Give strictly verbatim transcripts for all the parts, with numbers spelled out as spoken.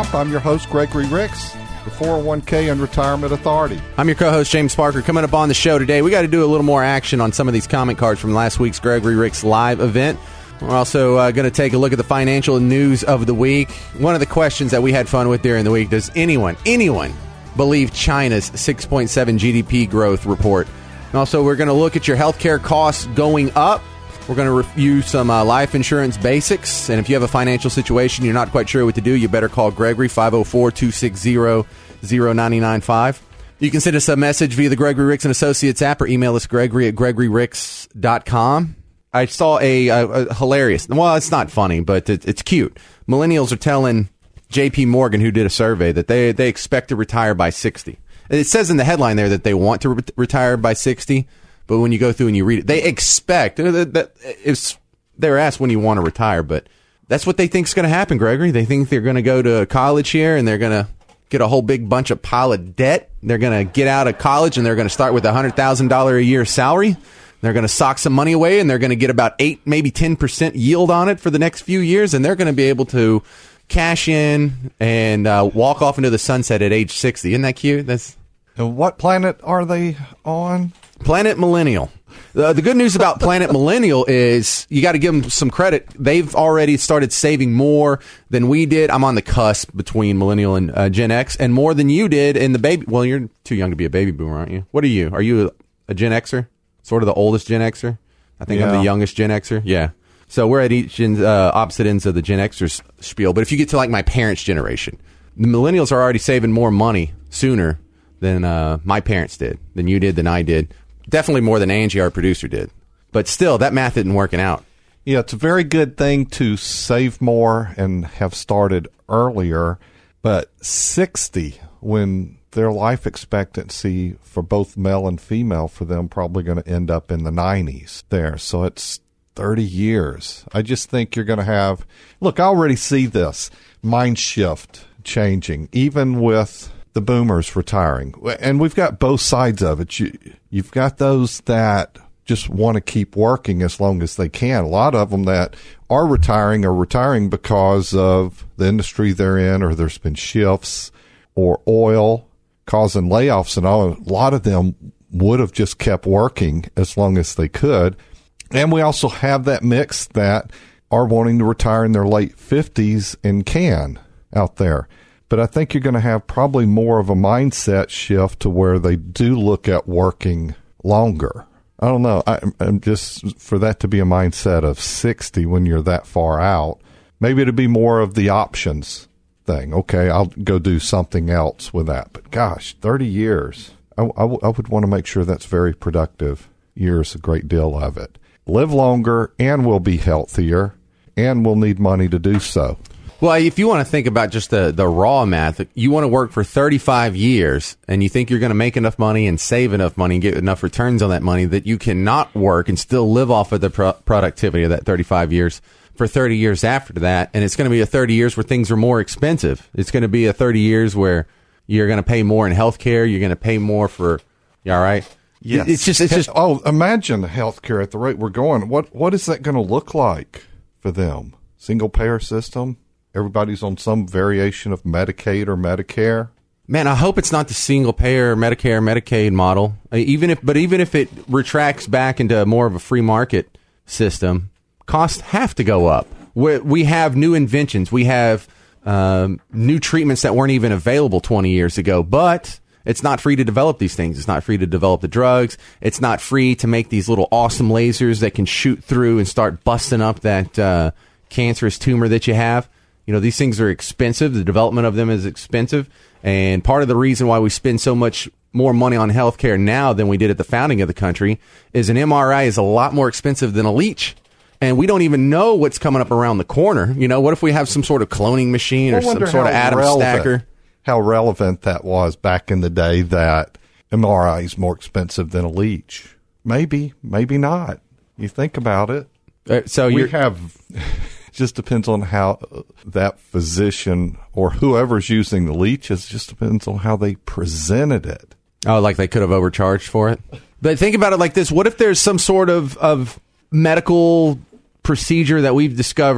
Month. I'm your host, Gregory Ricks, the four oh one k and Retirement Authority. I'm your co-host, James Parker. Coming up on the show today, we got to do a little more action on some of these comment cards from last week's Gregory Ricks live event. We're also uh, going to take a look at the financial news of the week. One of the questions that we had fun with during the week, does anyone, anyone believe China's six point seven G D P growth report? And also, we're going to look at your healthcare costs going up. We're going to review some uh, life insurance basics. And if you have a financial situation you're not quite sure what to do, you better call Gregory, five oh four, two six zero, zero nine nine five. You can send us a message via the Gregory Ricks and Associates app or email us Gregory at gregory ricks dot com. I saw a, a, a hilarious, well, it's not funny, but it, it's cute. Millennials are telling J P Morgan, who did a survey, that they, they expect to retire by sixty. It says in the headline there that they want to re- retire by sixty. But when you go through and you read it, they expect that if they were asked when you want to retire, but that's what they think is going to happen, Gregory. They think they're going to go to college here and they're going to get a whole big bunch of pile of debt. They're going to get out of college and they're going to start with a one hundred thousand dollars a year salary. They're going to sock some money away and they're going to get about eight, maybe ten percent yield on it for the next few years. And they're going to be able to cash in and uh, walk off into the sunset at age sixty. Isn't that cute? That's And what planet are they on? Planet Millennial. Uh, the good news about Planet Millennial is you got to give them some credit. They've already started saving more than we did. I'm on the cusp between Millennial and uh, Gen X, and more than you did in the baby. Well, you're too young to be a baby boomer, aren't you? What are you? Are you a, a Gen Xer? Sort of the oldest Gen Xer? I think yeah. I'm the youngest Gen Xer. Yeah. So we're at each end, uh, opposite ends of the Gen Xers spiel. But if you get to like my parents' generation, the Millennials are already saving more money sooner than uh, my parents did, than you did, than I did. Definitely more than Angie, our producer, did. But still, that math isn't working out. Yeah, it's a very good thing to save more and have started earlier. But sixty, when their life expectancy for both male and female for them probably going to end up in the nineties there. So it's thirty years. I just think you're going to have... Look, I already see this mind shift changing, even with the boomers retiring. And we've got both sides of it. You, you've got those that just want to keep working as long as they can. A lot of them that are retiring are retiring because of the industry they're in, or there's been shifts or oil causing layoffs and all. A lot of them would have just kept working as long as they could. And we also have that mix that are wanting to retire in their late fifties and can out there. But I think you're going to have probably more of a mindset shift to where they do look at working longer. I don't know. I, I'm just for that to be a mindset of sixty when you're that far out. Maybe it'd be more of the options thing. Okay, I'll go do something else with that. But gosh, thirty years. I, I, w- I would want to make sure that's very productive years, a great deal of it. Live longer and we'll be healthier and we'll need money to do so. Well, if you want to think about just the, the raw math, you want to work for thirty-five years and you think you're going to make enough money and save enough money and get enough returns on that money that you cannot work and still live off of the pro- productivity of that thirty-five years for thirty years after that. And it's going to be a thirty years where things are more expensive. It's going to be a thirty years where you're going to pay more in health care. You're going to pay more for, you all right? Yes. It's just, it's just, oh, imagine health care at the rate we're going. What, what is that going to look like for them? Single payer system? Everybody's on some variation of Medicaid or Medicare. Man, I hope it's not the single payer Medicare Medicaid model. Even if, but even if it retracts back into more of a free market system, costs have to go up. We, we have new inventions. We have um, new treatments that weren't even available twenty years ago. But it's not free to develop these things. It's not free to develop the drugs. It's not free to make these little awesome lasers that can shoot through and start busting up that uh, cancerous tumor that you have. You know, these things are expensive. The development of them is expensive. And part of the reason why we spend so much more money on healthcare now than we did at the founding of the country is an M R I is a lot more expensive than a leech. And we don't even know what's coming up around the corner. You know, what if we have some sort of cloning machine or some sort of atom relevant, stacker? How relevant that was back in the day that M R I is more expensive than a leech. Maybe, maybe not. You think about it. Uh, so we you have... just depends on how that physician or whoever's using the leeches, just depends on how they presented it. Oh, like they could have overcharged for it. But think about it like this. What if there's some sort of, of medical procedure that we've discovered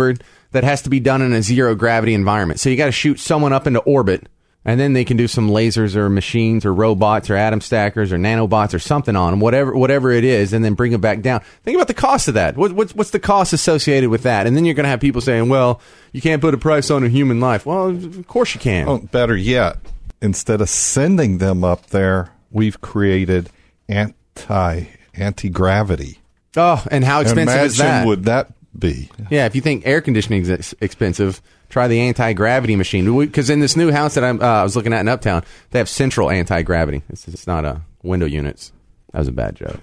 that has to be done in a zero gravity environment. So you got to shoot someone up into orbit, and then they can do some lasers or machines or robots or atom stackers or nanobots or something on them, whatever whatever it is, and then bring them back down. Think about the cost of that. What, what's, what's the cost associated with that? And then you're going to have people saying, well, you can't put a price on a human life. Well, of course you can. Oh, better yet, instead of sending them up there, we've created anti anti-gravity. Oh, and how expensive Imagine is that? would that be? Yeah, if you think air conditioning is expensive, try the anti-gravity machine. Because in this new house that I'm, uh, I was looking at in Uptown, they have central anti-gravity. It's, it's not a window units. That was a bad joke.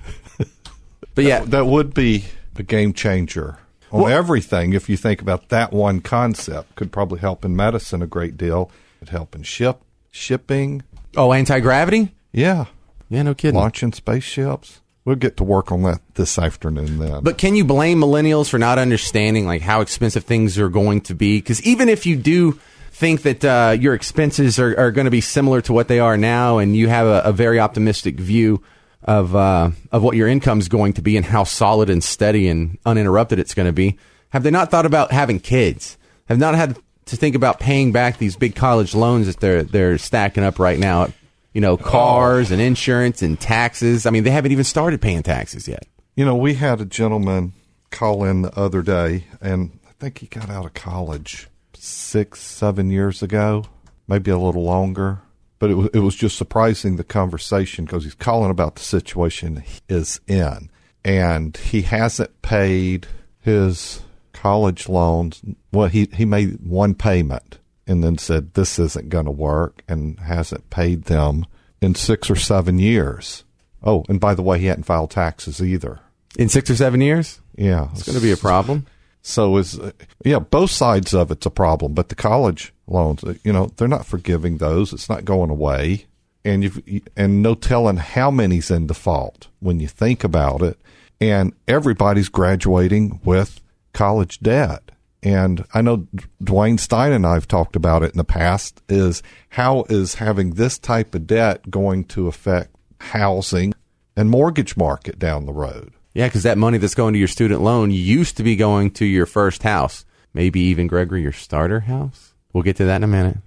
But yeah. That, that would be a game changer on well, everything. If you think about that one concept, could probably help in medicine a great deal. Could help in ship shipping. Oh, anti-gravity? Yeah. Yeah, no kidding. Launching spaceships. We'll get to work on that this afternoon then. But can you blame millennials for not understanding like how expensive things are going to be? Because even if you do think that uh, your expenses are, are going to be similar to what they are now, and you have a, a very optimistic view of uh, of what your income is going to be and how solid and steady and uninterrupted it's going to be, have they not thought about having kids? Have not had to think about paying back these big college loans that they're they're stacking up right now? You know, cars and insurance and taxes. I mean, they haven't even started paying taxes yet. You know, we had a gentleman call in the other day, and I think he got out of college six, seven years ago, maybe a little longer. But it was, it was just surprising, the conversation, because he's calling about the situation he is in. And he hasn't paid his college loans. Well, he, he made one payment and then said, this isn't going to work, and hasn't paid them in six or seven years. Oh, and by the way, he hadn't filed taxes either. In six or seven years? Yeah. It's going to be a problem. So, is yeah, both sides of it's a problem. But the college loans, you know, they're not forgiving those. It's not going away. And you've, and no telling how many's in default when you think about it. And everybody's graduating with college debt. And I know Dwayne Stein and I have talked about it in the past, is how is having this type of debt going to affect housing and mortgage market down the road? Yeah, because that money that's going to your student loan used to be going to your first house. Maybe even, Gregory, your starter house? We'll get to that in a minute.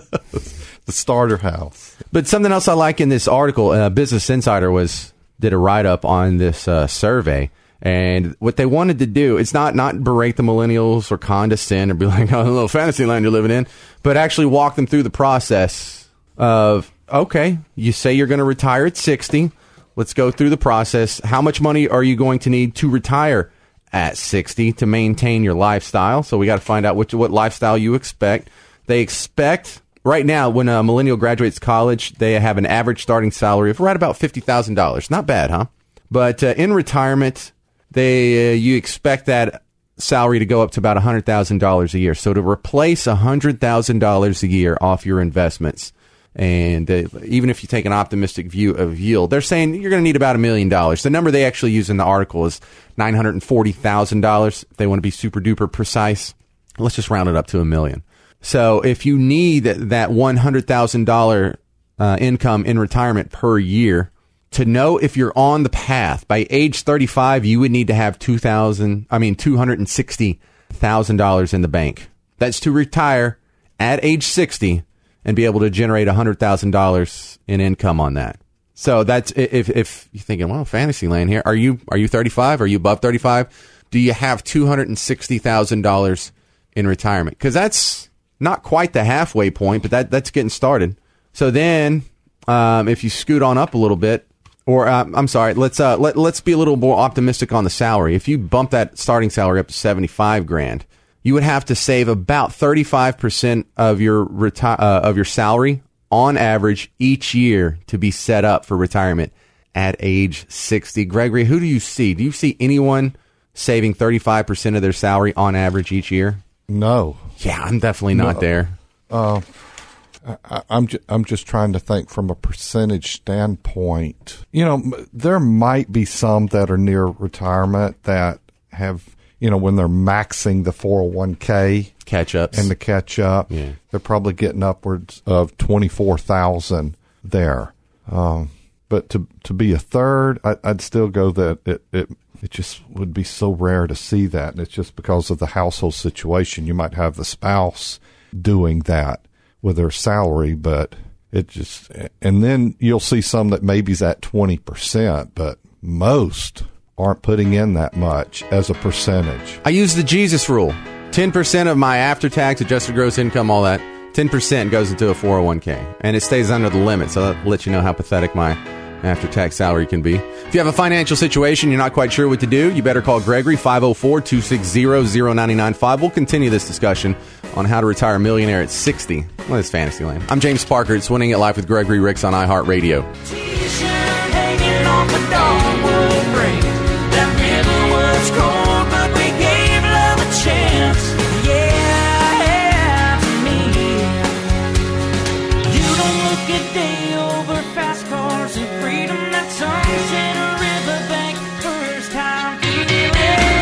The starter house. But something else I like in this article, uh, Business Insider was did a write-up on this uh, survey. And what they wanted to do, it's not not berate the millennials or condescend or be like, oh, a little fantasy land you're living in, but actually walk them through the process of, okay, you say you're going to retire at sixty. Let's go through the process. How much money are you going to need to retire at sixty to maintain your lifestyle? So we got to find out which, what lifestyle you expect. They expect, right now, when a millennial graduates college, they have an average starting salary of right about fifty thousand dollars. Not bad, huh? But uh, in retirement, They uh, you expect that salary to go up to about one hundred thousand dollars a year. So to replace one hundred thousand dollars a year off your investments, and uh, even if you take an optimistic view of yield, they're saying you're going to need about a million dollars. The number they actually use in the article is nine hundred forty thousand dollars. If they want to be super duper precise, let's just round it up to a million. So if you need that one hundred thousand dollars uh, income in retirement per year, to know if you're on the path, by age thirty-five, you would need to have two thousand, I mean, two hundred sixty thousand dollars in the bank. That's to retire at age sixty and be able to generate one hundred thousand dollars in income on that. So that's, if if you're thinking, well, fantasy land here, are you are you thirty-five? Are you above thirty-five? Do you have two hundred sixty thousand dollars in retirement? Because that's not quite the halfway point, but that that's getting started. So then, um, if you scoot on up a little bit, Or uh, I'm sorry, let's uh, let let's be a little more optimistic on the salary. If you bump that starting salary up to seventy-five grand, you would have to save about thirty-five percent of your reti- uh, of your salary on average each year to be set up for retirement at age sixty. Gregory, who do you see? Do you see anyone saving thirty-five percent of their salary on average each year? No. Yeah, I'm definitely not no. there. Uh, I, I'm ju- I'm just trying to think from a percentage standpoint. You know, there might be some that are near retirement that have, you know, when they're maxing the four oh one k catch-ups and the catch-up, yeah. they're probably getting upwards of twenty-four thousand there. Um, but to to be a third, I, I'd still go that it, it it just would be so rare to see that. And it's just because of the household situation. You might have the spouse doing that with their salary, but it just, and then you'll see some that maybe's at twenty percent, but most aren't putting in that much as a percentage. I use the Jesus rule. ten percent of my after-tax, adjusted gross income, all that, ten percent goes into a four oh one k, and it stays under the limit, so that lets you know how pathetic my after-tax salary can be. If you have a financial situation you're not quite sure what to do, you better call Gregory, five oh four, two six zero, zero nine nine five. We'll continue this discussion on how to retire a millionaire at sixty. Well, it's Fantasyland. I'm James Parker. It's Winning at Life with Gregory Ricks on iHeartRadio. T-shirt hanging off a dogwood break. That river was cold, but we gave love a chance. Yeah, to me. You don't look a day over fast cars and freedom. That sunset riverbank, first time feeling.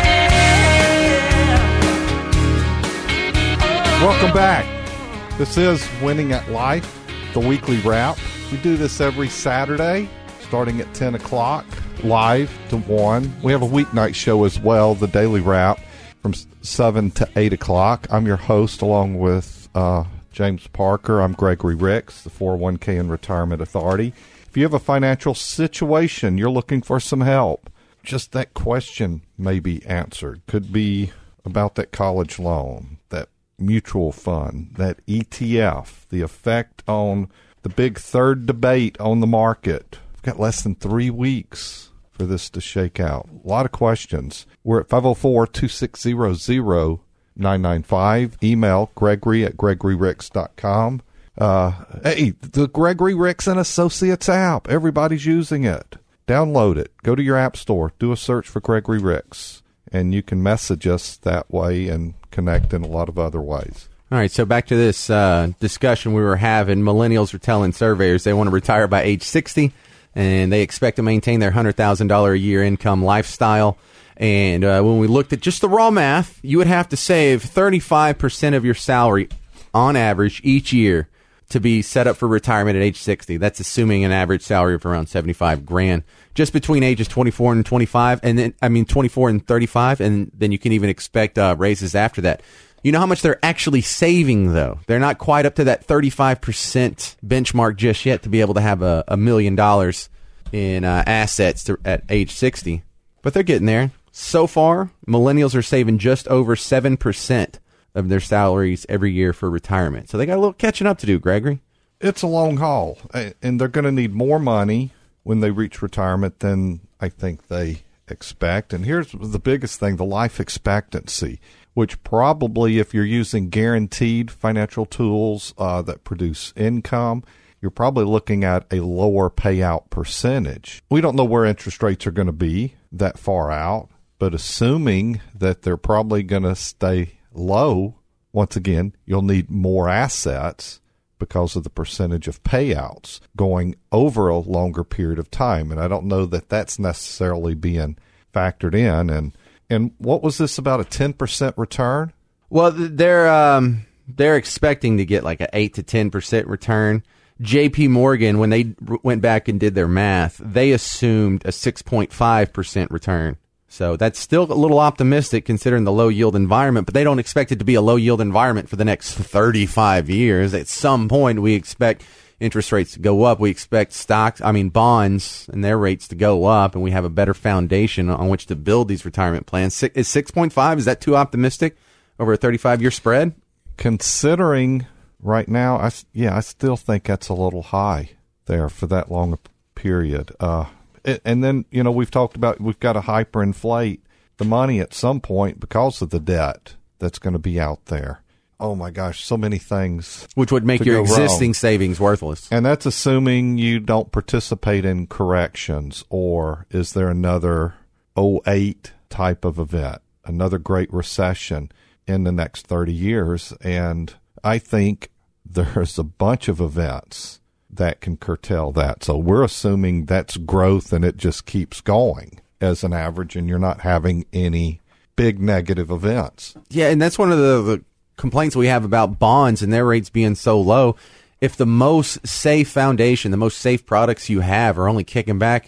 Welcome back. This is Winning at Life, the weekly wrap. We do this every Saturday, starting at ten o'clock, live to one. We have a weeknight show as well, the Daily Wrap, from seven to eight o'clock. I'm your host, along with uh, James Parker. I'm Gregory Ricks, the four oh one k and Retirement Authority. If you have a financial situation, you're looking for some help, just that question may be answered. Could be about that college loan, that mutual fund, that E T F, the effect on the big third debate on the market. We've got less than three weeks for this to shake out. A lot of questions. We're at five oh four, two six zero, zero nine nine five. Email Gregory at gregory ricks dot com. Uh, hey, the Gregory Ricks and Associates app. Everybody's using it. Download it. Go to your app store. Do a search for Gregory Ricks. And you can message us that way and connect in a lot of other ways. All right, so back to this uh, discussion we were having. Millennials are telling surveyors they want to retire by age sixty, and they expect to maintain their one hundred thousand dollars a year income lifestyle. And uh, when we looked at just the raw math, you would have to save thirty-five percent of your salary on average each year to be set up for retirement at age sixty. That's assuming an average salary of around seventy-five grand, just between ages twenty-four and twenty-five, and then I mean twenty-four and thirty-five, and then you can even expect uh, raises after that. You know how much they're actually saving, though? They're not quite up to that thirty-five percent benchmark just yet to be able to have a, a million dollars in uh, assets to, at age sixty, but they're getting there. So far, millennials are saving just over seven percent of their salaries every year for retirement. So they got a little catching up to do, Gregory. It's a long haul, and they're going to need more money when they reach retirement than I think they expect. And here's the biggest thing, the life expectancy, which probably if you're using guaranteed financial tools uh, that produce income, you're probably looking at a lower payout percentage. We don't know where interest rates are going to be that far out, but assuming that they're probably going to stay low, once again, you'll need more assets because of the percentage of payouts going over a longer period of time. And I don't know that that's necessarily being factored in. And and what was this about, a ten percent return? Well, they're um, they're expecting to get like an eight to ten percent return. J P Morgan, when they went back and did their math, they assumed a six point five percent return. So that's still a little optimistic considering the low-yield environment, but they don't expect it to be a low-yield environment for the next thirty-five years. At some point, we expect interest rates to go up. We expect stocks, I mean bonds, and their rates to go up, and we have a better foundation on which to build these retirement plans. Is six point five, is that too optimistic over a thirty-five-year spread? Considering right now, I, yeah, I still think that's a little high there for that long a period. Uh And then, you know, we've talked about we've got to hyperinflate the money at some point because of the debt that's going to be out there. Oh, my gosh, so many things. Which would make your existing wrong. savings worthless. And that's assuming you don't participate in corrections, or is there another oh eight type of event, another great recession in the next thirty years? And I think there's a bunch of events that can curtail that. So we're assuming that's growth and it just keeps going as an average, and you're not having any big negative events. Yeah, and that's one of the, the complaints we have about bonds and their rates being so low. If the most safe foundation, the most safe products you have are only kicking back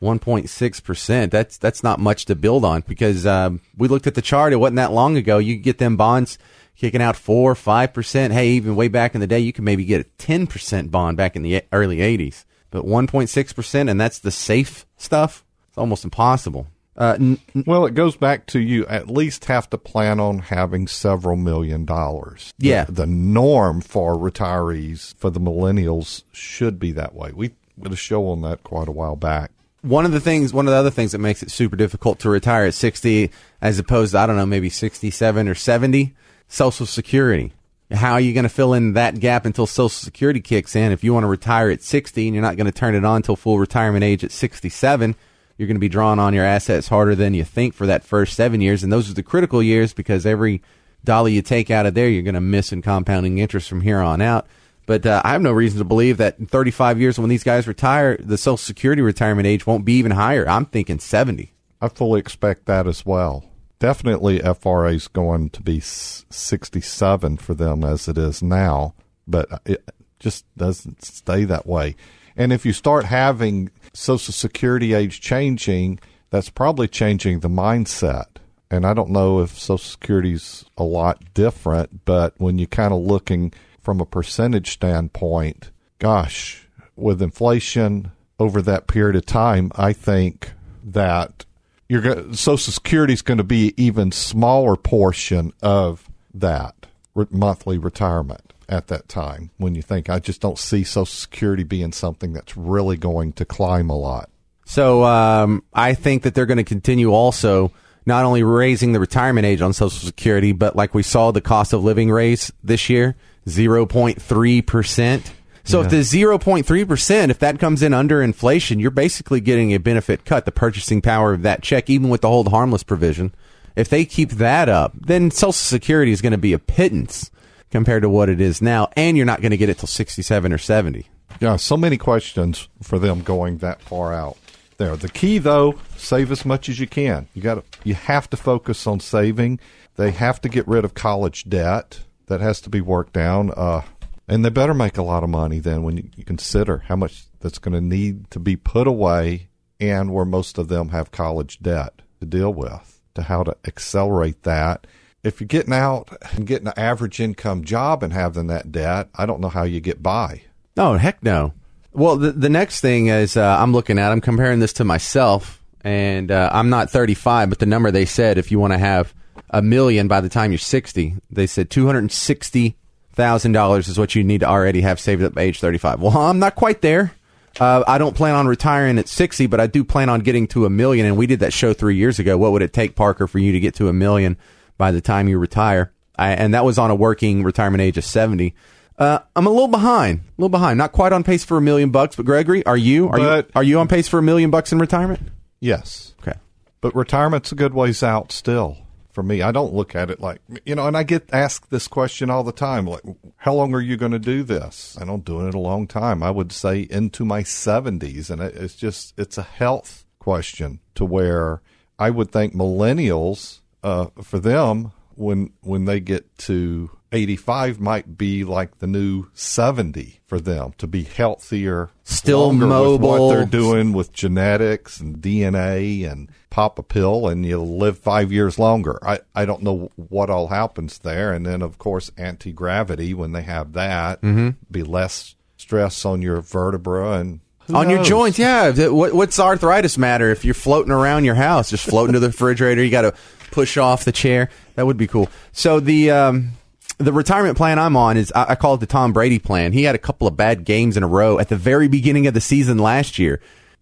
one point six percent. That's that's not much to build on because um, we looked at the chart. It wasn't that long ago. You could get them bonds kicking out four, five percent. Hey, even way back in the day, you could maybe get a ten percent bond back in the early eighties. But one point six percent, and that's the safe stuff. It's almost impossible. Uh, n- well, it goes back to you at least have to plan on having several million dollars. Yeah. The, the norm for retirees, for the millennials, should be that way. We did a show on that quite a while back. One of the things, one of the other things that makes it super difficult to retire at sixty, as opposed to, I don't know, maybe sixty-seven or seventy, Social Security. How are you going to fill in that gap until Social Security kicks in? If you want to retire at sixty and you're not going to turn it on until full retirement age at sixty-seven, you're going to be drawing on your assets harder than you think for that first seven years. And those are the critical years because every dollar you take out of there, you're going to miss in compounding interest from here on out. But uh, I have no reason to believe that in thirty-five years when these guys retire, the Social Security retirement age won't be even higher. I'm thinking seventy. I fully expect that as well. Definitely F R A is going to be sixty-seven for them as it is now, but it just doesn't stay that way. And if you start having Social Security age changing, that's probably changing the mindset. And I don't know if Social Security's a lot different, but when you're kind of looking from a percentage standpoint, gosh, with inflation over that period of time, I think that you're going Social Security is going to be an even smaller portion of that re- monthly retirement at that time. When you think, I just don't see Social Security being something that's really going to climb a lot. So um, I think that they're going to continue also not only raising the retirement age on Social Security, but like we saw the cost of living raise this year, zero point three percent. So yeah. If the zero point three percent, if that comes in under inflation, you're basically getting a benefit cut, the purchasing power of that check, even with the hold harmless provision. If they keep that up, then Social Security is going to be a pittance compared to what it is now, and you're not going to get it till sixty-seven or seventy. Yeah, so many questions for them going that far out there. The key, though, save as much as you can. You got to, you have to focus on saving. They have to get rid of college debt. That has to be worked down. Uh, and they better make a lot of money then when you, you consider how much that's going to need to be put away and where most of them have college debt to deal with, to how to accelerate that. If you're getting out and getting an average income job and having that debt, I don't know how you get by. No, heck no. Well, the, the next thing is uh, I'm looking at, I'm comparing this to myself, and uh, I'm not thirty-five, but the number they said, if you want to have a million by the time you're sixty, they said two hundred sixty thousand dollars is what you need to already have saved up by age thirty-five. Well, I'm not quite there. Uh, I don't plan on retiring at sixty, but I do plan on getting to a million, and we did that show three years ago. What would it take, Parker, for you to get to a million by the time you retire? I, and that was on a working retirement age of seventy. Uh, I'm a little behind, a little behind. Not quite on pace for a million bucks, but Gregory, are you? Are but, you? Are you on pace for a million bucks in retirement? Yes. Okay. But retirement's a good ways out still for me. I don't look at it like, you know, and I get asked this question all the time, like, how long are you going to do this? I don't do it a long time. I would say into my seventies, and it, it's just, it's a health question to where I would think millennials, uh, for them, when when they get to eighty-five might be like the new seventy for them, to be healthier, still mobile, with what they're doing with genetics and D N A, and pop a pill and you'll live five years longer. I, I don't know what all happens there. And then, of course, anti-gravity, when they have that, mm-hmm. be less stress on your vertebra and on knows? your joints. Yeah. What, what's arthritis matter if you're floating around your house, just floating to the refrigerator? You got to push off the chair. That would be cool. So the um, the retirement plan I'm on is, I, I call it the Tom Brady plan. He had a couple of bad games in a row at the very beginning of the season last year.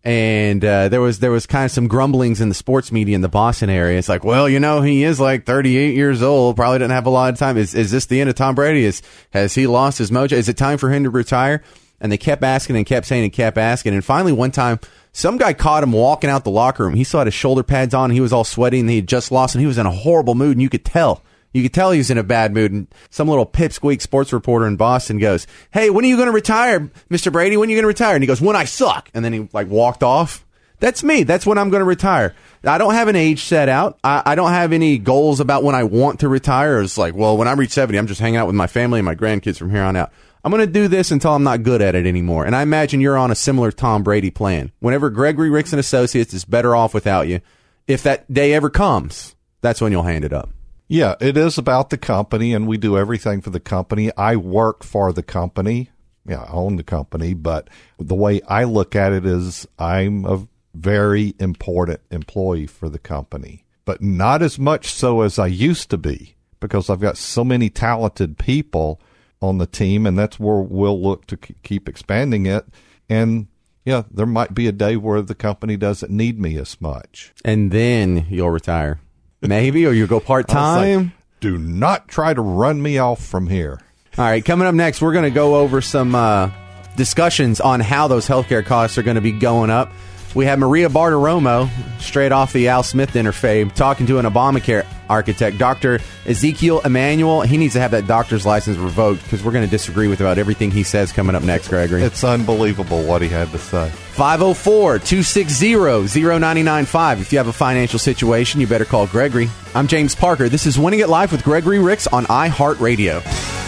And uh, there was there was kind of some grumblings in the sports media in the Boston area. It's like, well, you know, he is like thirty-eight years old, probably doesn't have a lot of time. Is is this the end of Tom Brady? Is has he lost his mojo? Is it time for him to retire? And they kept asking and kept saying and kept asking. And finally, one time, some guy caught him walking out the locker room. He still had his shoulder pads on. And he was all sweaty, and he had just lost, and he was in a horrible mood, and you could tell. You could tell he was in a bad mood, and some little pipsqueak sports reporter in Boston goes, "Hey, when are you going to retire, Mister Brady? When are you going to retire?" And he goes, "When I suck." And then he like walked off. That's me. That's when I'm going to retire. I don't have an age set out. I, I don't have any goals about when I want to retire. It's like, well, when I reach seventy, I'm just hanging out with my family and my grandkids from here on out. I'm going to do this until I'm not good at it anymore. And I imagine you're on a similar Tom Brady plan. Whenever Gregory Ricks and Associates is better off without you, if that day ever comes, that's when you'll hand it up. Yeah, it is about the company, and we do everything for the company. I work for the company. Yeah, I own the company, but the way I look at it is I'm a very important employee for the company, but not as much so as I used to be because I've got so many talented people on the team, and that's where we'll look to keep expanding it. And yeah, there might be a day where the company doesn't need me as much. And then you'll retire. Maybe, or you'll go part-time. Like, do not try to run me off from here. All right, coming up next, we're going to go over some uh, discussions on how those healthcare costs are going to be going up. We have Maria Bartiromo, straight off the Al Smith dinner fame, talking to an Obamacare architect, Doctor Ezekiel Emanuel. He needs to have that doctor's license revoked because we're going to disagree with about everything he says coming up next, Gregory. It's unbelievable what he had to say. five oh four, two six zero, zero nine nine five. If you have a financial situation, you better call Gregory. I'm James Parker. This is Winning It Live with Gregory Ricks on iHeartRadio.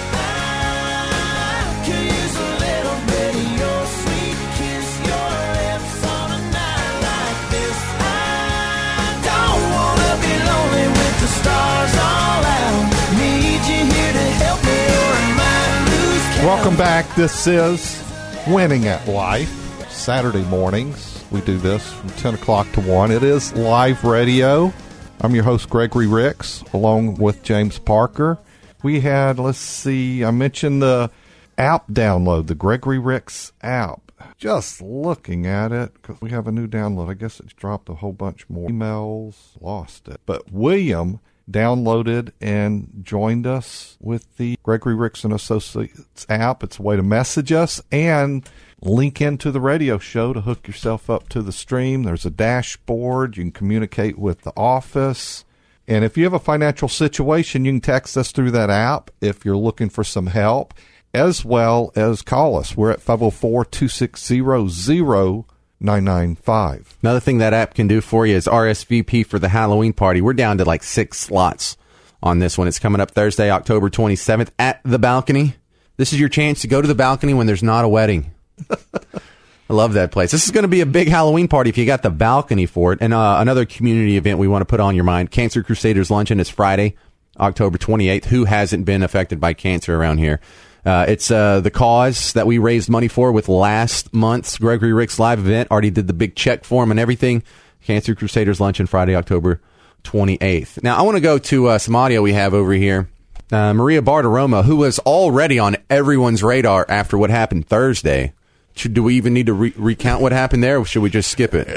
Welcome back. This is Winning at Life. Saturday mornings, we do this from ten o'clock to one. It is live radio. I'm your host, Gregory Ricks, along with James Parker. We had, let's see, I mentioned the app download, the Gregory Ricks app. Just looking at it, because we have a new download. I guess it's dropped a whole bunch more emails, lost it. But William downloaded and joined us with the Gregory Ricks and Associates app. It's a way to message us and link into the radio show to hook yourself up to the stream. There's a dashboard. You can communicate with the office. And if you have a financial situation, you can text us through that app if you're looking for some help, as well as call us. We're at five oh four, two six zero, zero nine nine five. Another thing that app can do for you is R S V P for the Halloween party. We're down to like six slots on this one. It's coming up Thursday, October twenty-seventh at the Balcony. This is your chance to go to the Balcony when there's not a wedding. I love that place. This is going to be a big Halloween party if you got the balcony for it. And uh, another community event we want to put on your mind, Cancer Crusaders Luncheon is Friday, October twenty-eighth. Who hasn't been affected by cancer around here? Uh, it's uh, the cause that we raised money for with last month's Gregory Ricks live event. Already did the big check form and everything. Cancer Crusaders Luncheon Friday, October twenty-eighth. Now, I want to go to uh, some audio we have over here. Uh, Maria Bartiromo, who was already on everyone's radar after what happened Thursday. Should, do we even need to re- recount what happened there, or should we just skip it?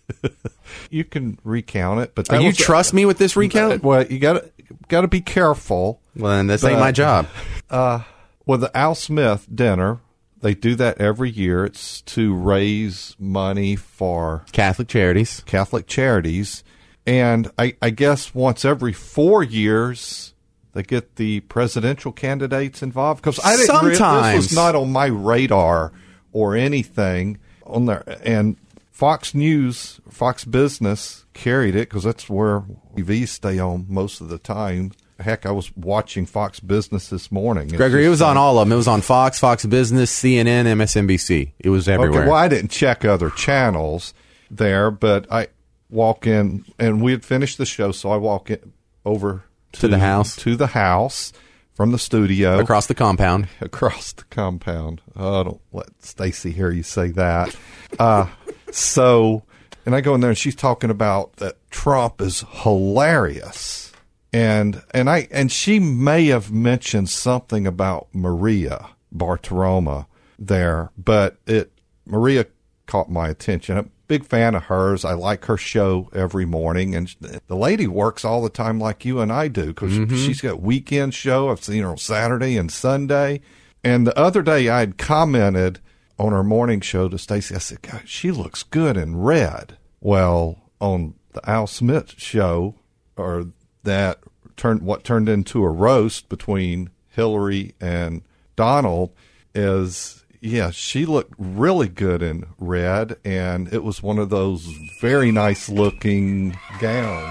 You can recount it, but that you was, trust me with this recount? Well, you got got to be careful. Well, then this but, ain't my job. Uh, well, the Al Smith dinner, they do that every year. It's to raise money for Catholic charities. Catholic charities, and I, I guess once every four years they get the presidential candidates involved. Because I didn't. Sometimes re- this was not on my radar or anything on there, and Fox News, Fox Business carried it because that's where T V stay on most of the time. Heck, I was watching Fox Business this morning. It's Gregory, just, it was on uh, all of them. It was on Fox, Fox Business, C N N, M S N B C. It was everywhere. Okay, well, I didn't check other channels there, but I walk in, and we had finished the show, so I walk in over to, to the house. To the house. From the studio. Across the compound. Across the compound. Oh, don't let Stacy hear you say that. Uh, so, and I go in there and she's talking about that Trump is hilarious. And and I and she may have mentioned something about Maria Bartiromo there, but it Maria caught my attention. I'm a big fan of hers. I like her show every morning, and the lady works all the time like you and I do because mm-hmm. she's got weekend show. I've seen her on Saturday and Sunday. And the other day I had commented on her morning show to Stacy. I said, God, she looks good in red. Well, on the Al Smith show, or that turned what turned into a roast between Hillary and Donald, is yeah, she looked really good in red, and it was one of those very nice looking gowns.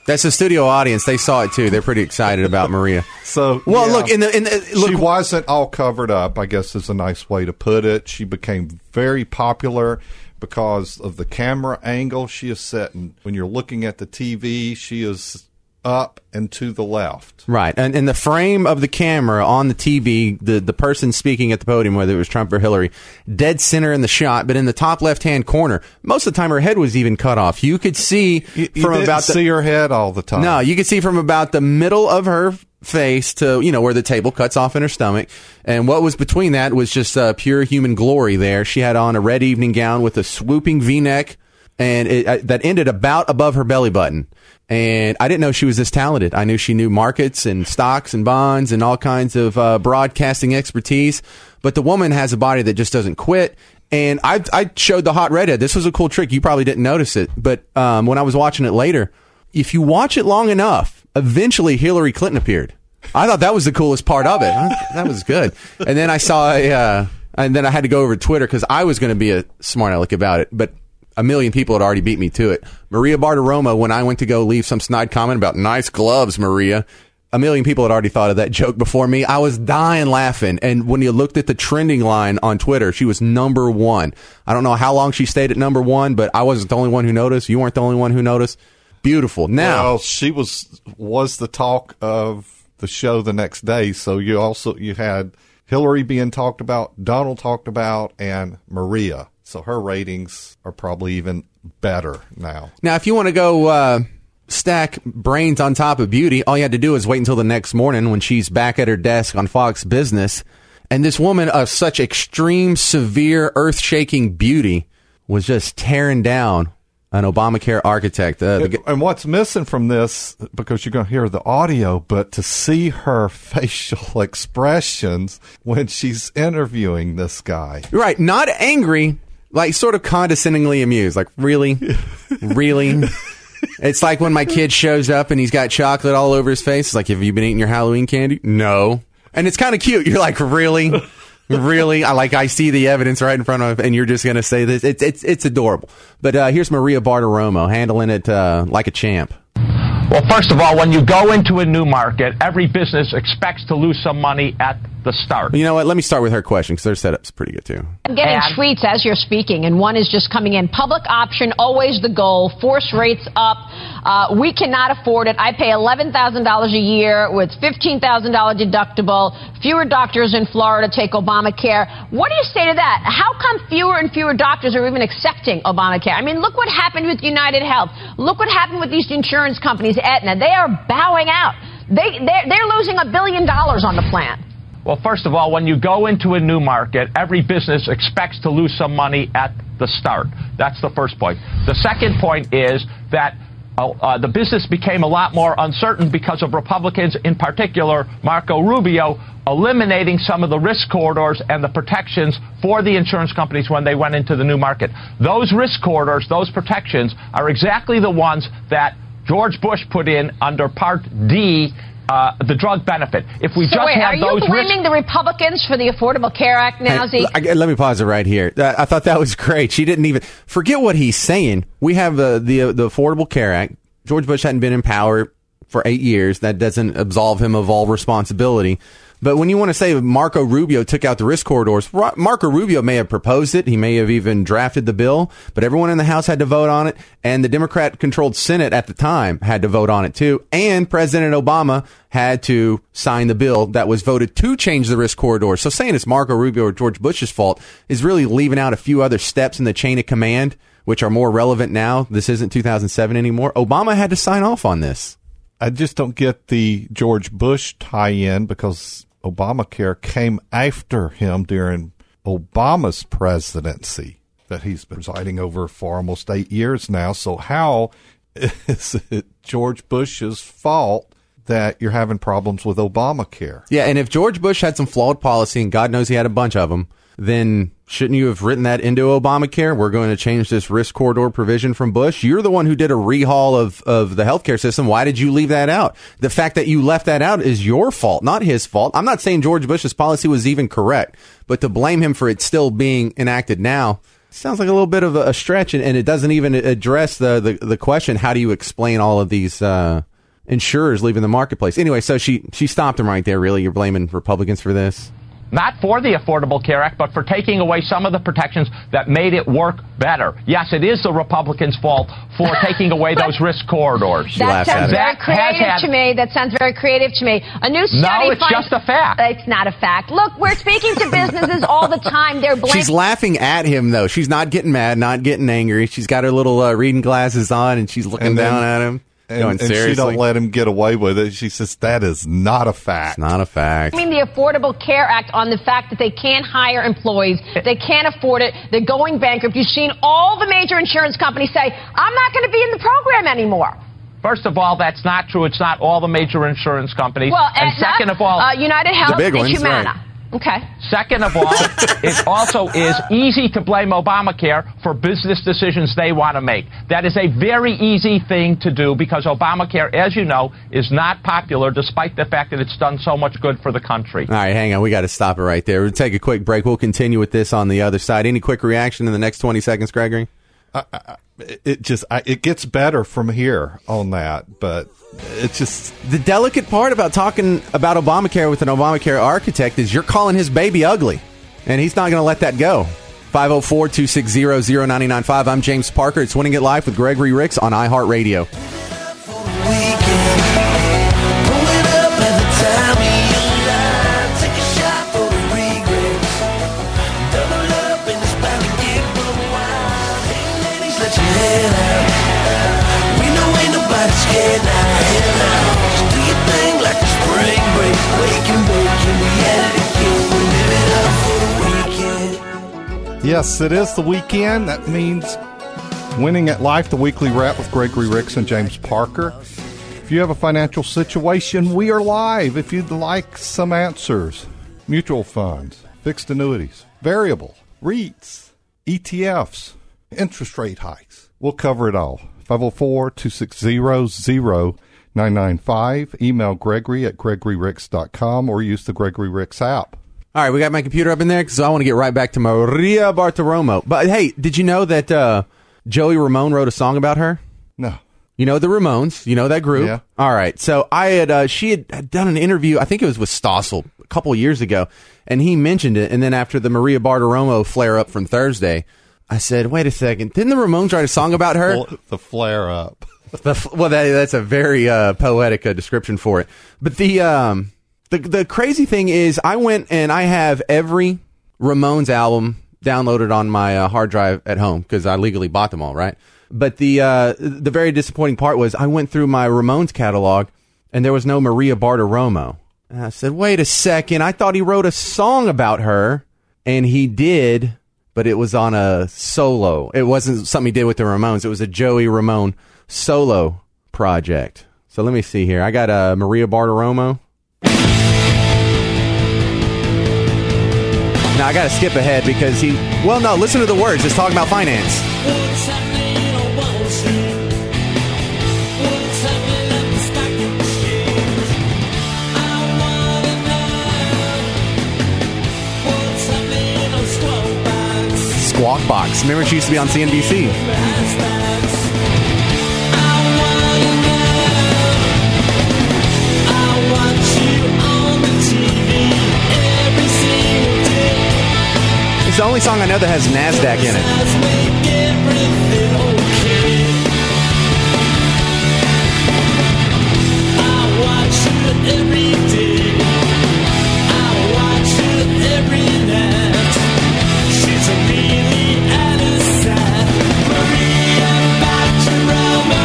That's the studio audience. They saw it too. They're pretty excited about Maria. So, well, yeah, look in the in the look. She wasn't all covered up, I guess is a nice way to put it. She became very popular because of the camera angle she is setting. When you're looking at the T V, she is up and to the left. Right. And in the frame of the camera on the T V, the, the person speaking at the podium, whether it was Trump or Hillary, dead center in the shot, but in the top left-hand corner. Most of the time her head was even cut off. You could see you, you from didn't about the, see her head all the time. No, you could see from about the middle of her face to, you know, where the table cuts off in her stomach. And what was between that was just uh, pure human glory there. She had on a red evening gown with a swooping V-neck, and it, uh, that ended about above her belly button. And I didn't know she was this talented. I knew she knew markets and stocks and bonds and all kinds of uh, broadcasting expertise. But the woman has a body that just doesn't quit. And I I showed the hot redhead. This was a cool trick. You probably didn't notice it. But um, when I was watching it later, if you watch it long enough, eventually Hillary Clinton appeared. I thought that was the coolest part of it. That was good. And then I saw a, uh, and then I had to go over to Twitter because I was going to be a smart aleck about it. But a million people had already beat me to it. Maria Bartiromo, when I went to go leave some snide comment about nice gloves, Maria, a million people had already thought of that joke before me. I was dying laughing. And when you looked at the trending line on Twitter, she was number one. I don't know how long she stayed at number one, but I wasn't the only one who noticed. You weren't the only one who noticed. Beautiful. Now, well, she was was the talk of the show the next day. So you also you had Hillary being talked about, Donald talked about, and Maria. So her ratings are probably even better now. Now, if you want to go uh, stack brains on top of beauty, all you had to do is wait until the next morning when she's back at her desk on Fox Business. And this woman of such extreme, severe, earth-shaking beauty was just tearing down an Obamacare architect. Uh, and, and what's missing from this, because you're going to hear the audio, but to see her facial expressions when she's interviewing this guy. Right, not angry. Like, sort of condescendingly amused. Like, really? Really? It's like when my kid shows up and he's got chocolate all over his face. It's like, have you been eating your Halloween candy? No. And it's kind of cute. You're like, really? Really? I like, I see the evidence right in front of, and you're just going to say this. It's, it's, it's adorable. But uh, here's Maria Bartiromo handling it uh, like a champ. Well, first of all, when you go into a new market, every business expects to lose some money at the start. You know what? Let me start with her question because their setup's pretty good, too. I'm getting And- tweets as you're speaking, and one is just coming in. Public option, always the goal. Force rates up. Uh, we cannot afford it. I pay eleven thousand dollars a year with fifteen thousand dollars deductible. Fewer doctors in Florida take Obamacare. What do you say to that? How come fewer and fewer doctors are even accepting Obamacare? I mean, look what happened with United Health. Look what happened with these insurance companies, Aetna. They are bowing out. They, they're, they're losing a billion dollars on the plan. Well, first of all, when you go into a new market, every business expects to lose some money at the start. That's the first point. The second point is that uh, uh, the business became a lot more uncertain because of Republicans, in particular Marco Rubio, eliminating some of the risk corridors and the protections for the insurance companies when they went into the new market. Those risk corridors, those protections, are exactly the ones that George Bush put in under Part D, uh, the drug benefit. If we So just wait, had are you those blaming risk- the Republicans for the Affordable Care Act now, Hey, Zeke? I- let me pause it right here. Uh, I thought that was great. She didn't even forget what he's saying. We have uh, the uh, the Affordable Care Act. George Bush hadn't been in power for eight years. That doesn't absolve him of all responsibility. But when you want to say Marco Rubio took out the risk corridors, Ro- Marco Rubio may have proposed it. He may have even drafted the bill, but everyone in the House had to vote on it. And the Democrat-controlled Senate at the time had to vote on it too. And President Obama had to sign the bill that was voted to change the risk corridors. So saying it's Marco Rubio or George Bush's fault is really leaving out a few other steps in the chain of command, which are more relevant now. This isn't two thousand seven anymore. Obama had to sign off on this. I just don't get the George Bush tie-in because Obamacare came after him during Obama's presidency that he's been presiding over for almost eight years now. So how is it George Bush's fault that you're having problems with Obamacare? Yeah, and if George Bush had some flawed policy, and God knows he had a bunch of them, then shouldn't you have written that into Obamacare? We're going to change this risk corridor provision from Bush. You're the one who did a rehaul of, of the healthcare system. Why did you leave that out? The fact that you left that out is your fault, not his fault. I'm not saying George Bush's policy was even correct, but to blame him for it still being enacted now, Sounds like a little bit of a stretch, and, and it doesn't even address the, the, the question, how do you explain all of these uh, insurers leaving the marketplace? Anyway, so she, she stopped him right there, really. You're blaming Republicans for this? Not for the Affordable Care Act, but for taking away some of the protections that made it work better. Yes, it is the Republicans' fault for taking away those risk corridors. That sounds very That creative had- to me. That sounds very creative to me. A new study No, it's finds- just a fact. It's not a fact. Look, we're speaking to businesses all the time. They're blank. She's laughing at him, though. She's not getting mad, not getting angry. She's got her little uh, reading glasses on, and she's looking And then- down at him. And, going, and she seriously? don't let him get away with it. She says, that is not a fact. It's not a fact. I mean, the Affordable Care Act on the fact that they can't hire employees, they can't afford it, they're going bankrupt. You've seen all the major insurance companies say, I'm not going to be in the program anymore. First of all, that's not true. It's not all the major insurance companies. Well, and Aetna, second of all, uh, United Health, big and ones, Humana. right. Okay. Second of all, it also is easy to blame Obamacare for business decisions they want to make. That is a very easy thing to do because Obamacare, as you know, is not popular despite the fact that it's done so much good for the country. All right, hang on. We got to stop it right there. We'll take a quick break. We'll continue with this on the other side. Any quick reaction in the next twenty seconds, Gregory? It just, I, it gets better from here on that, but it's just, The delicate part about talking about Obamacare with an Obamacare architect is you're calling his baby ugly, and he's not going to let that go. five oh four, two six zero, zero nine nine five. I'm James Parker. It's Winning It Live with Gregory Ricks on iHeartRadio. yes, it is the weekend. That means Winning at Life, the weekly wrap with Gregory Ricks and James Parker. If you have a financial situation, we are live. If you'd like some answers, mutual funds, fixed annuities, variable, REITs, E T Fs, interest rate hikes, we'll cover it all. five oh four, two six zero, zero nine nine five. Email Gregory at gregory ricks dot com or use the Gregory Ricks app. All right, we got my computer up in there because I want to get right back to Maria Bartiromo. But hey, did you know that uh, Joey Ramone wrote a song about her? No. You know the Ramones. You know that group. Yeah. All right. So I had uh, she had, had done an interview. I think it was with Stossel a couple of years ago, and he mentioned it. And then after the Maria Bartiromo flare up from Thursday, I said, "Wait a second! Didn't the Ramones write a song about her?" The flare up. The, well, that, that's a very uh, poetic uh, description for it. But the um, the the crazy thing is, I went and I have every Ramones album downloaded on my uh, hard drive at home because I legally bought them all, right? But the uh, the very disappointing part was I went through my Ramones catalog and there was no Maria Bartiromo. And I said, "Wait a second! I thought he wrote a song about her, and he did." But it was on a solo. It wasn't something he did with the Ramones. It was a Joey Ramone solo project. So let me see here. I got uh, Maria Bartiromo. Now I got to skip ahead because he... Well, no, listen to the words. It's talking about finance. What's happening on Wall Street? What's happening at the stock exchange? I wanna know what's happening on Squawk Box. Squawk Box. Remember she used to be on C N B C. I wanna know. I watch you on the T V every single day. It's the only song I know that has NASDAQ in it. Let's make everything okay. I watch you every day. I watch you every night. She's a really innocent Maria Bartiromo.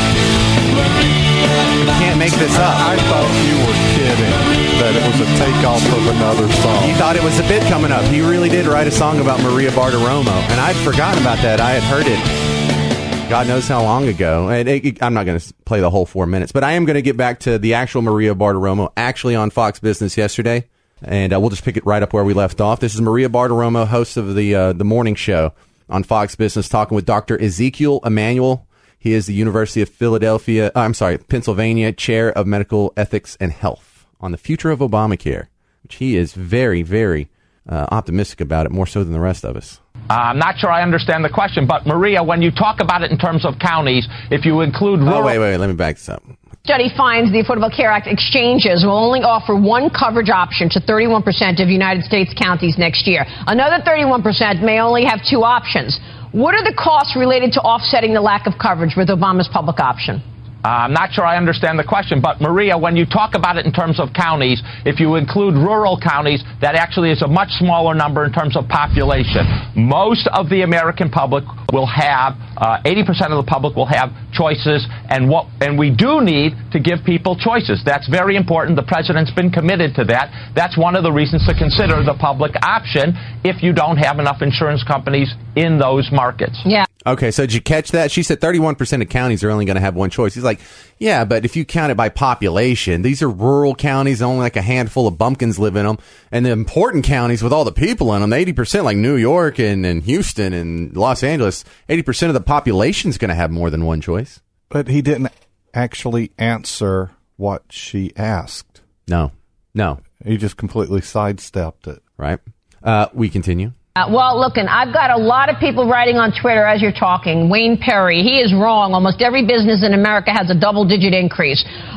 Maria Can't make this up. I thought you were kidding that it was a takeoff of another song. You thought it was a bit coming up. He really did write a song about Maria Bartiromo, and I'd forgotten about that. I had heard it God knows how long ago. And it, it, I'm not going to play the whole four minutes, but I am going to get back to the actual Maria Bartiromo, actually on Fox Business yesterday, and uh, we'll just pick it right up where we left off. This is Maria Bartiromo, host of the uh, the morning show on Fox Business, talking with Doctor Ezekiel Emanuel. He is the University of Philadelphia, uh, I'm sorry, Pennsylvania Chair of Medical Ethics and Health on the future of Obamacare, which he is very, very, uh, optimistic about it, more so than the rest of us. Uh, I'm not sure I understand the question, but Maria, when you talk about it in terms of counties, if you include rural... Oh, wait, wait, wait, let me back this up. Study finds the Affordable Care Act exchanges will only offer one coverage option to thirty-one percent of United States counties next year. Another thirty-one percent may only have two options. What are the costs related to offsetting the lack of coverage with Obama's public option? Uh, I'm not sure I understand the question, but Maria, when you talk about it in terms of counties, if you include rural counties, that actually is a much smaller number in terms of population. Most of the American public will have, uh, eighty percent of the public will have choices, and what, and we do need to give people choices. That's very important. The president's been committed to that. That's one of the reasons to consider the public option if you don't have enough insurance companies in those markets. Yeah. Okay, so did you catch that? She said thirty-one percent of counties are only going to have one choice. He's like, yeah, but if you count it by population, these are rural counties, only like a handful of bumpkins live in them. And the important counties with all the people in them, eighty percent, like New York and, and Houston and Los Angeles, eighty percent of the population is going to have more than one choice. But he didn't actually answer what she asked. No, no. He just completely sidestepped it. Right. Uh, we continue. Uh, well, look, and I've got a lot of people writing on Twitter as you're talking. Wayne Perry, he is wrong. Almost every business in America has a double-digit increase.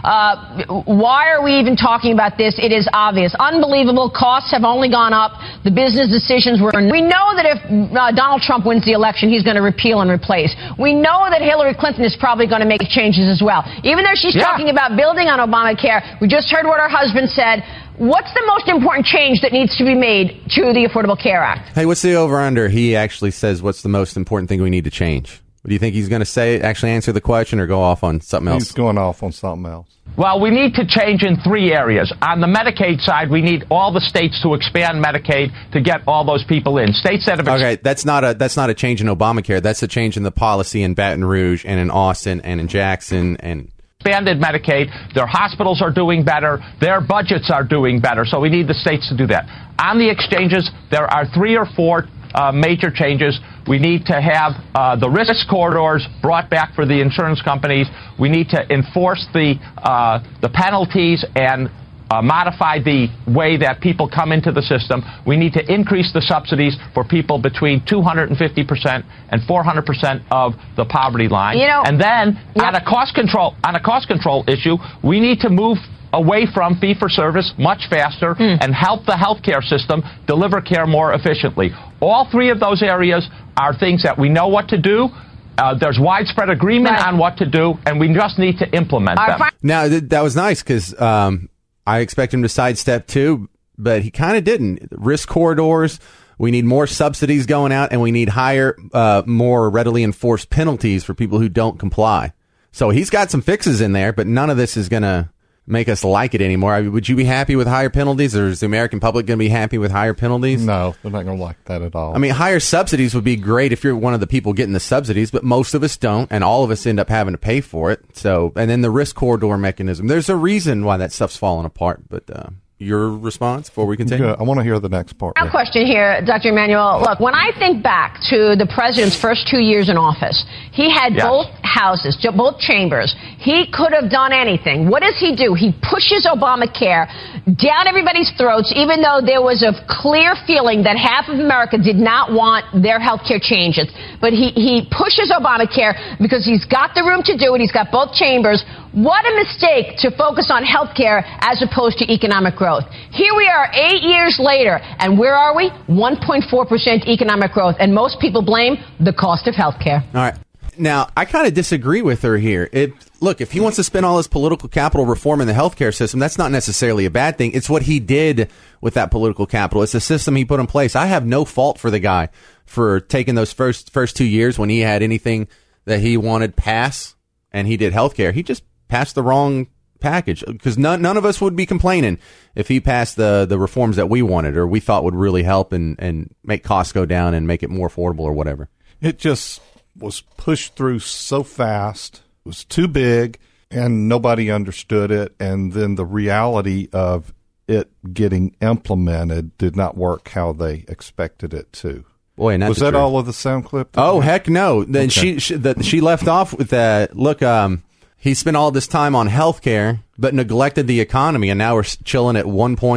Uh, why are we even talking about this? It is obvious. Unbelievable. Costs have only gone up. The business decisions were... We know that if uh, Donald Trump wins the election, he's going to repeal and replace. We know that Hillary Clinton is probably going to make changes as well. Even though she's yeah. talking about building on Obamacare, we just heard what her husband said. What's the most important change that needs to be made to the Affordable Care Act? Hey, what's the over-under? He actually says what's the most important thing we need to change. What do you think he's going to say? Actually answer the question or go off on something else? He's going off on something else. Well, we need to change in three areas. On the Medicaid side, we need all the states to expand Medicaid to get all those people in. States that have... Ex- okay, that's not a that's not a change in Obamacare. That's a change in the policy in Baton Rouge and in Austin and in Jackson and... expanded Medicaid, their hospitals are doing better, their budgets are doing better, so we need the states to do that. On the exchanges, there are three or four uh, major changes. We need to have uh, the risk corridors brought back for the insurance companies. We need to enforce the uh, the penalties and Uh, modify the way that people come into the system. We need to increase the subsidies for people between two hundred fifty percent and four hundred percent of the poverty line. You know, and then yep. on a cost control on a cost control issue, we need to move away from fee-for-service much faster mm. and help the healthcare system deliver care more efficiently. All three of those areas are things that we know what to do. Uh, there's widespread agreement right. on what to do, and we just need to implement Our them. fi- now, th- that was nice because um, I expect him to sidestep too, but he kind of didn't. Risk corridors, we need more subsidies going out, and we need higher, uh, more readily enforced penalties for people who don't comply. So he's got some fixes in there, but none of this is going to make us like it anymore. I mean, would you be happy with higher penalties, or is the American public going to be happy with higher penalties? No, they're not going to like that at all. I mean, higher subsidies would be great if you're one of the people getting the subsidies, but most of us don't, and all of us end up having to pay for it. So, and then the risk corridor mechanism. There's a reason why that stuff's falling apart, but uh, your response before we continue? Good. I want to hear the next part. Now, question here, Doctor Emanuel. Look, when I think back to the president's first two years in office, he had yes. both houses, both chambers. He could have done anything. What does he do? He pushes Obamacare down everybody's throats, even though there was a clear feeling that half of America did not want their health care changes. But he, he pushes Obamacare because he's got the room to do it. He's got both chambers. What a mistake to focus on health care as opposed to economic growth. Here we are eight years later, and where are we? one point four percent economic growth, and most people blame the cost of health care. All right. Now, I kind of disagree with her here. It, look, if he wants to spend all his political capital reforming the healthcare system, that's not necessarily a bad thing. It's what he did with that political capital. It's the system he put in place. I have no fault for the guy for taking those first first two years when he had anything that he wanted pass, and he did healthcare. He just passed the wrong package, because none none of us would be complaining if he passed the the reforms that we wanted or we thought would really help and and make costs go down and make it more affordable or whatever. It just was pushed through so fast. It was too big, and nobody understood it. And then the reality of it getting implemented did not work how they expected it to. Boy, and that's was that truth. All of the sound clip? Oh, heck no. Then okay. she she, the, she left off with that. Look, um, he spent all this time on health care, but neglected the economy, and now we're chilling at one point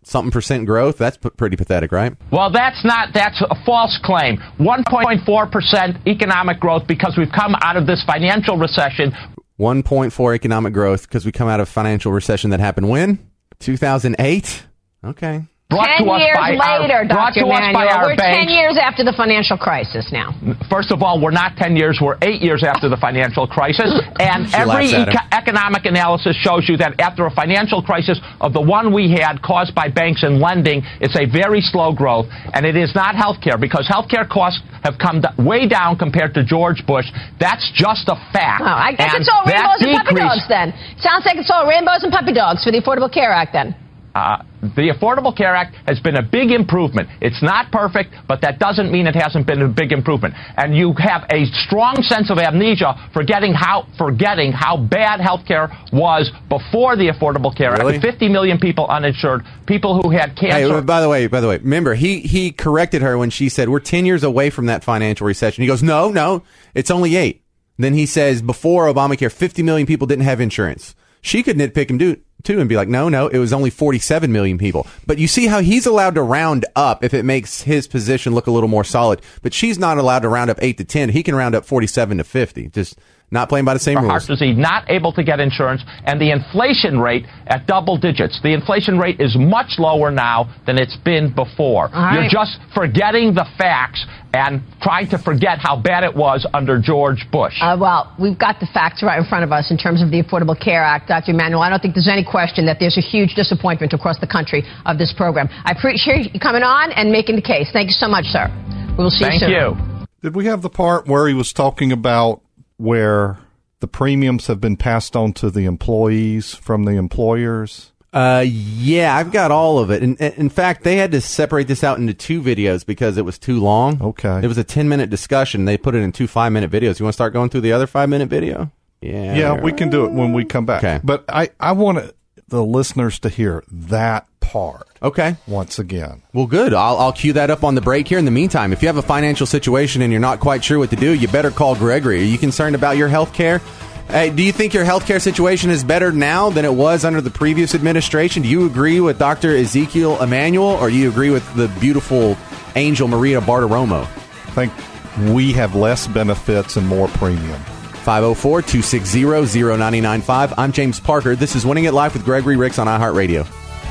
something percent growth. That's p- pretty pathetic, right? Well, that's not, that's a false claim. one point four percent economic growth because we've come out of this financial recession. one point four economic growth because we come out of financial recession that happened when? two thousand eight? Okay. Brought ten to us years by later, our, brought Doctor to us by Emanuel. our We're banks. ten years after the financial crisis now. First of all, we're not ten years, we're eight years after the financial crisis. And She every laughs at him. eco- economic analysis shows you that after a financial crisis of the one we had caused by banks and lending, it's a very slow growth. And it is not health care because health care costs have come d- way down compared to George Bush. That's just a fact. Oh, I guess And it's all that rainbows and puppy decrease- dogs then. Sounds like it's all rainbows and puppy dogs for the Affordable Care Act then. Uh, the Affordable Care Act has been a big improvement. It's not perfect, but that doesn't mean it hasn't been a big improvement. And you have a strong sense of amnesia forgetting how forgetting how bad health care was before the Affordable Care Really? Act. With fifty million people uninsured, people who had cancer. Hey, by the way, by the way, remember he he corrected her when she said we're ten years away from that financial recession. He goes, no, no, it's only eight. Then he says before Obamacare, fifty million people didn't have insurance. She could nitpick him too, too and be like, no, no, it was only forty-seven million people. But you see how he's allowed to round up if it makes his position look a little more solid. But she's not allowed to round up eight to ten. He can round up forty-seven to fifty. Just not playing by the same for rules. heart disease, not able to get insurance, and the inflation rate at double digits. The inflation rate is much lower now than it's been before. All right. You're just forgetting the facts and trying to forget how bad it was under George Bush. Uh, well, we've got the facts right in front of us in terms of the Affordable Care Act, Doctor Emanuel. I don't think there's any question that there's a huge disappointment across the country of this program. I appreciate you coming on and making the case. Thank you so much, sir. We will see Thank you soon. you. Did we have the part where he was talking about where the premiums have been passed on to the employees from the employers? Uh, yeah, I've got all of it. In, in fact, they had to separate this out into two videos because it was too long. Okay. It was a ten-minute discussion. They put it in two five-minute videos. You want to start going through the other five-minute video? Yeah. Yeah, we can do it when we come back. Okay. But I, I want the listeners to hear that part Okay. once again. Well, good. I'll, I'll cue that up on the break here. In the meantime, if you have a financial situation and you're not quite sure what to do, you better call Gregory. Are you concerned about your health care? Hey, do you think your health care situation is better now than it was under the previous administration? Do you agree with Doctor Ezekiel Emanuel, or do you agree with the beautiful angel Maria Bartiromo? I think we have less benefits and more premium. five oh four, two six zero, zero nine nine five. I'm James Parker. This is Winning at Life with Gregory Ricks on iHeartRadio.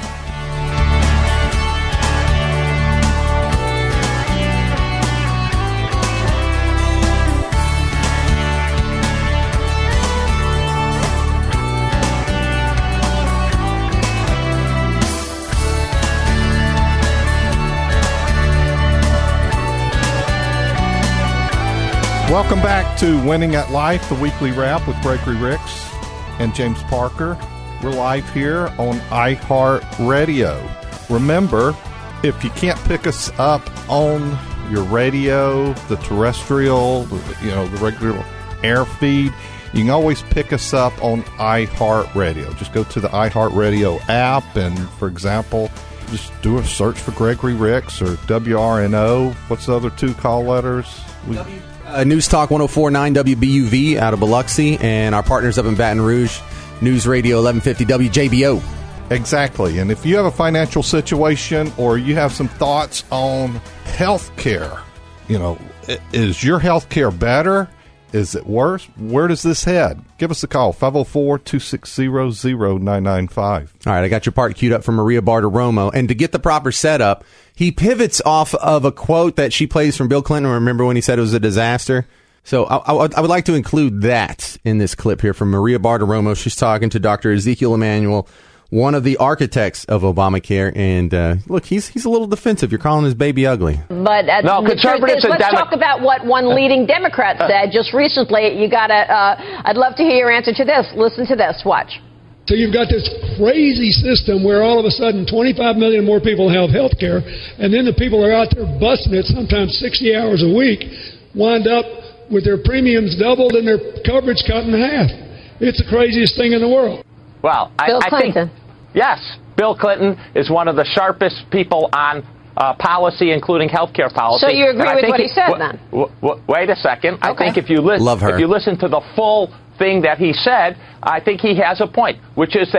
Welcome back to Winning at Life, the weekly wrap with Gregory Ricks and James Parker. We're live here on iHeartRadio. Remember, if you can't pick us up on your radio, the terrestrial, you know, the regular air feed, you can always pick us up on iHeartRadio. Just go to the iHeartRadio app and, for example, just do a search for Gregory Ricks or W R N O. What's the other two call letters? We, Uh, News Talk one oh four point nine W B U V out of Biloxi, and our partners up in Baton Rouge, News Radio eleven fifty W J B O. Exactly. And if you have a financial situation or you have some thoughts on health care, you know, i- is your health care better? Is it worse? Where does this head? Give us a call, five oh four, two six zero, zero nine nine five. All right, I got your part queued up from Maria Bartiromo. And to get the proper setup, he pivots off of a quote that she plays from Bill Clinton. Remember when he said it was a disaster? So I, I, I would like to include that in this clip here from Maria Bartiromo. She's talking to Doctor Ezekiel Emanuel, one of the architects of Obamacare. And uh, look, he's he's a little defensive. You're calling his baby ugly. But uh, No, the truth conservatives is, and let's Demo- talk about what one leading Democrat said just recently. You got to. Uh, I'd love to hear your answer to this. Listen to this. Watch. So you've got this crazy system where all of a sudden twenty-five million more people have health care, and then the people are out there busting it sometimes sixty hours a week, wind up with their premiums doubled and their coverage cut in half. It's the craziest thing in the world. Well, I, Bill I Clinton. think, yes, Bill Clinton is one of the sharpest people on uh, policy, including health care policy. So you agree And I with think what he said, w- then? W- w- wait a second. I Okay. think if you, li- Love her. if you listen to the full thing that he said, I think he has a point, which is that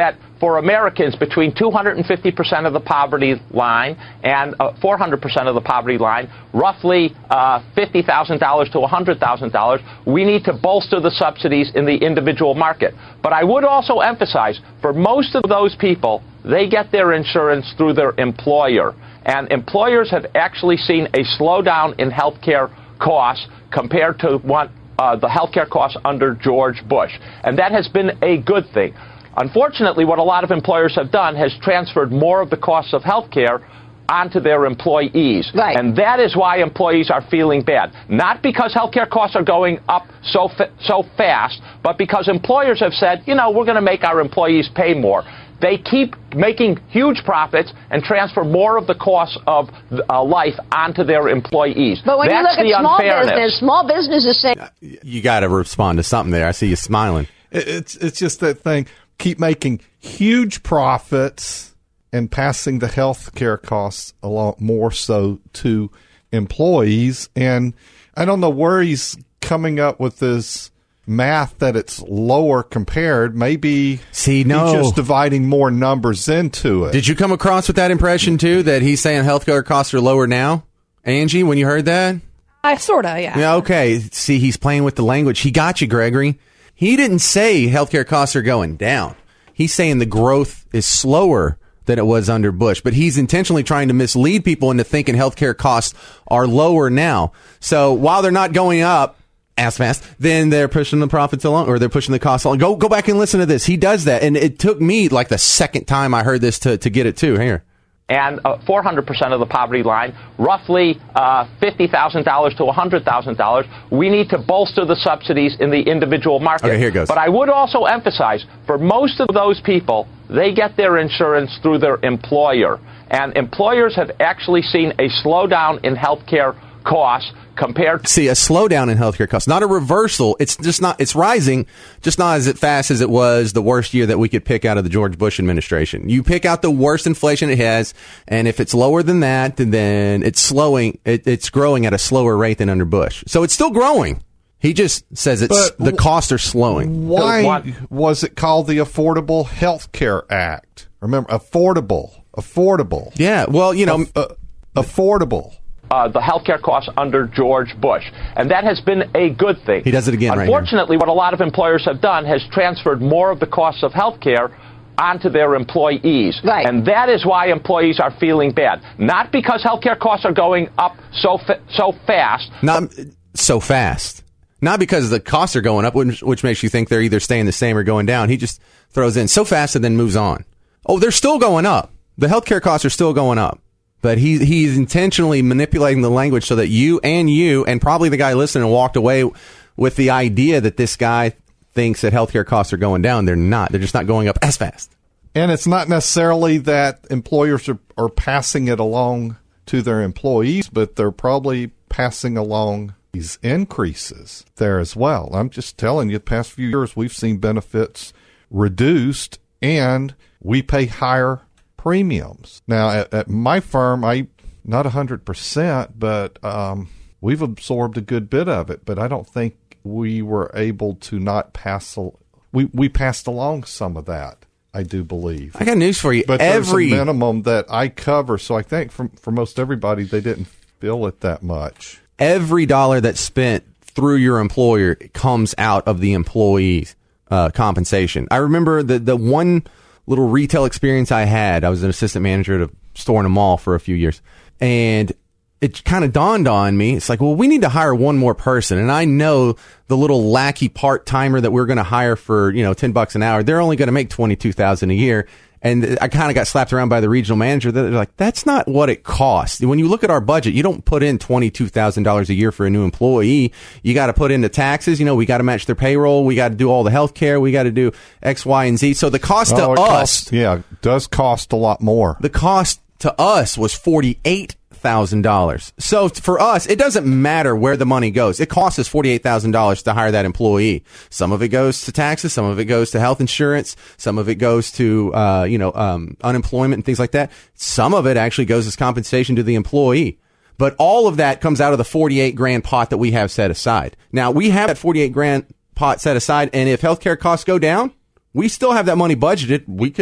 for Americans between two hundred fifty percent of the poverty line and uh, four hundred percent of the poverty line, roughly uh, fifty thousand dollars to one hundred thousand dollars, we need to bolster the subsidies in the individual market. But I would also emphasize, for most of those people, they get their insurance through their employer. And employers have actually seen a slowdown in health care costs compared to what uh, the health care costs under George Bush. And that has been a good thing. Unfortunately, what a lot of employers have done has transferred more of the costs of health care onto their employees. Right. And that is why employees are feeling bad. Not because healthcare costs are going up so fa- so fast, but because employers have said, you know, we're going to make our employees pay more. They keep making huge profits and transfer more of the cost of uh, life onto their employees. But when That's you look the at small unfairness. business, small business is saying... You got to respond to something there. I see you smiling. It's it's just that thing. Keep making huge profits and passing the health care costs a lot more so to employees. And I don't know where he's coming up with this math that it's lower compared. Maybe See, no. he's just dividing more numbers into it. Did you come across with that impression, too, that he's saying healthcare costs are lower now? Angie, when you heard that? I sorta, yeah. Yeah, okay. See, he's playing with the language. He got you, Gregory. He didn't say healthcare costs are going down. He's saying the growth is slower than it was under Bush, but he's intentionally trying to mislead people into thinking healthcare costs are lower now. So while they're not going up as fast, then they're pushing the profits along, or they're pushing the costs along. Go, go back and listen to this. He does that, and it took me like the second time I heard this to, to get it too. Here. And uh, four hundred percent of the poverty line, roughly uh, fifty thousand dollars to one hundred thousand dollars, we need to bolster the subsidies in the individual market. Okay, here it goes. But I would also emphasize, for most of those people, they get their insurance through their employer. And employers have actually seen a slowdown in health care costs compared to... See, a slowdown in healthcare costs, not a reversal. It's just not, it's rising, just not as fast as it was the worst year that we could pick out of the George Bush administration. You pick out the worst inflation it has, and if it's lower than that, then it's slowing, it, it's growing at a slower rate than under Bush. So it's still growing. He just says it's, But the costs are slowing. Why was it called the Affordable Health Care Act? Remember, affordable, affordable. Yeah, well, you know, uh, affordable. Uh, the healthcare costs under George Bush. And that has been a good thing. He does it again right here. Unfortunately, what a lot of employers have done has transferred more of the costs of healthcare onto their employees. Right. And that is why employees are feeling bad. Not because healthcare costs are going up so fa- so fast. not so fast. Not because the costs are going up, which, which makes you think they're either staying the same or going down. He just throws in so fast and then moves on. Oh, they're still going up. The healthcare costs are still going up. But he, he's intentionally manipulating the language so that you and you and probably the guy listening walked away with the idea that this guy thinks that healthcare costs are going down. They're not. They're just not going up as fast. And it's not necessarily that employers are, are passing it along to their employees, but they're probably passing along these increases there as well. I'm just telling you, the past few years, we've seen benefits reduced and we pay higher premiums. Now, at, at my firm, I not one hundred percent, but um, we've absorbed a good bit of it. But I don't think we were able to not pass. We we passed along some of that, I do believe. I got news for you. But Every there's a minimum that I cover, so I think for, for most everybody, they didn't feel it that much. every dollar that's spent through your employer comes out of the employee's uh, compensation. I remember the the one little retail experience I had. I was an assistant manager at a store in a mall for a few years, and it kind of dawned on me. It's like, well, we need to hire one more person, and I know the little lackey part timer that we're going to hire for, you know, ten bucks an hour. They're only going to make twenty two thousand a year. And I kind of got slapped around by the regional manager. They're like, that's not what it costs. When you look at our budget, you don't put in twenty-two thousand dollars a year for a new employee. You got to put in the taxes. You know, we got to match their payroll. We got to do all the health care. We got to do X, Y, and Z. So the cost Oh, to it us, costs- yeah, it does cost a lot more. the cost to us was forty-eight thousand dollars. So for us, it doesn't matter where the money goes. It costs us forty-eight thousand dollars to hire that employee. Some of it goes to taxes. Some of it goes to health insurance. Some of it goes to, uh, you know, um, unemployment and things like that. Some of it actually goes as compensation to the employee. But all of that comes out of the forty-eight grand pot that we have set aside. Now, we have that forty-eight grand pot set aside, and if healthcare costs go down, we still have that money budgeted. We could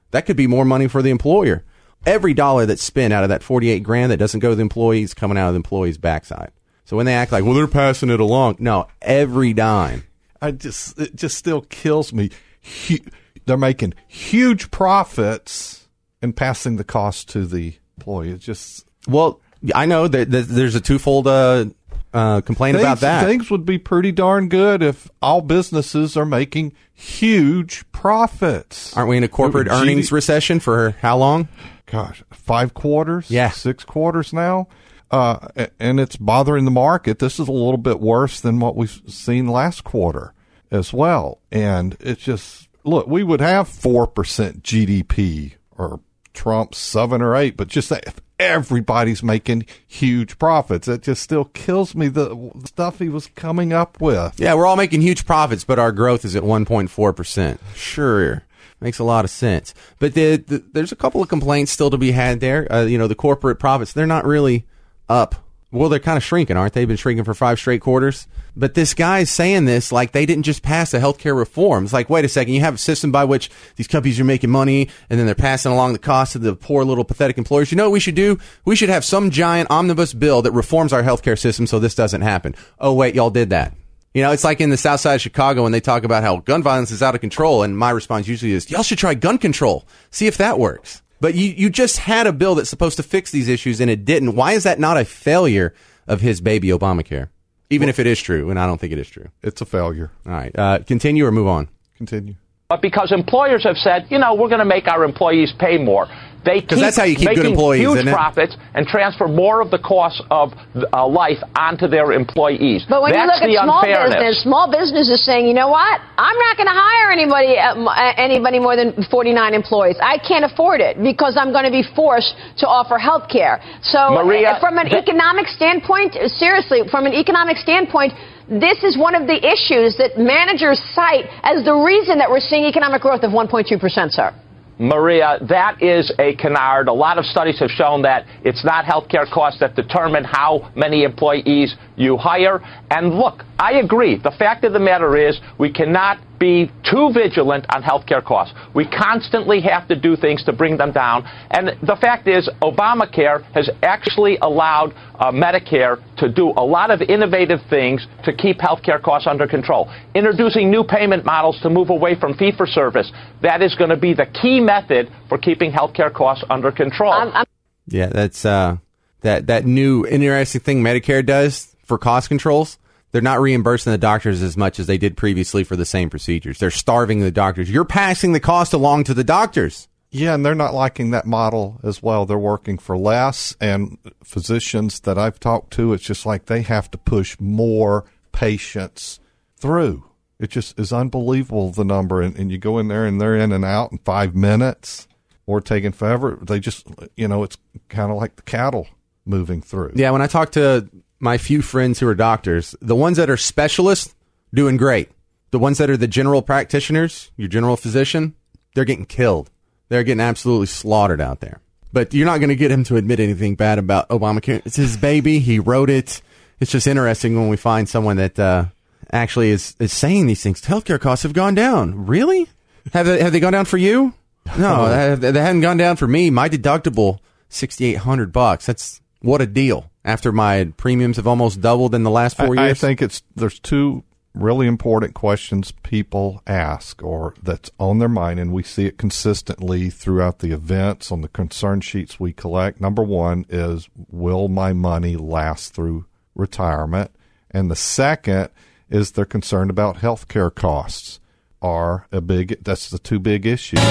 That could be more money for the employer. Every dollar that's spent out of that forty-eight grand that doesn't go to the employees coming out of the employee's backside. So when they act like, well, they're passing it along. No, every dime. I just, it just still kills me. Hu- they're making huge profits and passing the cost to the employee. It's just, well, I know that, that there's a twofold uh, uh, complaint things, about that. Things would be pretty darn good if all businesses are making huge profits. Aren't we in a corporate G D- earnings recession for how long? Gosh, five quarters? Yeah. Six quarters now? Uh, and it's bothering the market. This is a little bit worse than what we've seen last quarter as well. And it's just, look, we would have four percent G D P or Trump's seven or eight, but just that if everybody's making huge profits, it just still kills me, the stuff he was coming up with. Yeah, we're all making huge profits, but our growth is at one point four percent. Sure. Makes a lot of sense. But the, the, there's a couple of complaints still to be had there. Uh, you know, the corporate profits, they're not really up. Well, they're kind of shrinking, aren't they? They've been shrinking for five straight quarters. But this guy's saying this like they didn't just pass a healthcare reform. It's like, wait a second, you have a system by which these companies are making money and then they're passing along the cost to the poor little pathetic employers. You know what we should do? We should have some giant omnibus bill that reforms our healthcare system so this doesn't happen. Oh, wait, y'all did that. You know, it's like in the South Side of Chicago when they talk about how gun violence is out of control, and my response usually is, y'all should try gun control. See if that works. But you, you just had a bill that's supposed to fix these issues, and it didn't. Why is that not a failure of his baby Obamacare? Even well, if it is true, and I don't think it is true. It's a failure. All right. Uh, continue or move on? Continue. But because employers have said, you know, we're going to make our employees pay more. They keep that's how you keep making good employees, huge isn't it? profits and transfer more of the cost of uh, life onto their employees. But when That's you look at small unfairness. business, small business is saying, you know what? I'm not going to hire anybody uh, anybody more than forty-nine employees. I can't afford it because I'm going to be forced to offer health care. So Maria, uh, from an th- economic standpoint, seriously, from an economic standpoint, this is one of the issues that managers cite as the reason that we're seeing economic growth of one point two percent, sir. Maria, that is a canard. A lot of studies have shown that it's not healthcare costs that determine how many employees you hire. And look, I agree. The fact of the matter is we cannot be too vigilant on healthcare costs. We constantly have to do things to bring them down. And the fact is Obamacare has actually allowed uh, Medicare to do a lot of innovative things to keep healthcare costs under control. Introducing new payment models to move away from fee-for-service. That is going to be the key method for keeping healthcare costs under control. I'm, I'm- Yeah, that's uh, that, that new interesting thing Medicare does for cost controls. They're not reimbursing the doctors as much as they did previously for the same procedures. They're starving the doctors. You're passing the cost along to the doctors. Yeah, and they're not liking that model as well. They're working for less, and physicians that I've talked to, it's just like they have to push more patients through. It just is unbelievable, the number. And, and you go in there, and they're in and out in five minutes or taking forever. They just, you know, it's kind of like the cattle moving through. Yeah, when I talk to my few friends who are doctors, the ones that are specialists, doing great. The ones that are the general practitioners, your general physician, they're getting killed. They're getting absolutely slaughtered out there. But you're not going to get him to admit anything bad about Obamacare. It's his baby. He wrote it. It's just interesting when we find someone that uh, actually is, is saying these things. Healthcare costs have gone down. Really? Have they, have they gone down for you? No, they, they haven't gone down for me. My deductible, sixty-eight hundred bucks. That's what a deal. After my premiums have almost doubled in the last four I, years. I think it's there's two really important questions people ask or that's on their mind, and we see it consistently throughout the events on the concern sheets we collect. Number one is, will my money last through retirement? And the second is they're concerned about health care costs are a big, that's the two big issues.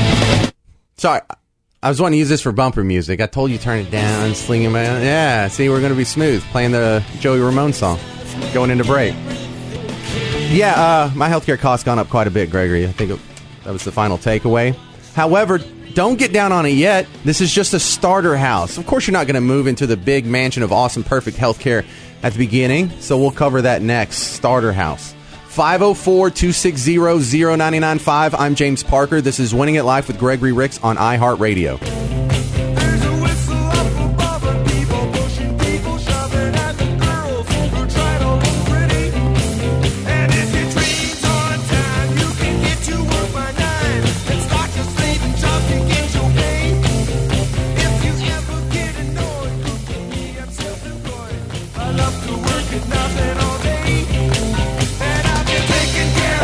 Sorry, I was wanting to use this for bumper music. I told you turn it down, sling it out. Yeah, see, we're going to be smooth. Playing the Joey Ramone song. Going into break. Yeah, uh, my healthcare costs gone up quite a bit, Gregory. I think it, that was the final takeaway. However, don't get down on it yet. This is just a starter house. Of course, you're not going to move into the big mansion of awesome, perfect healthcare at the beginning, so we'll cover that next. Starter house. five oh four, two six zero, zero nine nine five. I'm James Parker. This is Winning at Life with Gregory Ricks on iHeartRadio. There's a whistle up above and people pushing, people shoving at the girls who try to look pretty. And if your train's on time, you can get to work by nine and start your sleep and jump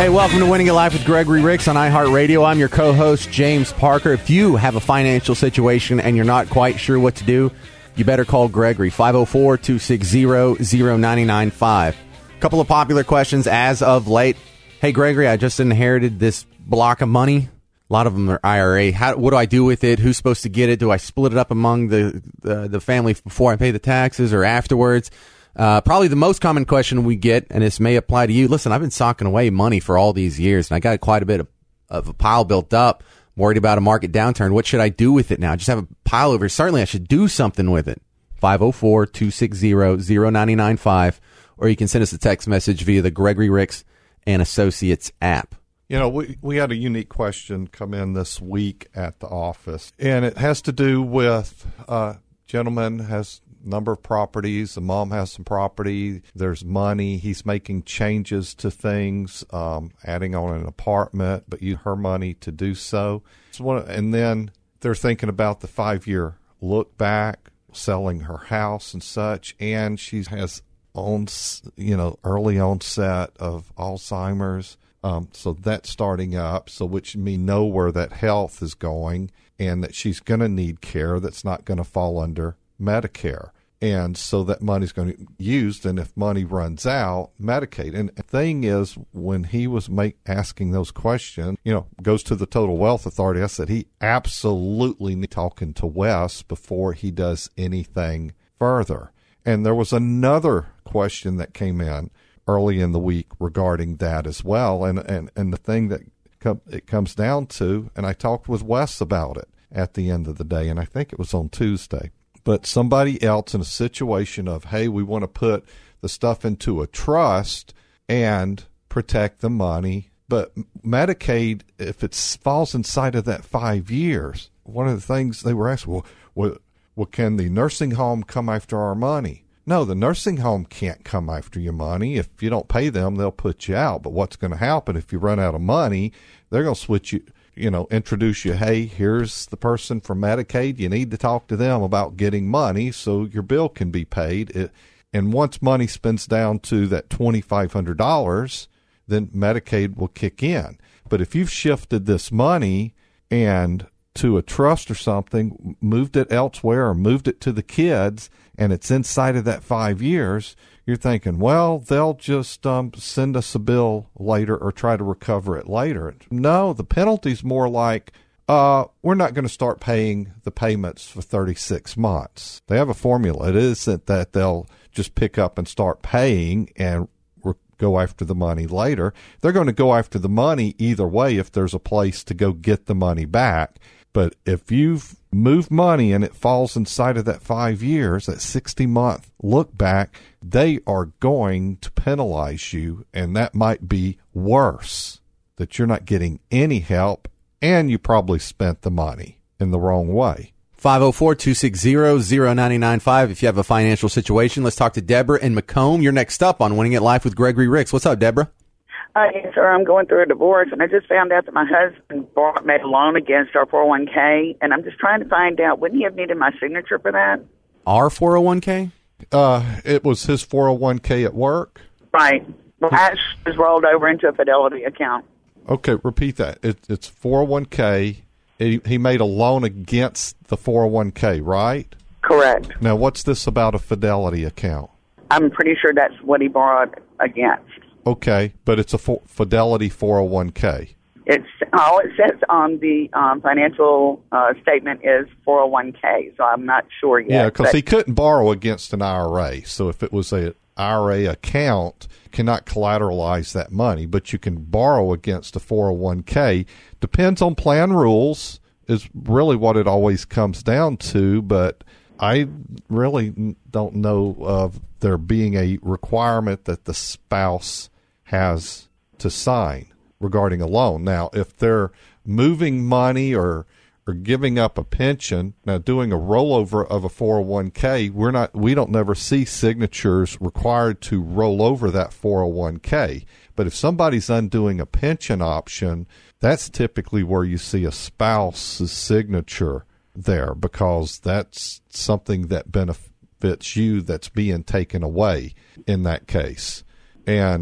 Hey, welcome to Winning at Life with Gregory Ricks on iHeartRadio. I'm your co-host, James Parker. If you have a financial situation and you're not quite sure what to do, you better call Gregory, five oh four, two six zero, zero nine nine five. A couple of popular questions as of late. Hey, Gregory, I just inherited this block of money. A lot of them are I R A. How, what do I do with it? Who's supposed to get it? Do I split it up among the the, the family before I pay the taxes or afterwards? Uh, probably the most common question we get, and this may apply to you. Listen, I've been socking away money for all these years, and I got quite a bit of, of a pile built up. Worried about a market downturn. What should I do with it now? I just have a pile over. Certainly, I should do something with it. five oh four, two six zero, zero nine nine five, or you can send us a text message via the Gregory Ricks and Associates app. You know, we, we had a unique question come in this week at the office, and it has to do with a gentleman has a number of properties. The mom has some property. There's money. He's making changes to things, um, adding on an apartment, but use her money to do so. so one, and then they're thinking about the five-year look back, selling her house and such, and she has on, you know, early onset of Alzheimer's. Um, so that's starting up, so which we know where that health is going and that she's going to need care that's not going to fall under Medicare. And so that money's going to be used, and if money runs out, Medicaid. And the thing is, when he was make, asking those questions, you know, goes to the Total Wealth Authority, I said he absolutely needs talking to Wes before he does anything further. And there was another question that came in early in the week regarding that as well. And, and, and the thing that com- it comes down to, and I talked with Wes about it at the end of the day, and I think it was on Tuesday, but somebody else in a situation of, hey, we want to put the stuff into a trust and protect the money. But Medicaid, if it falls inside of that five years, one of the things they were asking, well, well, well, can the nursing home come after our money? No, the nursing home can't come after your money. If you don't pay them, they'll put you out. But what's going to happen if you run out of money, they're going to switch you, you know, introduce you, hey, here's the person from Medicaid. You need to talk to them about getting money so your bill can be paid. It, and once money spends down to that twenty-five hundred dollars, then Medicaid will kick in. But if you've shifted this money and to a trust or something, moved it elsewhere or moved it to the kids, and it's inside of that five years, you're thinking, well, they'll just um, send us a bill later or try to recover it later. No, the penalty's more like, uh, we're not going to start paying the payments for thirty-six months. They have a formula. It isn't that they'll just pick up and start paying and re- go after the money later. They're going to go after the money either way if there's a place to go get the money back. But if you've moved money and it falls inside of that five years, that sixty-month look back, they are going to penalize you, and that might be worse, that you're not getting any help, and you probably spent the money in the wrong way. five oh four, two six zero, zero nine nine five if you have a financial situation. Let's talk to Deborah in Macomb. You're next up on Winning at Life with Gregory Ricks. What's up, Deborah? Uh, yes, sir. I'm going through a divorce, and I just found out that my husband bought, made a loan against our four oh one k, and I'm just trying to find out, wouldn't he have needed my signature for that? Our four oh one k? Uh, it was his four oh one k at work? Right. Well, that was rolled over into a Fidelity account. Okay, repeat that. It, it's four oh one k. He, he made a loan against the four oh one k, right? Correct. Now, what's this about a Fidelity account? I'm pretty sure that's what he borrowed against. Okay, but it's a for, Fidelity four oh one k. It's all it says on the um, financial uh, statement is four oh one k, so I'm not sure yet. Yeah, because he couldn't borrow against an I R A. So if it was a I R A account, cannot collateralize that money, but you can borrow against a four oh one k. Depends on plan rules is really what it always comes down to, but I really don't know of there being a requirement that the spouse has to sign regarding a loan. Now, if they're moving money or or giving up a pension, now doing a rollover of a four oh one k, we're not we don't never see signatures required to roll over that four oh one k. But if somebody's undoing a pension option, that's typically where you see a spouse's signature there, because that's something that benefits you that's being taken away in that case. And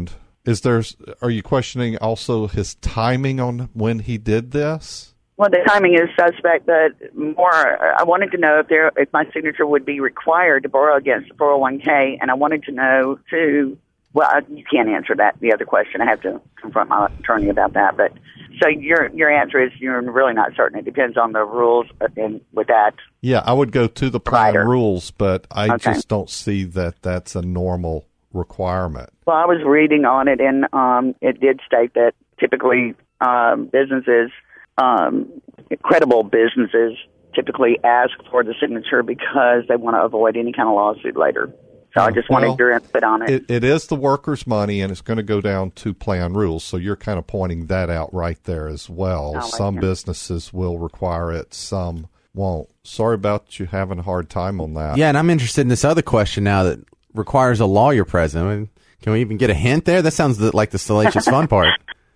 Is there? Are you questioning also his timing on when he did this? Well, the timing is suspect, but more, I wanted to know if there, if my signature would be required to borrow against the four oh one k, and I wanted to know, too, well, you can't answer that, the other question. I have to confront my attorney about that. But so your your answer is you're really not certain. It depends on the rules and with that. Yeah, I would go to the plan Provider. rules, but I Okay. just don't see that that's a normal requirement. Well, I was reading on it, and um, it did state that typically um, businesses, um, credible businesses, typically ask for the signature because they want to avoid any kind of lawsuit later. So I just wanted Well, your input on it. It, it is the workers' money, and it's going to go down to plan rules. So you're kind of pointing that out right there as well. I like Some that. businesses will require it, some won't. Sorry about you having a hard time on that. Yeah, and I'm interested in this other question now that requires a lawyer present. I mean, can we even get a hint there? That sounds like the salacious fun part.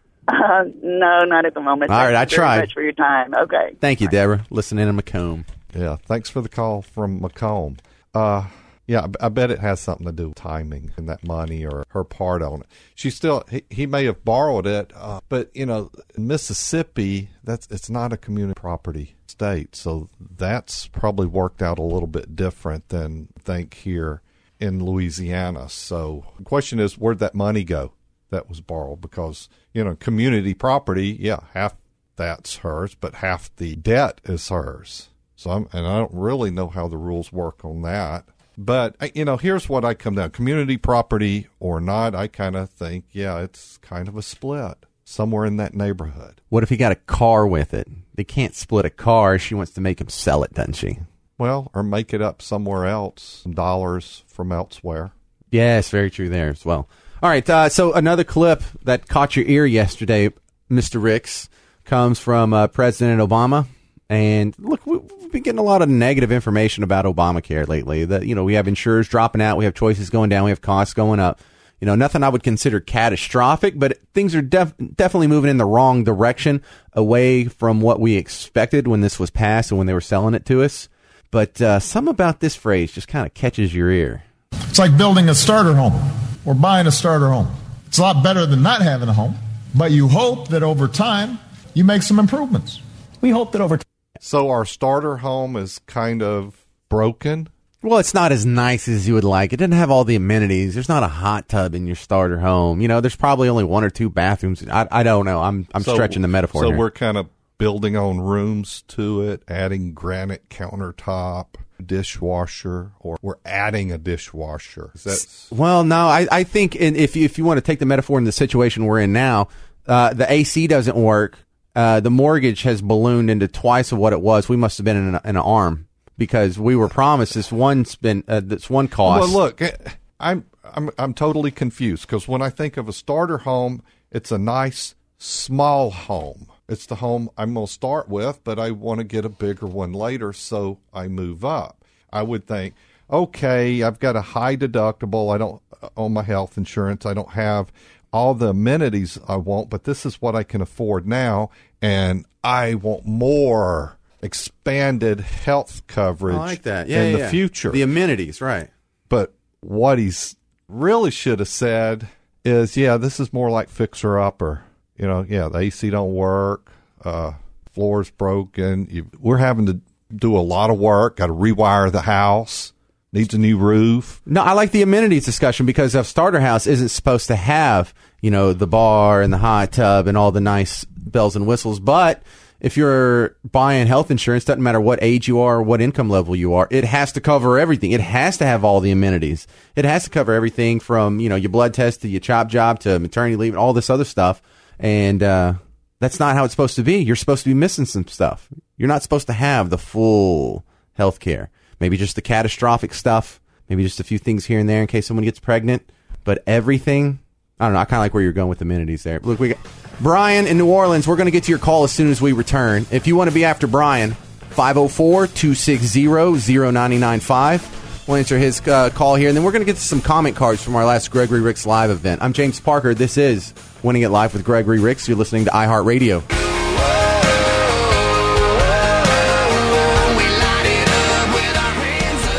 Uh, no, not at the moment. All right, Thank I you very tried. much for your time. Okay. Thank you, Deborah. Listening in Macomb. Yeah, thanks for the call from Macomb. Uh, yeah, I I bet it has something to do with timing and that money or her part on it. She still, he, he may have borrowed it, uh, but, you know, in Mississippi, that's it's not a community property state, so that's probably worked out a little bit different than I think here in Louisiana. So the question is, where'd that money go that was borrowed? Because, you know, community property, yeah, half that's hers, but half the debt is hers. So I'm, and I don't really know how the rules work on that. But, I- you know, here's what I come down. Community property or not, I kind of think, yeah, it's kind of a split somewhere in that neighborhood. What if he got a car with it? They can't split a car. She wants to make him sell it, doesn't she? Well, or make it up somewhere else, some dollars from elsewhere. Yes, very true there as well. All right, uh, so another clip that caught your ear yesterday, Mister Ricks, comes from uh, President Obama. And look, we- we've been getting a lot of negative information about Obamacare lately. That, you know, we have insurers dropping out, we have choices going down, we have costs going up. You know, nothing I would consider catastrophic, but things are def- definitely moving in the wrong direction, away from what we expected when this was passed and when they were selling it to us. But uh, some about this phrase just kind of catches your ear. It's like building a starter home or buying a starter home. It's a lot better than not having a home, but you hope that over time you make some improvements. We hope that over time. So our starter home is kind of broken. Well, it's not as nice as you would like. It doesn't have all the amenities. There's not a hot tub in your starter home. You know, there's probably only one or two bathrooms. I, I don't know. I'm I'm So- stretching the metaphor So here. we're kind of building on rooms to it, adding granite countertop, dishwasher, or we're adding a dishwasher. Is that Well, no, I, I think in, if you, if you want to take the metaphor in the situation we're in now, uh, the A C doesn't work. Uh, the mortgage has ballooned into twice of what it was. We must have been in, a, in an arm because we were promised this one spin, uh, this one cost. Well, look, eh, I'm I'm I'm totally confused because when I think of a starter home, it's a nice small home. It's the home I'm going to start with, but I want to get a bigger one later, so I move up. I would think, okay, I've got a high deductible. I don't own my health insurance. I don't have all the amenities I want, but this is what I can afford now, and I want more expanded health coverage I like that. Yeah, in yeah, the yeah. future. The amenities, right. But what he's really should have said is, yeah, this is more like fixer upper. You know, yeah, the A C don't work, uh, floor's broken. You, we're having to do a lot of work. Got to rewire the house. Needs a new roof. No, I like the amenities discussion because a starter house isn't supposed to have, you know, the bar and the hot tub and all the nice bells and whistles. But if you're buying health insurance, doesn't matter what age you are or what income level you are, it has to cover everything. It has to have all the amenities. It has to cover everything from, you know, your blood test to your chop job to maternity leave and all this other stuff. And uh, that's not how it's supposed to be. You're supposed to be missing some stuff. You're not supposed to have the full health care. Maybe just the catastrophic stuff. Maybe just a few things here and there in case someone gets pregnant. But everything, I don't know. I kind of like where you're going with amenities there. Look, we got Brian in New Orleans. We're going to get to your call as soon as we return. If you want to be after Brian, five oh four, two six zero, zero nine nine five. We'll answer his uh, call here. And then we're going to get to some comment cards from our last Gregory Ricks live event. I'm James Parker. This is Winning It Live with Gregory Ricks. You're listening to iHeartRadio.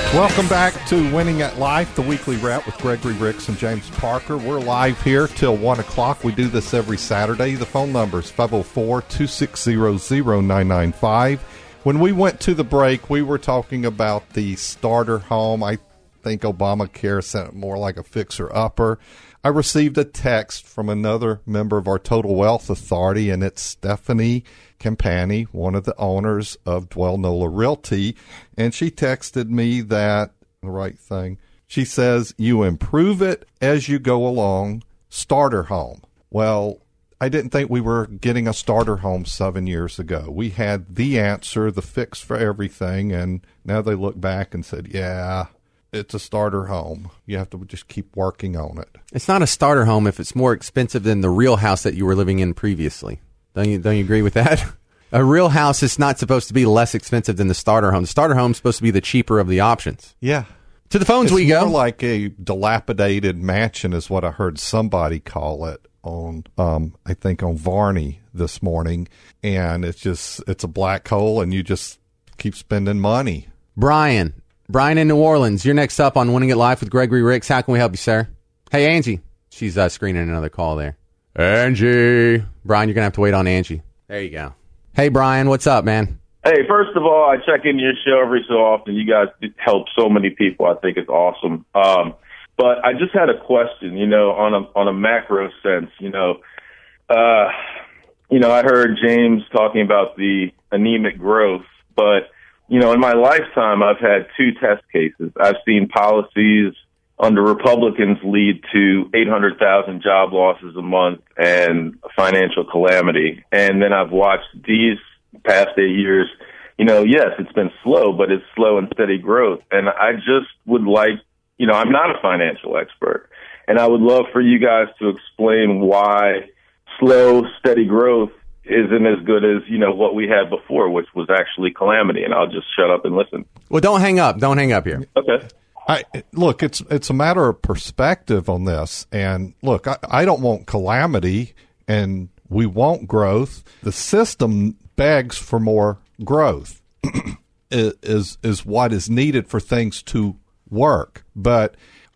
Welcome back to Winning at Life, the weekly wrap with Gregory Ricks and James Parker. We're live here till one o'clock. We do this every Saturday. The phone number is five oh four, two six zero, zero nine nine five. When we went to the break, we were talking about the starter home. I think Obamacare sounded more like a fixer-upper. I received a text from another member of our Total Wealth Authority, and it's Stephanie Campani, one of the owners of Dwell Nola Realty, and she texted me that, the right thing, she says, you improve it as you go along, starter home. Well, I didn't think we were getting a starter home seven years ago. We had the answer, the fix for everything, and now they look back and said, yeah, it's a starter home. You have to just keep working on it. It's not a starter home if it's more expensive than the real house that you were living in previously. Don't you, don't you agree with that? A real house is not supposed to be less expensive than the starter home. The starter home is supposed to be the cheaper of the options. Yeah. To the phones it's we go. More like a dilapidated mansion is what I heard somebody call it on, um, I think on Varney this morning. And it's just, it's a black hole and you just keep spending money. Brian. Brian in New Orleans, you're next up on Winning at Life with Gregory Ricks. How can we help you, sir? Hey, Angie. She's uh, screening another call there. Angie. Brian, you're going to have to wait on Angie. There you go. Hey, Brian, what's up, man? Hey, first of all, I check into your show every so often. You guys help so many people. I think it's awesome. Um, but I just had a question, you know, on a on a macro sense. You know, uh, you know, I heard James talking about the anemic growth, but you know, in my lifetime, I've had two test cases. I've seen policies under Republicans lead to eight hundred thousand job losses a month and financial calamity. And then I've watched these past eight years, you know, yes, it's been slow, but it's slow and steady growth. And I just would like, you know, I'm not a financial expert, and I would love for you guys to explain why slow, steady growth isn't as good as, you know, what we had before, which was actually calamity. And I'll just shut up and listen. Well, don't hang up. Don't hang up here. Okay. I, look, it's it's a matter of perspective on this. And look, I, I don't want calamity and we want growth. The system begs for more growth is is what is needed for things to work. But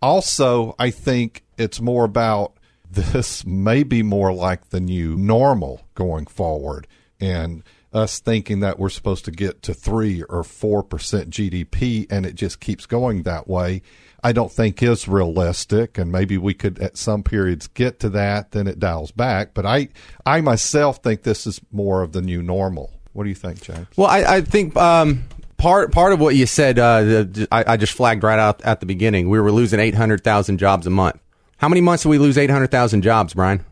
also, I think it's more about this may be more like the new normal going forward, and us thinking that we're supposed to get to three or four percent G D P, and it just keeps going that way, I don't think is realistic. And maybe we could at some periods get to that, then it dials back. But I, I myself think this is more of the new normal. What do you think, James? Well, I, I think um, part part of what you said, uh, the, I, I just flagged right out at the beginning. We were losing eight hundred thousand jobs a month. How many months do we lose eight hundred thousand jobs, Brian?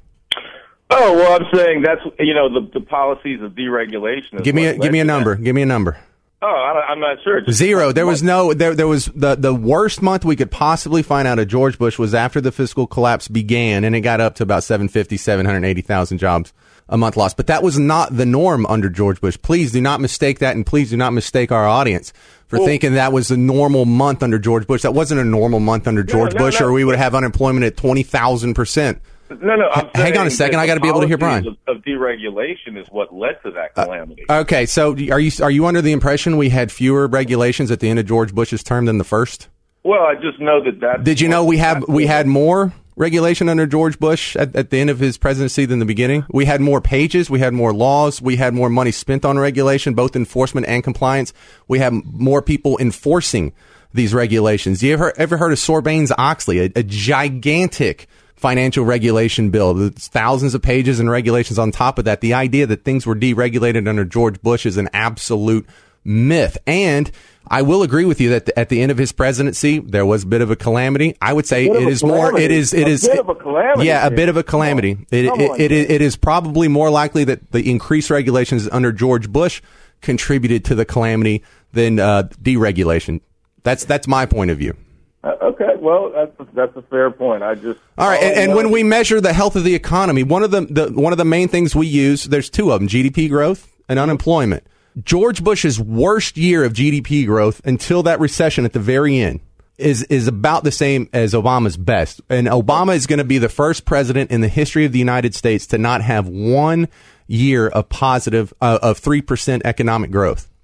Oh, well, I'm saying that's, you know, the, the policies of deregulation. Give me a, give me a number. Give me a number. Oh, I, I'm not sure. Just Zero. There was no, there, there was the, the worst month we could possibly find out of George Bush was after the fiscal collapse began, and it got up to about seven hundred fifty, seven hundred eighty thousand jobs a month lost. But that was not the norm under George Bush. Please do not mistake that, and please do not mistake our audience for well, thinking that was a normal month under George Bush. That wasn't a normal month under George no, no, Bush, no. or we would have unemployment at twenty thousand percent. No, no. I'm Hang on a second. I got to be able to hear Brian. Of, of deregulation is what led to that calamity. Uh, okay, so are you are you under the impression we had fewer regulations at the end of George Bush's term than the first? Well, I just know that that. Did you know we have we had more regulation under George Bush at, at the end of his presidency than the beginning? We had more pages, we had more laws, we had more money spent on regulation, both enforcement and compliance. We have more people enforcing these regulations. You ever ever heard of Sarbanes-Oxley, a, a gigantic financial regulation bill? There's thousands of pages and regulations on top of that. The idea that things were deregulated under George Bush is an absolute myth. And I will agree with you that at the end of his presidency, there was a bit of a calamity. I would say it is more, it is, it is, a bit of a calamity. Yeah, a bit of a calamity. It, it, it, it, it is probably more likely that the increased regulations under George Bush contributed to the calamity than uh, deregulation. That's, that's my point of view. Uh, okay, well, that's a, that's a fair point. I just all right, and, and when we measure the health of the economy, one of the, the one of the main things we use, there's two of them: G D P growth and unemployment. George Bush's worst year of G D P growth until that recession at the very end is is about the same as Obama's best. And Obama is going to be the first president in the history of the United States to not have one year of positive uh, of three percent economic growth.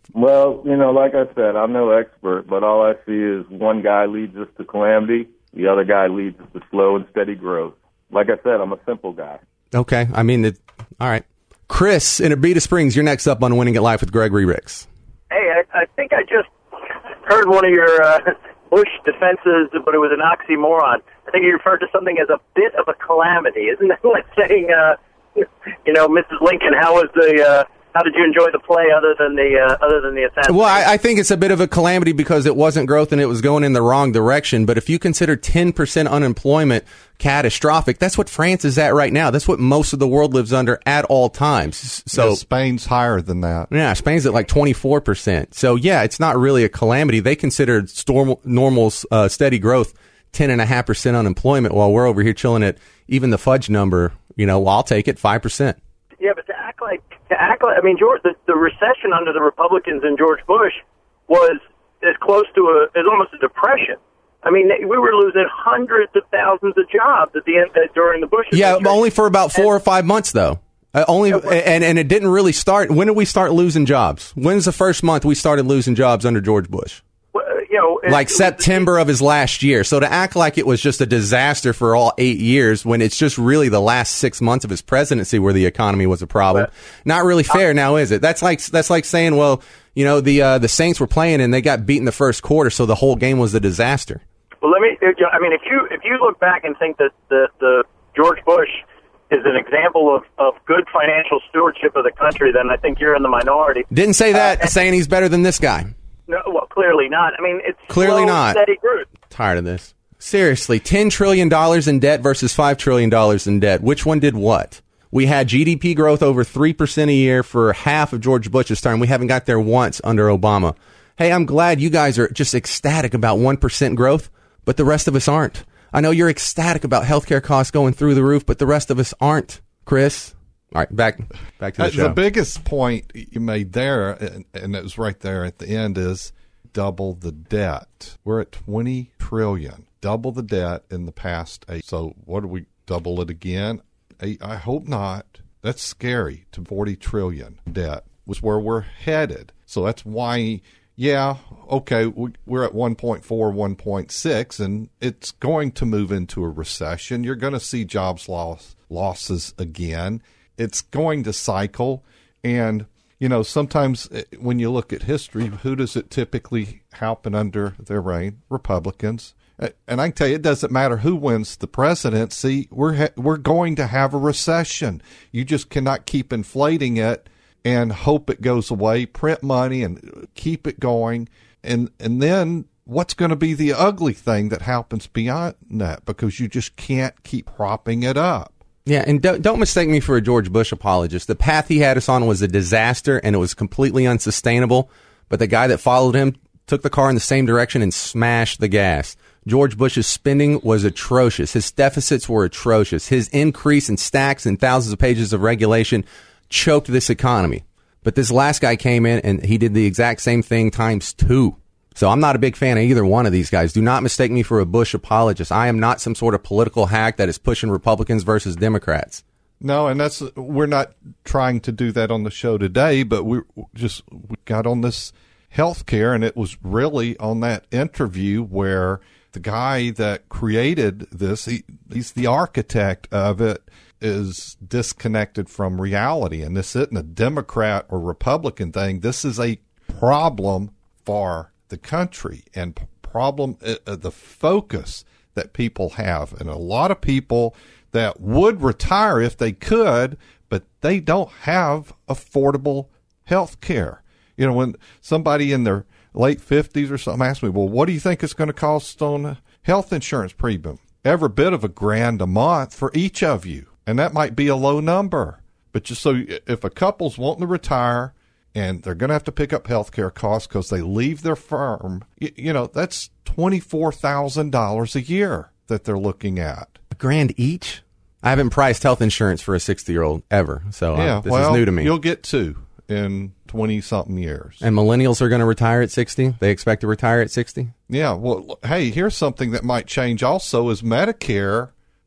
Well, you know, like I said, I'm no expert, but all I see is one guy leads us to calamity, the other guy leads us to slow and steady growth. Like I said, I'm a simple guy. Okay, I mean, it, all right. Chris in Abita Springs, you're next up on Winning at Life with Gregory Ricks. Hey, I, I think I just heard one of your uh, Bush defenses, but it was an oxymoron. I think you referred to something as a bit of a calamity. Isn't that like saying, uh, you know, Missus Lincoln, how was the, uh, how did you enjoy the play other than the, uh, other than the assassination? Well, I, I think it's a bit of a calamity because it wasn't growth and it was going in the wrong direction. But if you consider ten percent unemployment catastrophic, that's what France is at right now. That's what most of the world lives under at all times. So yeah, Spain's higher than that. Yeah, Spain's at like twenty-four percent. So yeah, it's not really a calamity. They considered storm, normal uh, steady growth ten point five percent unemployment while we're over here chilling at even the fudge number. You know, well, I'll take it, five percent. Yeah, but to act like, to act like, I mean, George, the, the recession under the Republicans and George Bush was as close to a, as almost a depression. I mean, we were losing hundreds of thousands of jobs at the end uh, during the Bush administration. Yeah, only for about four and, or five months, though. Uh, only, yeah, and and it didn't really start. When did we start losing jobs? When's the first month we started losing jobs under George Bush? Well, you know, it, like it September was, of his last year. So to act like it was just a disaster for all eight years when it's just really the last six months of his presidency where the economy was a problem, but, not really fair. I, now is it? That's like that's like saying, well, you know, the uh, the Saints were playing and they got beat in the first quarter, so the whole game was a disaster. Well, let me. I mean, if you if you look back and think that the, the George Bush is an example of, of good financial stewardship of the country, then I think you're in the minority. Didn't say that, uh, and, saying he's better than this guy. No, well, clearly not. I mean, it's clearly slow, not. Steady growth. Tired of this. Seriously, ten trillion dollars in debt versus five trillion dollars in debt. Which one did what? We had G D P growth over three percent a year for half of George Bush's term. We haven't got there once under Obama. Hey, I'm glad you guys are just ecstatic about one percent growth, but the rest of us aren't. I know you're ecstatic about healthcare costs going through the roof, but the rest of us aren't, Chris. All right, back back to the show. The biggest point you made there, and, and it was right there at the end, is double the debt. We're at twenty trillion dollars. Double the debt in the past eight. So what do we double it again? I, I hope not. That's scary. To forty trillion dollars debt was where we're headed. So that's why... Yeah, okay, we're at one point four, one point six, and it's going to move into a recession. You're going to see jobs loss, losses again. It's going to cycle. And, you know, sometimes when you look at history, who does it typically happen under their reign? Republicans. And I can tell you, it doesn't matter who wins the presidency. We're ha- we're going to have a recession. You just cannot keep inflating it and hope it goes away, print money and keep it going. And and then what's going to be the ugly thing that happens beyond that? Because you just can't keep propping it up. Yeah, and don't, don't mistake me for a George Bush apologist. The path he had us on was a disaster, and it was completely unsustainable. But the guy that followed him took the car in the same direction and smashed the gas. George Bush's spending was atrocious. His deficits were atrocious. His increase in stacks and thousands of pages of regulation choked this economy. But this last guy came in and he did the exact same thing times two. So I'm not a big fan of either one of these guys. Do not mistake me for a Bush apologist. I am not some sort of political hack that is pushing Republicans versus Democrats. No, and that's we're not trying to do that on the show today, but we just we got on this health care, and it was really on that interview where the guy that created this, he, he's the architect of it, is disconnected from reality. And this isn't a Democrat or Republican thing. This is a problem for the country and problem, uh, the focus that people have. And a lot of people that would retire if they could, but they don't have affordable health care. You know, when somebody in their late fifties or something asks me, well, what do you think it's going to cost on health insurance premium? Every bit of a grand a month for each of you. And that might be a low number. But just so if a couple's wanting to retire and they're going to have to pick up health care costs because they leave their firm, you, you know, that's twenty-four thousand dollars a year that they're looking at. A grand each? I haven't priced health insurance for a sixty-year-old ever, so yeah, uh, this well, is new to me. You'll get two in twenty-something years. And millennials are going to retire at sixty? They expect to retire at sixty? Yeah, well, hey, here's something that might change also is Medicare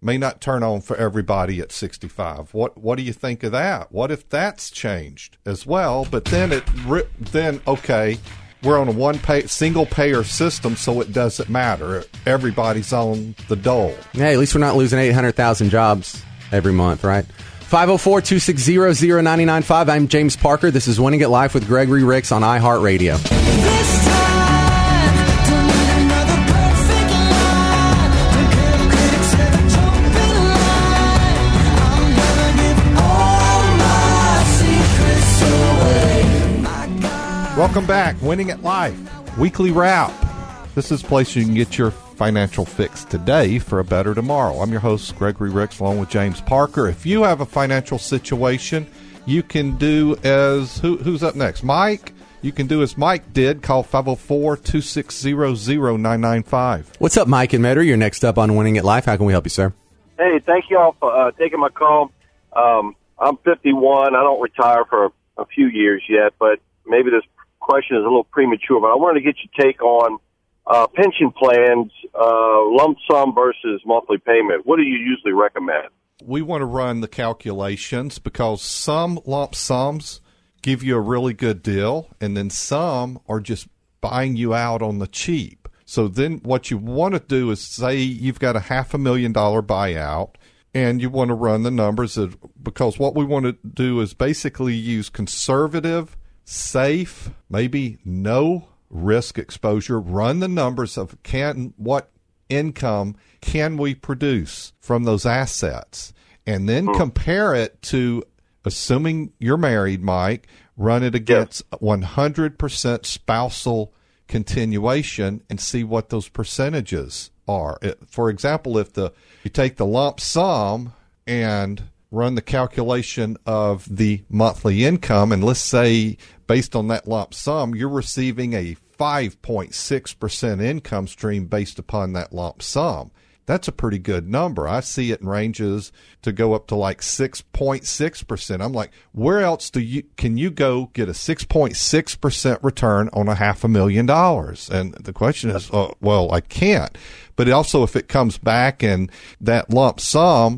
may not turn on for everybody at sixty-five. What what do you think of that? What if that's changed as well? But then it then okay, we're on a one pay single payer system, so it doesn't matter. Everybody's on the dole. Hey, at least we're not losing eight hundred thousand jobs every month, right? five oh four, two six zero, zero nine nine five. I'm James Parker. This is Winning It Live with Gregory Ricks on iHeartRadio. This time, don't need another perfect line. Don't care if critics ever jump in line. I'm gonna give all my secrets away. My God. Welcome back, Winning It Live, weekly wrap. This is a place you can get your financial fix today for a better tomorrow. I'm your host, Gregory Ricks, along with James Parker. If you have a financial situation, you can do as, who, who's up next? Mike? You can do as Mike did. Call five oh four, two six zero, zero nine nine five. What's up, Mike and Metter? You're next up on Winning It Live. How can we help you, sir? Hey, thank you all for uh, taking my call. Um, I'm fifty-one. I don't retire for a few years yet, but maybe this question is a little premature. But I wanted to get your take on Uh, pension plans, uh, lump sum versus monthly payment. What do you usually recommend? We want to run the calculations because some lump sums give you a really good deal, and then some are just buying you out on the cheap. So then what you want to do is say you've got a half a million dollar buyout, and you want to run the numbers of, because what we want to do is basically use conservative, safe, maybe no risk exposure, run the numbers of can what income can we produce from those assets, and then compare it to, assuming you're married, Mike, run it against one hundred percent spousal continuation and see what those percentages are. It, for example, if the you take the lump sum and run the calculation of the monthly income, and let's say based on that lump sum, you're receiving a five point six percent income stream based upon that lump sum. That's a pretty good number. I see it in ranges to go up to like six point six percent. I'm like, where else do you can you go get a six point six percent return on a half a million dollars? And the question is, uh, well, I can't. But also, if it comes back and that lump sum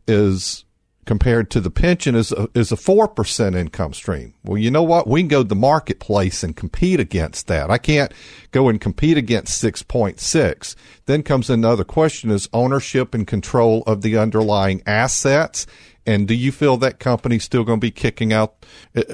is compared to the pension is a, is a four percent income stream. Well, you know what? We can go to the marketplace and compete against that. I can't go and compete against six point six. Then comes another question is ownership and control of the underlying assets. And do you feel that company's still going to be kicking out?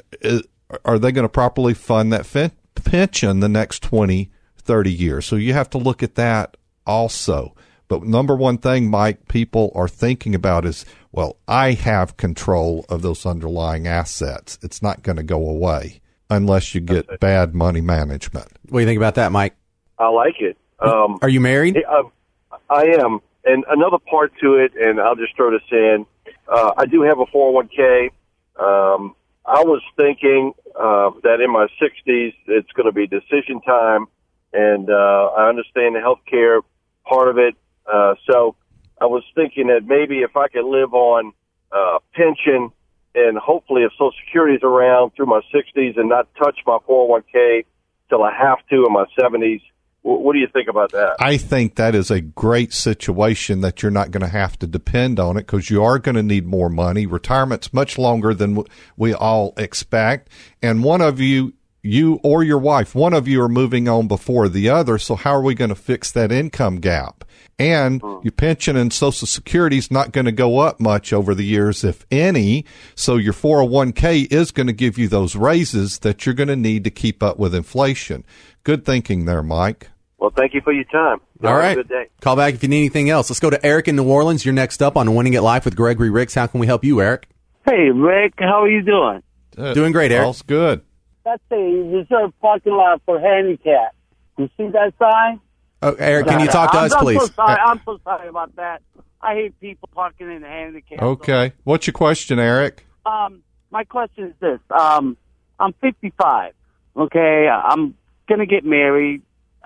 Are they going to properly fund that fin- pension the next twenty, thirty years? So you have to look at that also. But number one thing, Mike, people are thinking about is, well, I have control of those underlying assets. It's not going to go away unless you get bad money management. What do you think about that, Mike? I like it. Um, Are you married? I, I am. And another part to it, and I'll just throw this in, uh, I do have a four oh one k. Um, I was thinking uh, that in my sixties, it's going to be decision time, and uh, I understand the health care part of it. Uh, so I was thinking that maybe if I could live on uh, pension and hopefully if Social Security is around through my sixties and not touch my four oh one k till I have to in my seventies, w- what do you think about that? I think that is a great situation that you're not going to have to depend on it because you are going to need more money. Retirement's much longer than w- we all expect. And one of you, you or your wife, one of you are moving on before the other. So how are we going to fix that income gap? And your pension and Social Security is not going to go up much over the years, if any. So your four oh one k is going to give you those raises that you're going to need to keep up with inflation. Good thinking there, Mike. Well, thank you for your time. All right. Have a good day. Call back if you need anything else. Let's go to Eric in New Orleans. You're next up on Winning It Live with Gregory Ricks. How can we help you, Eric? Hey, Rick. How are you doing? Good. Doing great, Eric. All's good. That's a reserved parking lot for handicapped. You see that sign? Oh, Eric, can you talk to I'm, us, I'm please? So sorry. I'm so sorry about that. I hate people parking in the handicap. Okay. What's your question, Eric? Um, my question is this. Um, I'm fifty-five. Okay, I'm gonna get married.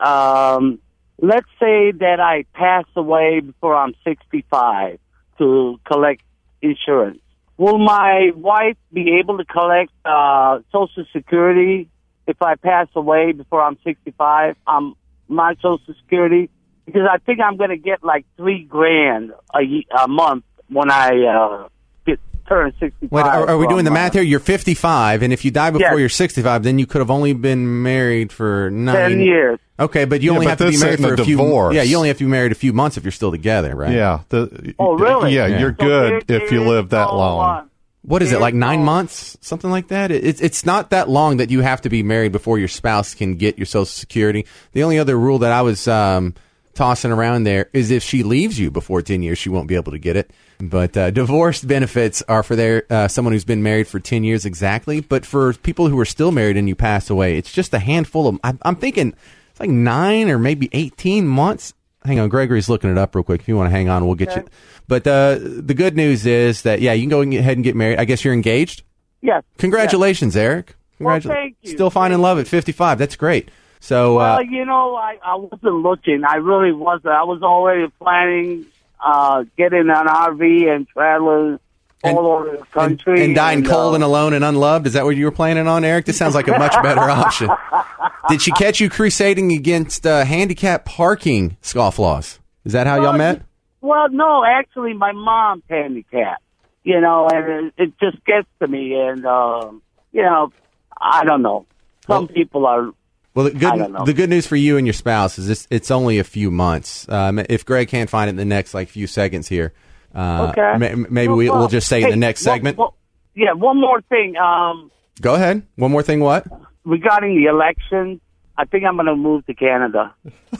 Um, let's say that I pass away before I'm sixty-five to collect insurance. Will my wife be able to collect uh, Social Security if I pass away before I'm sixty-five? Um, my Social Security because I think I'm going to get like three grand a, ye- a month when I uh, get turn sixty-five. Wait, are, are we doing the from, math here? You're fifty-five, and if you die before Yes. you're sixty-five, then you could have only been married for nine ten years. Okay, but you Yeah, only but have to be this married isn't for a a few. divorce. Yeah, you only have to be married a few months if you're still together, right? Yeah. The, Oh, really? Yeah, Yeah. you're So good there- if you there live is that no, long. uh, What is it, like nine There's no- months, something like that? It- It's it's not that long that you have to be married before your spouse can get your Social Security. The only other rule that I was um, tossing around there is if she leaves you before ten years, she won't be able to get it. But uh, divorce benefits are for their uh, someone who's been married for ten years exactly. But for people who are still married and you pass away, it's just a handful of. I, I'm thinking it's like nine or maybe eighteen months. Hang on, Gregory's looking it up real quick. If you want to hang on, we'll get you. But uh, the good news is that yeah, you can go ahead and get married. I guess you're engaged. Yes. Congratulations, Eric. Well, Congratulations. thank you. Still finding love at fifty-five. That's great. So, Well, uh, you know, I, I wasn't looking. I really wasn't. I was already planning uh, getting an R V and traveling And- all over the and, country. and dying cold uh, and alone and unloved. Is that what you were planning on, Eric? This sounds like a much better option. Did she catch you crusading against uh, handicap parking scofflaws? Is that how y'all Well, met? Well, no, actually, my mom's handicapped, you know, and it, it just gets to me. And, um, you know, I don't know. Some Well- people are. Well, the I don't know. good the good news for you and your spouse is this, it's only a few months. Um, if Greg can't find it in the next like few seconds here, uh, Okay. ma- maybe Well, we, well, we'll just say in hey, the next one- segment. one- yeah, one more thing. Um, Go ahead. One more thing. What? regarding the election, I think I'm going to move to Canada.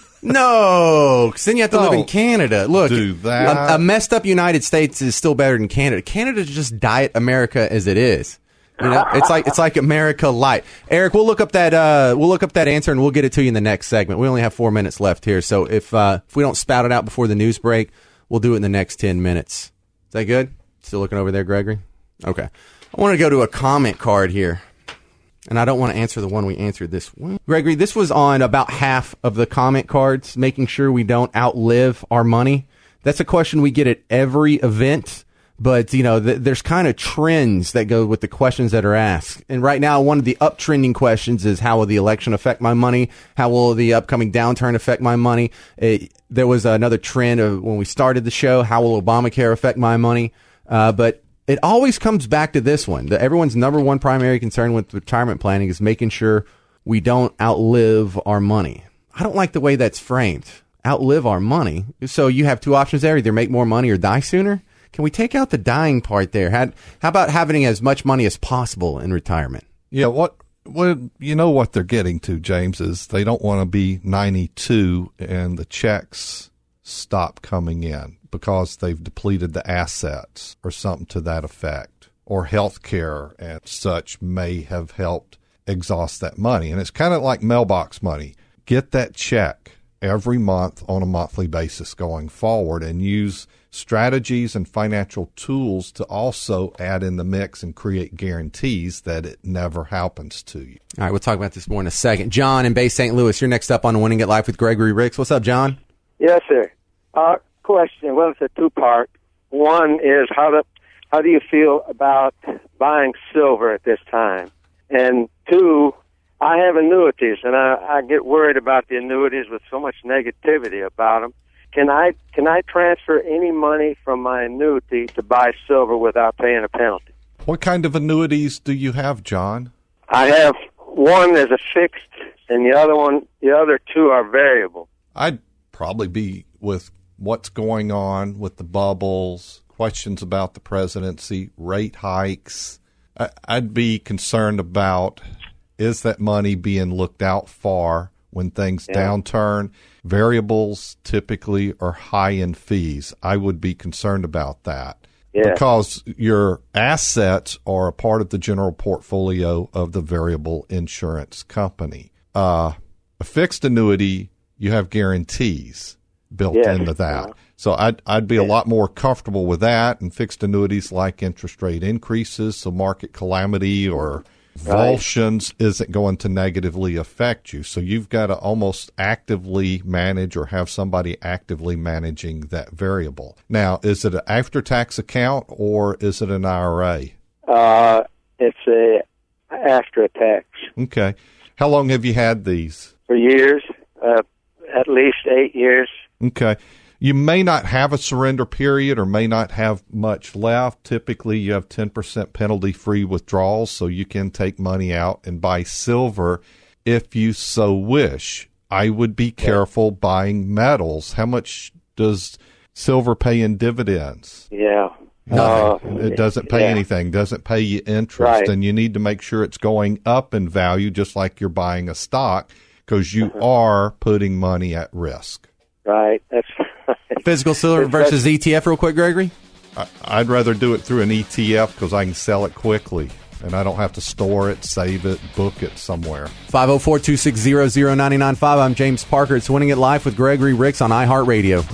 No, because then you have to live in Don't Canada. Look, do that. A, a messed up United States is still better than Canada. Canada's just diet America as it is. You know, it's like it's like America light. Eric, we'll look up that uh, we'll look up that answer and we'll get it to you in the next segment. We only have four minutes left here, so if uh, if we don't spout it out before the news break, we'll do it in the next ten minutes. Is that good? Still looking over there, Gregory? Okay. I want to go to a comment card here. And I don't want to answer the one we answered this one. Gregory, this was on about half of the comment cards, making sure we don't outlive our money. That's a question we get at every event, but you know, th- there's kind of trends that go with the questions that are asked. And right now, one of the uptrending questions is, how will the election affect my money? How will the upcoming downturn affect my money? It, there was another trend of when we started the show, how will Obamacare affect my money? Uh, but it always comes back to this one. The, everyone's number one primary concern with retirement planning is making sure we don't outlive our money. I don't like the way that's framed. Outlive our money. So you have two options there: either make more money or die sooner. Can we take out the dying part there? How, how about having as much money as possible in retirement? Yeah, what what you know what they're getting to, James, is they don't want to be ninety-two and the checks stop coming in because they've depleted the assets or something to that effect. Or health care and such may have helped exhaust that money. And it's kind of like mailbox money. Get that check every month on a monthly basis going forward and use strategies and financial tools to also add in the mix and create guarantees that it never happens to you. All right, we'll talk about this more in a second. John in Bay Saint Louis, you're next up on Winning at Life with Gregory Ricks. What's up, John? Yes, sir. Uh, question. Well, it's a two-part. One is how do how do you feel about buying silver at this time? And two, I have annuities, and I, I get worried about the annuities with so much negativity about them. Can I can I transfer any money from my annuity to buy silver without paying a penalty? What kind of annuities do you have, John? I have one as a fixed, and the other one, the other two are variable. I'd probably be with what's going on with the bubbles, questions about the presidency, rate hikes. I, I'd be concerned about, is that money being looked out for when things Yeah. downturn? Variables typically are high in fees. I would be concerned about that. Yeah. Because your assets are a part of the general portfolio of the variable insurance company. Uh, a fixed annuity, you have guarantees built Yes. into that. Uh-huh. So I'd, I'd be a lot more comfortable with that. And fixed annuities like interest rate increases, so market calamity or Voltions isn't going to negatively affect you. So you've got to almost actively manage or have somebody actively managing that variable. Now, is it an after-tax account or is it an I R A? Uh, it's a after tax. Okay. How long have you had these? For years, uh, at least eight years. Okay. You may not have a surrender period or may not have much left. Typically, you have ten percent penalty-free withdrawals, so you can take money out and buy silver if you so wish. I would be careful buying metals. How much does silver pay in dividends? Yeah. Nothing. Uh, It doesn't pay yeah. anything, doesn't pay you interest, Right. and you need to make sure it's going up in value just like you're buying a stock because you are putting money at risk. Right. That's Physical silver That's- versus E T F real quick, Gregory? I, I'd rather do it through an E T F because I can sell it quickly, and I don't have to store it, save it, book it somewhere. five oh four, two six zero, zero nine nine five. I'm James Parker. It's Winning It Live with Gregory Ricks on iHeartRadio.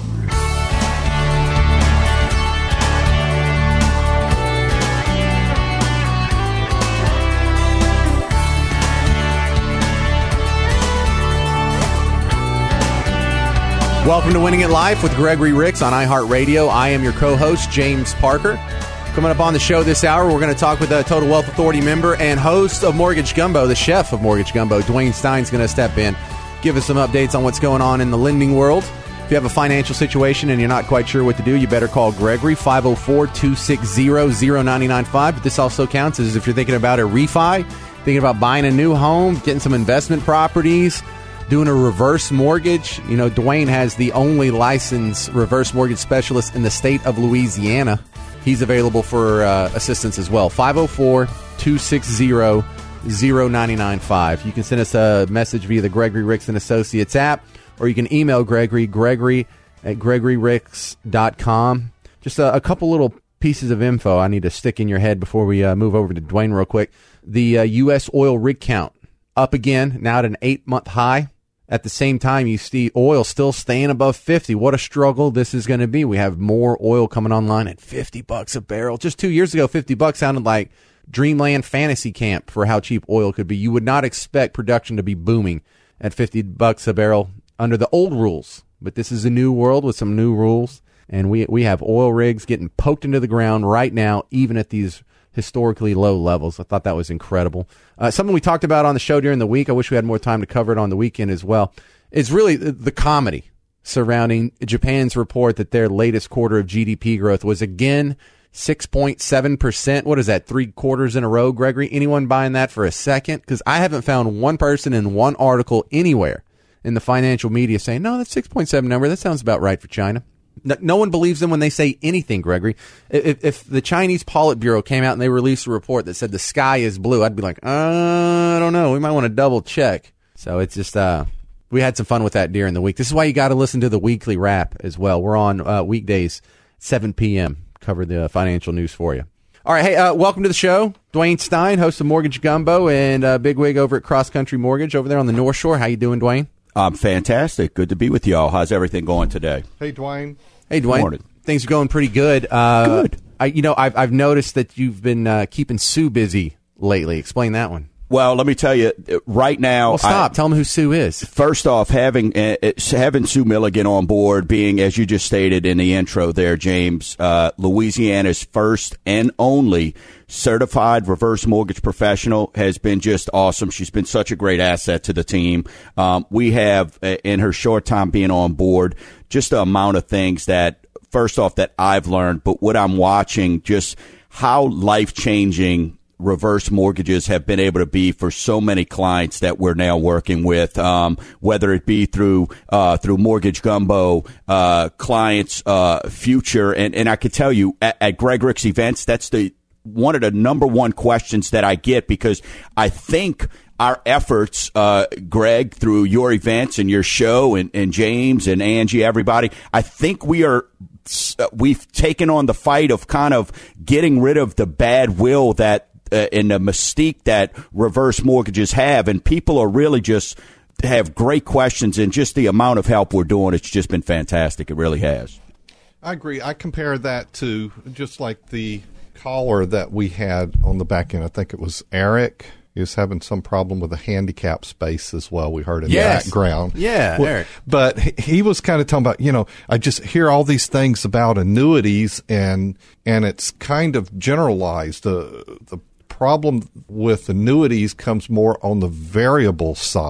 Welcome to Winning It Live with Gregory Ricks on iHeartRadio. I am your co-host, James Parker. Coming up on the show this hour, we're going to talk with a Total Wealth Authority member and host of Mortgage Gumbo, the chef of Mortgage Gumbo, Dwayne Stein's going to step in, give us some updates on what's going on in the lending world. If you have a financial situation and you're not quite sure what to do, you better call Gregory, five oh four, two six zero, zero nine nine five. But this also counts as if you're thinking about a refi, thinking about buying a new home, getting some investment properties, doing a reverse mortgage. You know, Dwayne has the only licensed reverse mortgage specialist in the state of Louisiana. He's available for uh, assistance as well. five oh four, two six zero, zero nine nine five. You can send us a message via the Gregory Ricks and Associates app, or you can email Gregory, Gregory at gregory ricks dot com. Just a, a couple little pieces of info I need to stick in your head before we uh, move over to Dwayne real quick. The uh, U S oil rig count up again, now at an eight-month high. At the same time, you see oil still staying above fifty. What a struggle this is going to be. We have more oil coming online at fifty bucks a barrel. Just two years ago, fifty bucks sounded like dreamland fantasy camp for how cheap oil could be. You would not expect production to be booming at fifty bucks a barrel under the old rules. But this is a new world with some new rules. And we we have oil rigs getting poked into the ground right now, even at these historically low levels. I thought that was incredible. Uh, something we talked about on the show during the week, I wish we had more time to cover it on the weekend as well, is really the, the comedy surrounding Japan's report that their latest quarter of G D P growth was again six point seven percent. What is that, three quarters in a row, Gregory? Anyone buying that for a second? Because I haven't found one person in one article anywhere in the financial media saying, no, that's six point seven number. That sounds about right for China. No, no one believes them when they say anything, Gregory. If, if the Chinese Politburo came out and they released a report that said the sky is blue, I'd be like, uh, I don't know. We might want to double check. So it's just, uh, we had some fun with that during the week. This is why you got to listen to the weekly wrap as well. We're on uh, weekdays, seven p.m. Cover the financial news for you. All right. Hey, uh, welcome to the show. Dwayne Stein, host of Mortgage Gumbo and uh, bigwig over at Cross Country Mortgage over there on the North Shore. How you doing, Dwayne? I'm fantastic. Good to be with y'all. How's everything going today? Hey, Dwayne. Hey, Dwayne. Morning. Things are going pretty good. Uh, Good. I, you know, I've I've noticed that you've been uh, keeping Sue busy lately. Explain that one. Well, let me tell you, right now. Well, stop. I, Tell them who Sue is. First off, having uh, having Sue Milligan on board, being, as you just stated in the intro there, James, uh, Louisiana's first and only certified reverse mortgage professional, has been just awesome. She's been such a great asset to the team. Um, we have, uh, in her short time being on board, just the amount of things that, first off, that I've learned, but what I'm watching, just how life-changing reverse mortgages have been able to be for so many clients that we're now working with, um, whether it be through uh, through Mortgage Gumbo, uh, clients, uh, future, and, and I could tell you at, at Greg Ricks events, that's the one of the number one questions that I get, because I think our efforts, uh, Greg, through your events and your show, and, and James and Angie, everybody, I think we are. We've taken on the fight of kind of getting rid of the bad will that uh, and the mystique that reverse mortgages have, and people are really just have great questions, and just the amount of help we're doing, it's just been fantastic. It really has. I agree. I compare that to just like the caller that we had on the back end. I think it was Eric. He was having some problem with the handicap space as well. We heard in Yes. the background. Yeah, Well, Eric. But he- he was kind of talking about, you know, I just hear all these things about annuities, and and it's kind of generalized. The the problem with annuities comes more on the variable side.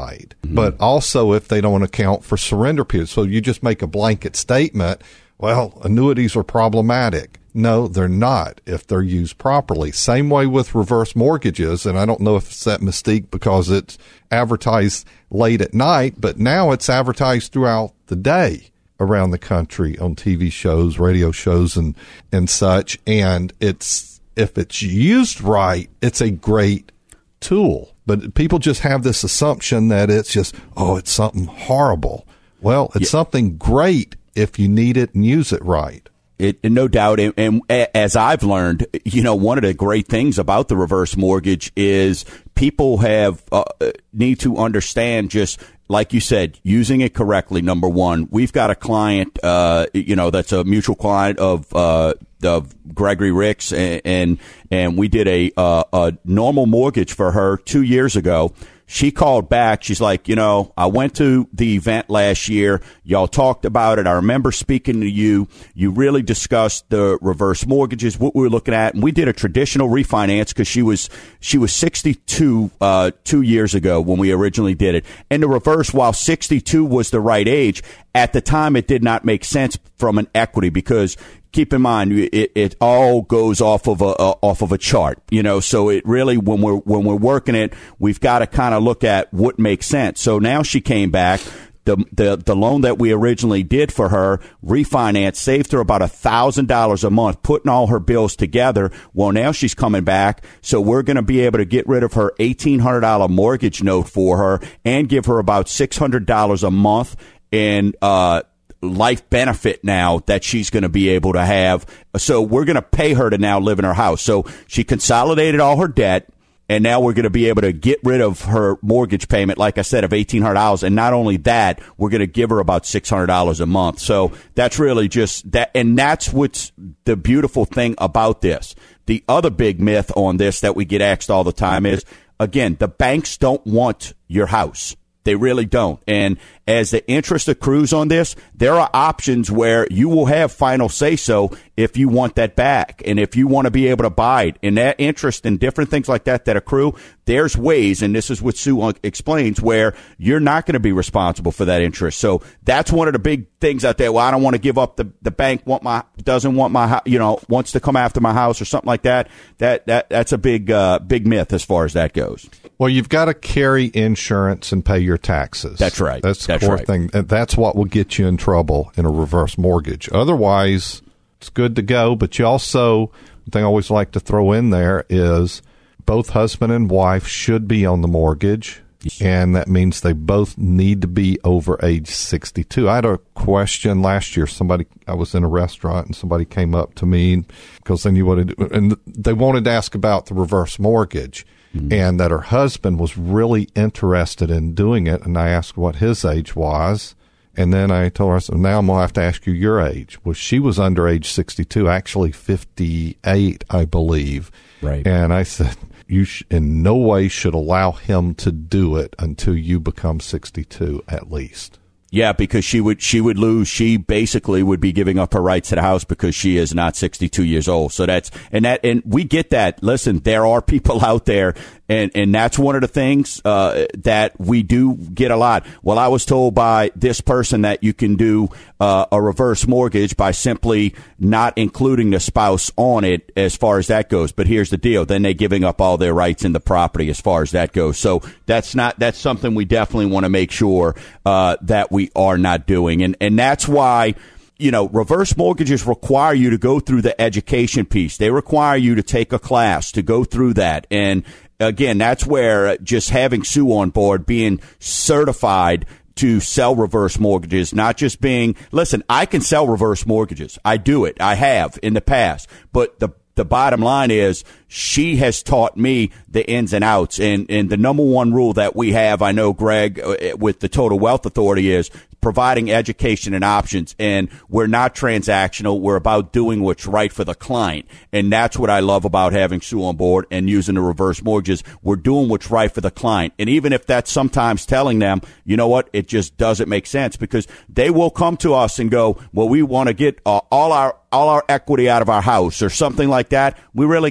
but also if they don't account for surrender periods. So you just make a blanket statement, well, annuities are problematic. No, they're not if they're used properly. Same way with reverse mortgages, and I don't know if it's that mystique because it's advertised late at night, but now it's advertised throughout the day around the country on T V shows, radio shows, and, and such. And it's, if it's used right, it's a great tool. But people just have this assumption that it's just, oh, it's something horrible. Well, it's yeah. something great if you need it and use it right. It, no doubt. And, and as I've learned, you know, one of the great things about the reverse mortgage is people have uh, need to understand, just like you said, using it correctly. Number one, we've got a client, uh, you know, that's a mutual client of, uh, of Gregory Ricks, and, and, and we did a, uh, a normal mortgage for her two years ago. She called back. She's like, you know, I went to the event last year. Y'all talked about it. I remember speaking to you. You really discussed the reverse mortgages, what we were looking at. And we did a traditional refinance because she was, she was sixty-two, uh, two years ago when we originally did it. And the reverse, while sixty-two was the right age, at the time it did not make sense from an equity because keep in mind, it, it all goes off of a uh, off of a chart, you know. So it really, when we're when we're working it, we've got to kind of look at what makes sense. So now she came back. The the the loan that we originally did for her, refinance, saved her about a thousand dollars a month, putting all her bills together. Well, now she's coming back, so we're going to be able to get rid of her eighteen hundred dollar mortgage note for her and give her about six hundred dollars a month in uh life benefit now that she's going to be able to have. So we're going to pay her to now live in her house. So she consolidated all her debt, and now we're going to be able to get rid of her mortgage payment, like I said, of eighteen hundred dollars. And not only that, we're going to give her about six hundred dollars a month. So that's really just that. And that's what's the beautiful thing about this. The other big myth on this that we get asked all the time is, again, the banks don't want your house. They really don't. And as the interest accrues on this, there are options where you will have final say-so if you want that back and if you want to be able to buy it. And that interest and different things like that that accrue, there's ways, and this is what Sue explains, where you're not going to be responsible for that interest. So that's one of the big things out there. Well, I don't want to give up the the bank want my doesn't want my you know wants to come after my house or something like that. That that that's a big uh, big myth as far as that goes. Well, you've got to carry insurance and pay your taxes. That's right. That's the that's core right. thing. And that's what will get you in trouble in a reverse mortgage. Otherwise, it's good to go. But you also, the thing I always like to throw in there is both husband and wife should be on the mortgage. And that means they both need to be over age sixty-two. I had a question last year. Somebody, I was in a restaurant and somebody came up to me because they knew what it, and they wanted to ask about the reverse mortgage. Mm-hmm. And that her husband was really interested in doing it. And I asked what his age was. And then I told her, I said, now I'm going to have to ask you your age. Well, she was under age sixty-two, actually fifty-eight, I believe. Right. And I said, you sh- in no way should allow him to do it until you become sixty-two at least. Yeah, because she would she would lose. She basically would be giving up her rights to the house because she is not sixty-two years old. So that's and that and we get that. Listen, there are people out there, and and that's one of the things uh, that we do get a lot. Well, I was told by this person that you can do uh, a reverse mortgage by simply not including the spouse on it as far as that goes. But here's the deal: then they're giving up all their rights in the property as far as that goes. So that's not that's something we definitely want to make sure uh, that we. We are not doing. And, and that's why, you know, reverse mortgages require you to go through the education piece. They require you to take a class to go through that. And again, that's where just having Sue on board, being certified to sell reverse mortgages, not just being, listen, I can sell reverse mortgages. I do it. I have in the past. But the The bottom line is she has taught me the ins and outs. And, and the number one rule that we have, I know, Greg, with the Total Wealth Authority is providing education and options. And we're not transactional. We're about doing what's right for the client. And that's what I love about having Sue on board and using the reverse mortgages. We're doing what's right for the client. And even if that's sometimes telling them, you know what, it just doesn't make sense, because they will come to us and go, well, we want to get uh, all our all our equity out of our house or something like that. We really got to look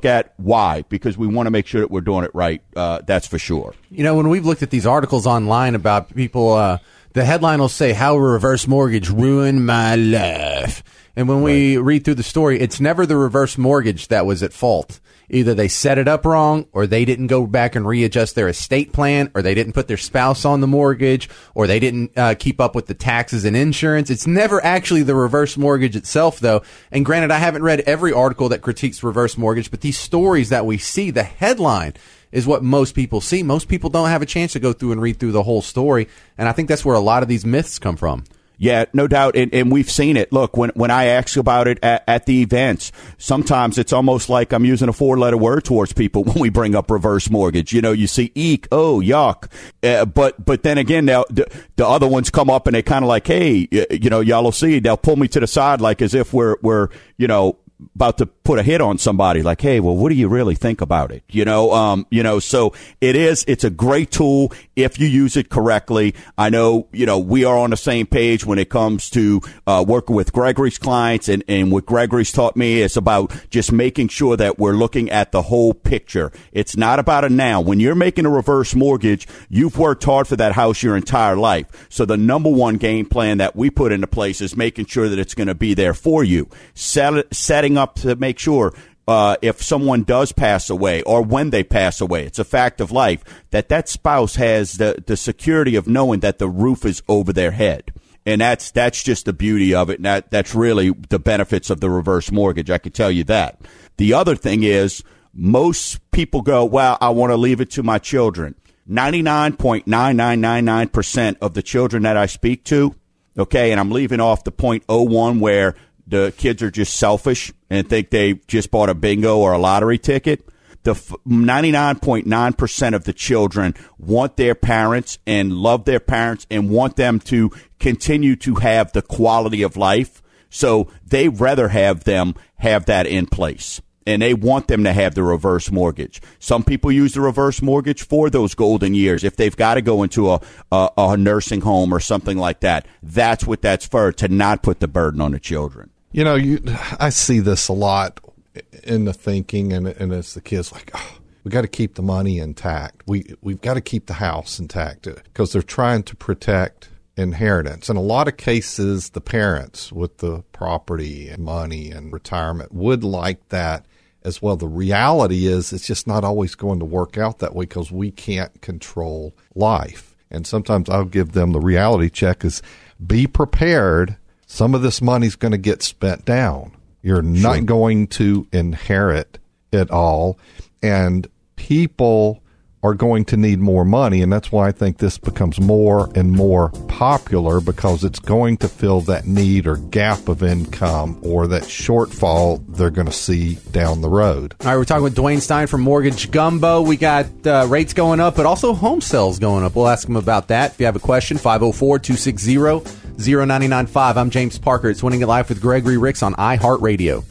at why, because we want to make sure that we're doing it right. Uh, that's for sure. You know, when we've looked at these articles online about people, uh, the headline will say, how a reverse mortgage ruined my life. And when we read through the story, it's never the reverse mortgage that was at fault. Either they set it up wrong, or they didn't go back and readjust their estate plan, or they didn't put their spouse on the mortgage, or they didn't uh, keep up with the taxes and insurance. It's never actually the reverse mortgage itself, though. And granted, I haven't read every article that critiques reverse mortgage, but these stories that we see, the headline is what most people see. Most people don't have a chance to go through and read through the whole story, and I think that's where a lot of these myths come from. Yeah, no doubt, and, and we've seen it. Look, when when I ask about it at, at the events, sometimes it's almost like I'm using a four-letter word towards people when we bring up reverse mortgage. You know, you see, eek, oh, yuck. Uh, but but then again, now the, the other ones come up and they kind of like, hey, you know, y'all will see. They'll pull me to the side like as if we're we're you know about to put a hit on somebody. Like, hey, well, what do you really think about it? You know, um, you know, so it is. It's a great tool if you use it correctly. I know, you know, we are on the same page when it comes to uh, working with Gregory's clients, and, and what Gregory's taught me is about just making sure that we're looking at the whole picture. It's not about a now. When you're making a reverse mortgage, you've worked hard for that house your entire life. So the number one game plan that we put into place is making sure that it's going to be there for you. Set, setting up to make sure uh, if someone does pass away or when they pass away, it's a fact of life, that that spouse has the, the security of knowing that the roof is over their head. And that's that's just the beauty of it. And that, that's really the benefits of the reverse mortgage. I can tell you that. The other thing is most people go, well, I want to leave it to my children. ninety-nine point nine nine nine nine percent of the children that I speak to, okay, and I'm leaving off the zero point zero one where the kids are just selfish and think they just bought a bingo or a lottery ticket. The ninety-nine point nine percent of the children want their parents and love their parents and want them to continue to have the quality of life. So they rather have them have that in place. And they want them to have the reverse mortgage. Some people use the reverse mortgage for those golden years. If they've got to go into a, a, a nursing home or something like that, that's what that's for, to not put the burden on the children. You know, you, I see this a lot in the thinking, and, and it's the kids like, oh, we got to keep the money intact. We, we've got to keep the house intact because they're trying to protect inheritance. In a lot of cases, the parents with the property and money and retirement would like that as well. The reality is it's just not always going to work out that way because we can't control life. And sometimes I'll give them the reality check is be prepared. Some of this money's going to get spent down. You're not sure. going to inherit it all. And people are going to need more money. And that's why I think this becomes more and more popular, because it's going to fill that need or gap of income or that shortfall they're going to see down the road. All right, we're talking with Dwayne Stein from Mortgage Gumbo. We got uh, rates going up, but also home sales going up. We'll ask him about that. If you have a question, five oh four, two six zero, zero nine nine five. I'm James Parker. It's Winning at Life with Gregory Ricks on iHeartRadio.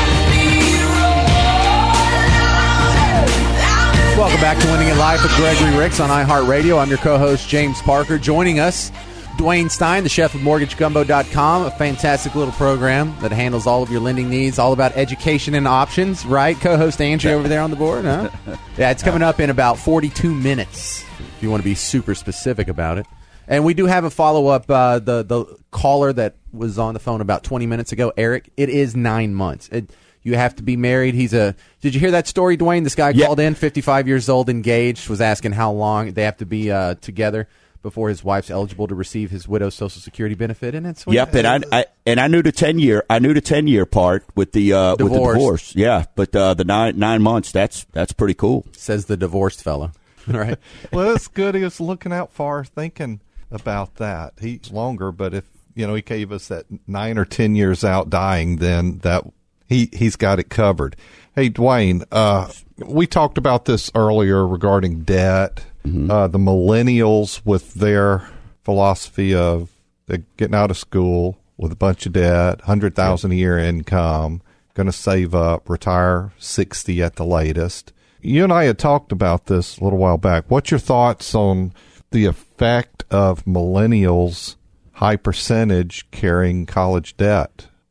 Welcome back to Winning at Life with Gregory Ricks on iHeartRadio. I'm your co-host, James Parker. Joining us, Dwayne Stein, the chef of Mortgage Gumbo dot com, a fantastic little program that handles all of your lending needs, all about education and options, right? Co-host Andrew over there on the board, huh? Yeah, it's coming up in about forty-two minutes, if you want to be super specific about it. And we do have a follow-up. Uh, the, the caller that was on the phone about twenty minutes ago, Eric, it is nine months. It, You have to be married. He's a. Did you hear that story, Dwayne? This guy yeah. called in, fifty-five years old, engaged, was asking how long they have to be uh, together before his wife's eligible to receive his widow's Social Security benefit. And it's yep, and I, I and I knew the ten year. I knew the ten year part with the uh, with the divorce. Yeah, but uh, the nine nine months. That's that's pretty cool. Says the divorced fella. Right. Well, it's good. He was looking out far, thinking about that. He's longer, but if you know he gave us that nine or ten years out dying, then that. He, he's got it covered. Hey, Dwayne, uh, we talked about this earlier regarding debt. Mm-hmm. Uh, the millennials with their philosophy of they're getting out of school with a bunch of debt, one hundred thousand dollars a year income, going to save up, retire sixty at the latest. You and I had talked about this a little while back. What's your thoughts on the effect of millennials' high percentage carrying college debt?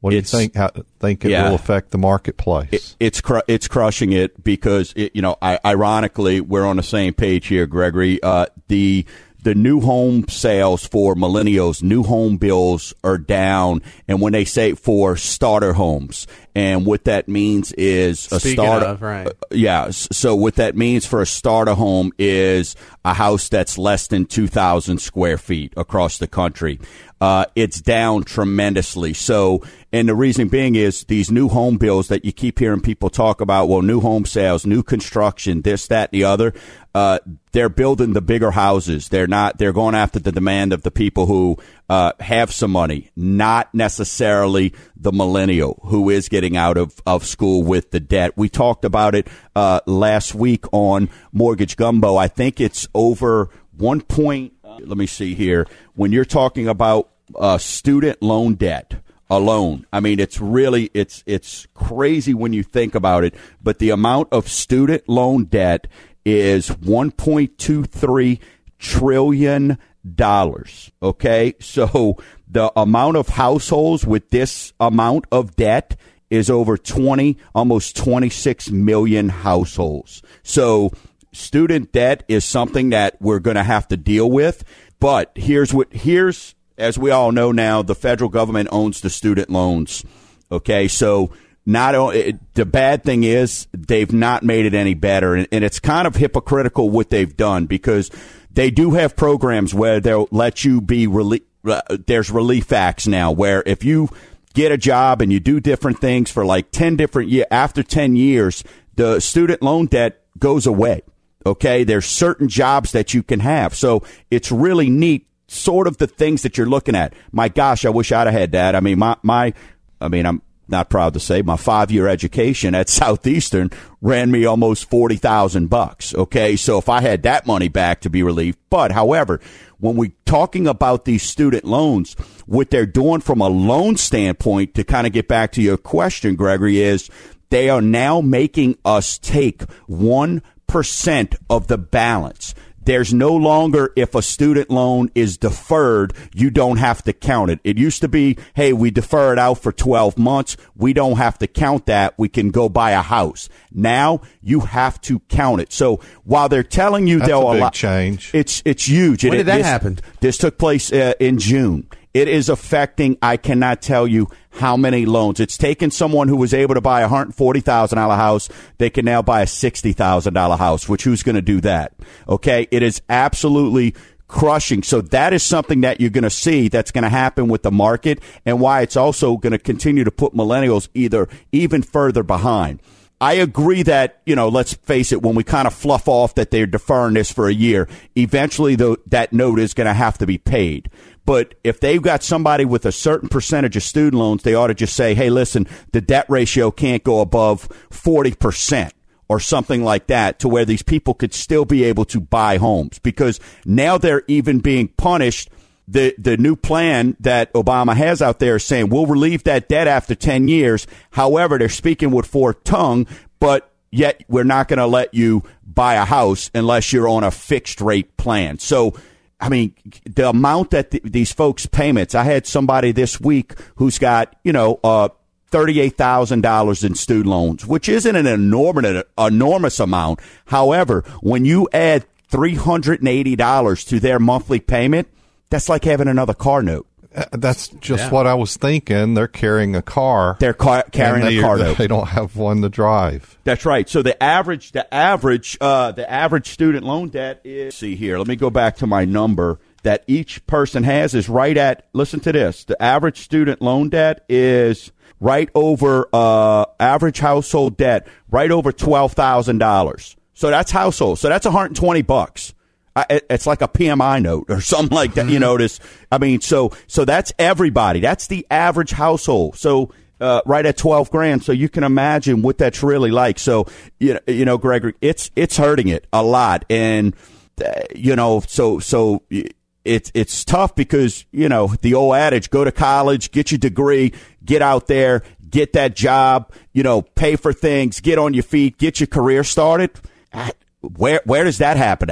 What do It's- you think? How think it yeah. will affect the marketplace? It, it's cru- it's crushing it because it, you know, I, ironically, we're on the same page here, Gregory. Uh, the the new home sales for millennials, new home bills are down, and when they say for starter homes, and what that means is a Speaking starter. of, right. uh, yeah. s- So what that means for a starter home is a house that's less than two thousand square feet across the country. Uh, it's down tremendously. So, and the reason being is these new home bills that you keep hearing people talk about, well, new home sales, new construction, this, that, the other, uh, they're building the bigger houses. They're not, they're going after the demand of the people who, uh, have some money, not necessarily the millennial who is getting out of, of school with the debt. We talked about it, uh, last week on Mortgage Gumbo. I think it's over one point, uh, let me see here. When you're talking about uh, student loan debt alone, I mean, it's really, it's, it's crazy when you think about it, but the amount of student loan debt is one point two three trillion dollars. Okay. So the amount of households with this amount of debt is over twenty, almost twenty-six million households. So student debt is something that we're going to have to deal with. But here's what, here's, as we all know now, the federal government owns the student loans. Okay. So not only, the bad thing is they've not made it any better. And, and it's kind of hypocritical what they've done because they do have programs where they'll let you be relief. Uh, there's relief acts now where if you get a job and you do different things for like ten different years, after ten years, the student loan debt goes away. Okay. There's certain jobs that you can have. So it's really neat, sort of the things that you're looking at. My gosh, I wish I'd have had that. I mean, my, my, I mean, I'm not proud to say my five year education at Southeastern ran me almost forty thousand bucks. Okay. So if I had that money back to be relieved, but however, when we're talking about these student loans, what they're doing from a loan standpoint, to kind of get back to your question, Gregory, is they are now making us take one percent of the balance. There's no longer, if a student loan is deferred, you don't have to count it. It used to be, hey, we defer it out for twelve months. We don't have to count that. We can go buy a house. Now you have to count it. So while they're telling you That's they'll a big allow, change. It's it's huge. When It- did that this, happen? This took place uh, in June. It is affecting, I cannot tell you how many loans. It's taken someone who was able to buy a one hundred forty thousand dollars house. They can now buy a sixty thousand dollars house, which who's going to do that? Okay. It is absolutely crushing. So that is something that you're going to see that's going to happen with the market, and why it's also going to continue to put millennials either even further behind. I agree that, you know, let's face it, when we kind of fluff off that they're deferring this for a year, eventually the, that note is going to have to be paid. But if they've got somebody with a certain percentage of student loans, they ought to just say, hey, listen, the debt ratio can't go above forty percent or something like that, to where these people could still be able to buy homes, because now they're even being punished. The the new plan that Obama has out there is saying we'll relieve that debt after ten years. However, they're speaking with forked tongue, but yet we're not going to let you buy a house unless you're on a fixed rate plan. So, I mean, the amount that th- these folks' payments, I had somebody this week who's got, you know, uh, thirty-eight thousand dollars in student loans, which isn't an enormous, enormous amount. However, when you add three hundred eighty dollars to their monthly payment, that's like having another car note. Uh, That's just Yeah. what I was thinking. They're carrying a car. They're car- carrying and they, a car note. They don't have one to drive. That's right. So the average, the average, uh, the average student loan debt is. See here. Let me go back to my number that each person has is right at. Listen to this. The average student loan debt is right over uh, average household debt, right over twelve thousand dollars. So that's household. So that's one hundred twenty bucks. I, it- it's like a P M I note or something like that. You know, this. I mean, so so that's everybody. That's the average household. So uh, right at twelve grand. So you can imagine what that's really like. So you know, you know, Gregory, it's it's hurting it a lot, and uh, you know, so so. It's it's tough because, you know, the old adage, go to college, get your degree, get out there, get that job, you know, pay for things, get on your feet, get your career started. Where where does that happen at?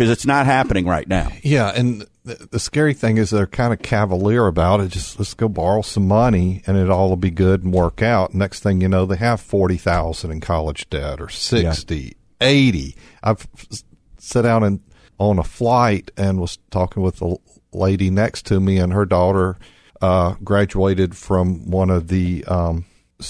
because it's not happening right now. Yeah, and the, the scary thing is they're kind of cavalier about it. Just let's go borrow some money, and it all will be good and work out. Next thing you know, they have forty thousand in college debt, or sixty, yeah. eighty. I've sat down and on a flight and was talking with a lady next to me, and her daughter uh, graduated from one of the um,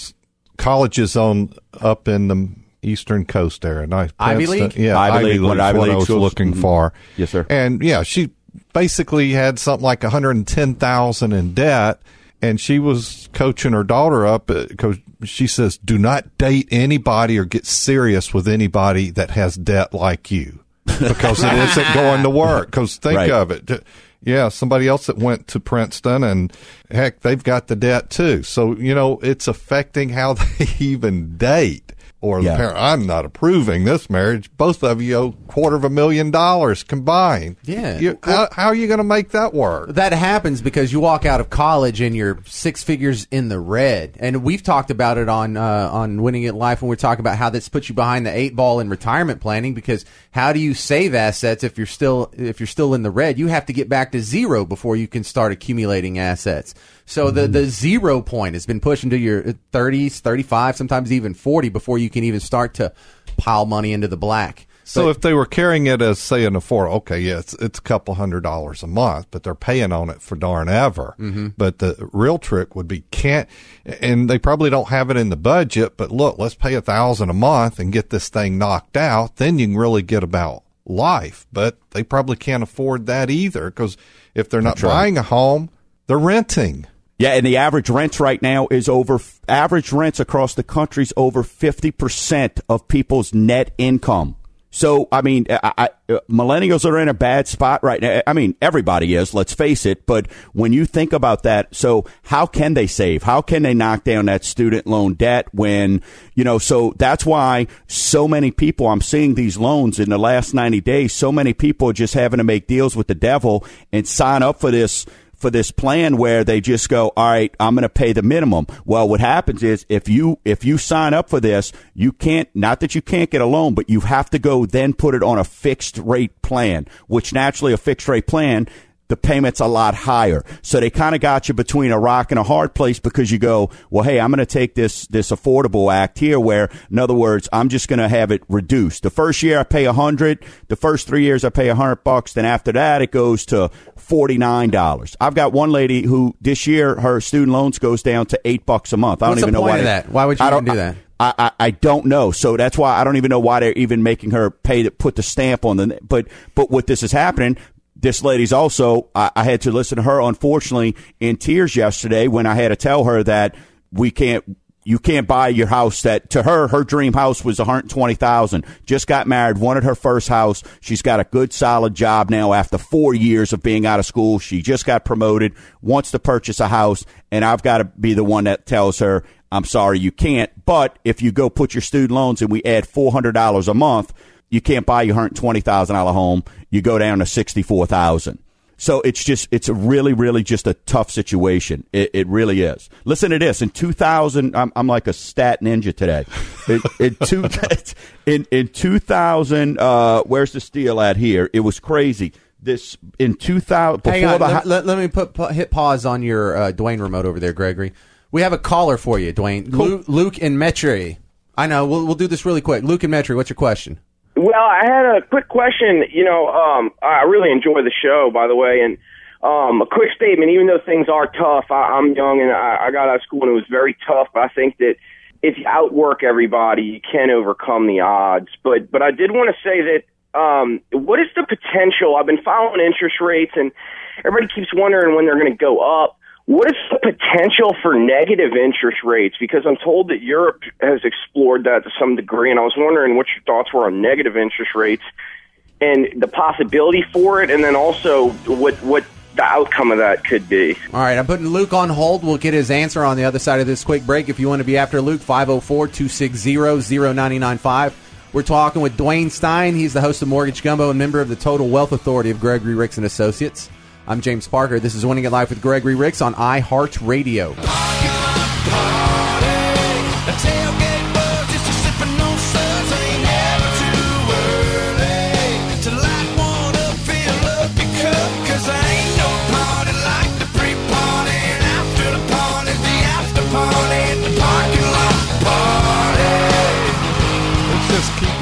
colleges on up in the Eastern Coast area. Nice. Ivy League? Yeah, Ivy, Ivy League. League is What Ivy what League I was schools? looking Mhm. for. Yes, sir. And yeah, she basically had something like one hundred ten thousand dollars in debt, and she was coaching her daughter up because she says, do not date anybody or get serious with anybody that has debt like you, because it isn't going to work. Because think Right. of it. Yeah, somebody else that went to Princeton, and heck, they've got the debt too. So, you know, it's affecting how they even date. Or the Yeah. parent, I'm not approving this marriage. Both of you owe quarter of a million dollars combined. Yeah. You, how, how are you going to make that work? That happens because you walk out of college and you're six figures in the red. And we've talked about it on uh, on Winning at Life when we're talking about how this puts you behind the eight ball in retirement planning, because how do you save assets if you're still if you're still in the red? You have to get back to zero before you can start accumulating assets. So the, the zero point has been pushed into your thirties, thirty-five, sometimes even forty before you can even start to pile money into the black. So But- if they were carrying it as, say, an afford, okay, yeah, it's, it's a couple hundred dollars a month, but they're paying on it for darn ever. Mm-hmm. But the real trick would be can't, and they probably don't have it in the budget, but look, let's pay a thousand a month and get this thing knocked out. Then you can really get about life. But they probably can't afford that either, because if they're not That's right. buying a home, they're renting. Yeah, and the average rents right now is over, average rents across the country is over fifty percent of people's net income. So, I mean, I, I, millennials are in a bad spot right now. I mean, everybody is, let's face it. But when you think about that, so how can they save? How can they knock down that student loan debt when, you know, so that's why so many people, I'm seeing these loans in the last ninety days, so many people are just having to make deals with the devil and sign up for this for this plan where they just go, all right, I'm going to pay the minimum. Well, what happens is if you if you sign up for this, you can't, not that you can't get a loan, but you have to go then put it on a fixed rate plan, which naturally a fixed rate plan, the payment's a lot higher. So they kind of got you between a rock and a hard place, because you go, well, hey, I'm going to take this this affordable act here where, in other words, I'm just going to have it reduced. The first year I pay a hundred, the first three years I pay a hundred bucks. Then after that, it goes to forty-nine dollars. I've got one lady who this year her student loans goes down to eight bucks a month. I don't What's even the know point why of they- that? Why would you I even don't- do that? I, I, I don't know. So that's why I don't even know why they're even making her pay to put the stamp on the, but, but what this is happening, this lady's also, I, I had to listen to her, unfortunately, in tears yesterday when I had to tell her that we can't, you can't buy your house. That to her, her dream house was one hundred twenty thousand dollars. Just got married, wanted her first house. She's got a good, solid job now after four years of being out of school. She just got promoted, wants to purchase a house, and I've got to be the one that tells her, I'm sorry, you can't. But if you go put your student loans and we add four hundred dollars a month, you can't buy your one hundred twenty thousand dollars home. You go down to sixty-four thousand dollars. So it's just, it's a really, really just a tough situation. It, it really is. Listen to this. In two thousand, I'm, I'm like a stat ninja today. In, in, two, in, in two thousand, uh, where's the steal at here? It was crazy. This, in two thousand, before Hang on, the, let, let, let me put, put hit pause on your uh, Dwayne remote over there, Gregory. We have a caller for you, Dwayne. Cool. Luke, Luke in Metairie. I know. We'll we'll do this really quick. Luke in Metairie, what's your question? Well, I had a quick question. You know, um, I really enjoy the show, by the way, and um, a quick statement. Even though things are tough, I, I'm young and I, I got out of school and it was very tough. But I think that if you outwork everybody, you can overcome the odds. But but I did want to say that um, what is the potential? I've been following interest rates, and everybody keeps wondering when they're going to go up. What is the potential for negative interest rates? Because I'm told that Europe has explored that to some degree, and I was wondering what your thoughts were on negative interest rates and the possibility for it, and then also what what the outcome of that could be. All right, I'm putting Luke on hold. We'll get his answer on the other side of this quick break. If you want to be after Luke, five oh four, two six zero, zero nine nine five. We're talking with Dwayne Stein. He's the host of Mortgage Gumbo and member of the Total Wealth Authority of Gregory Ricks and Associates. I'm James Parker. This is Winning at Life with Gregory Ricks on iHeartRadio.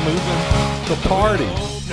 moving the party.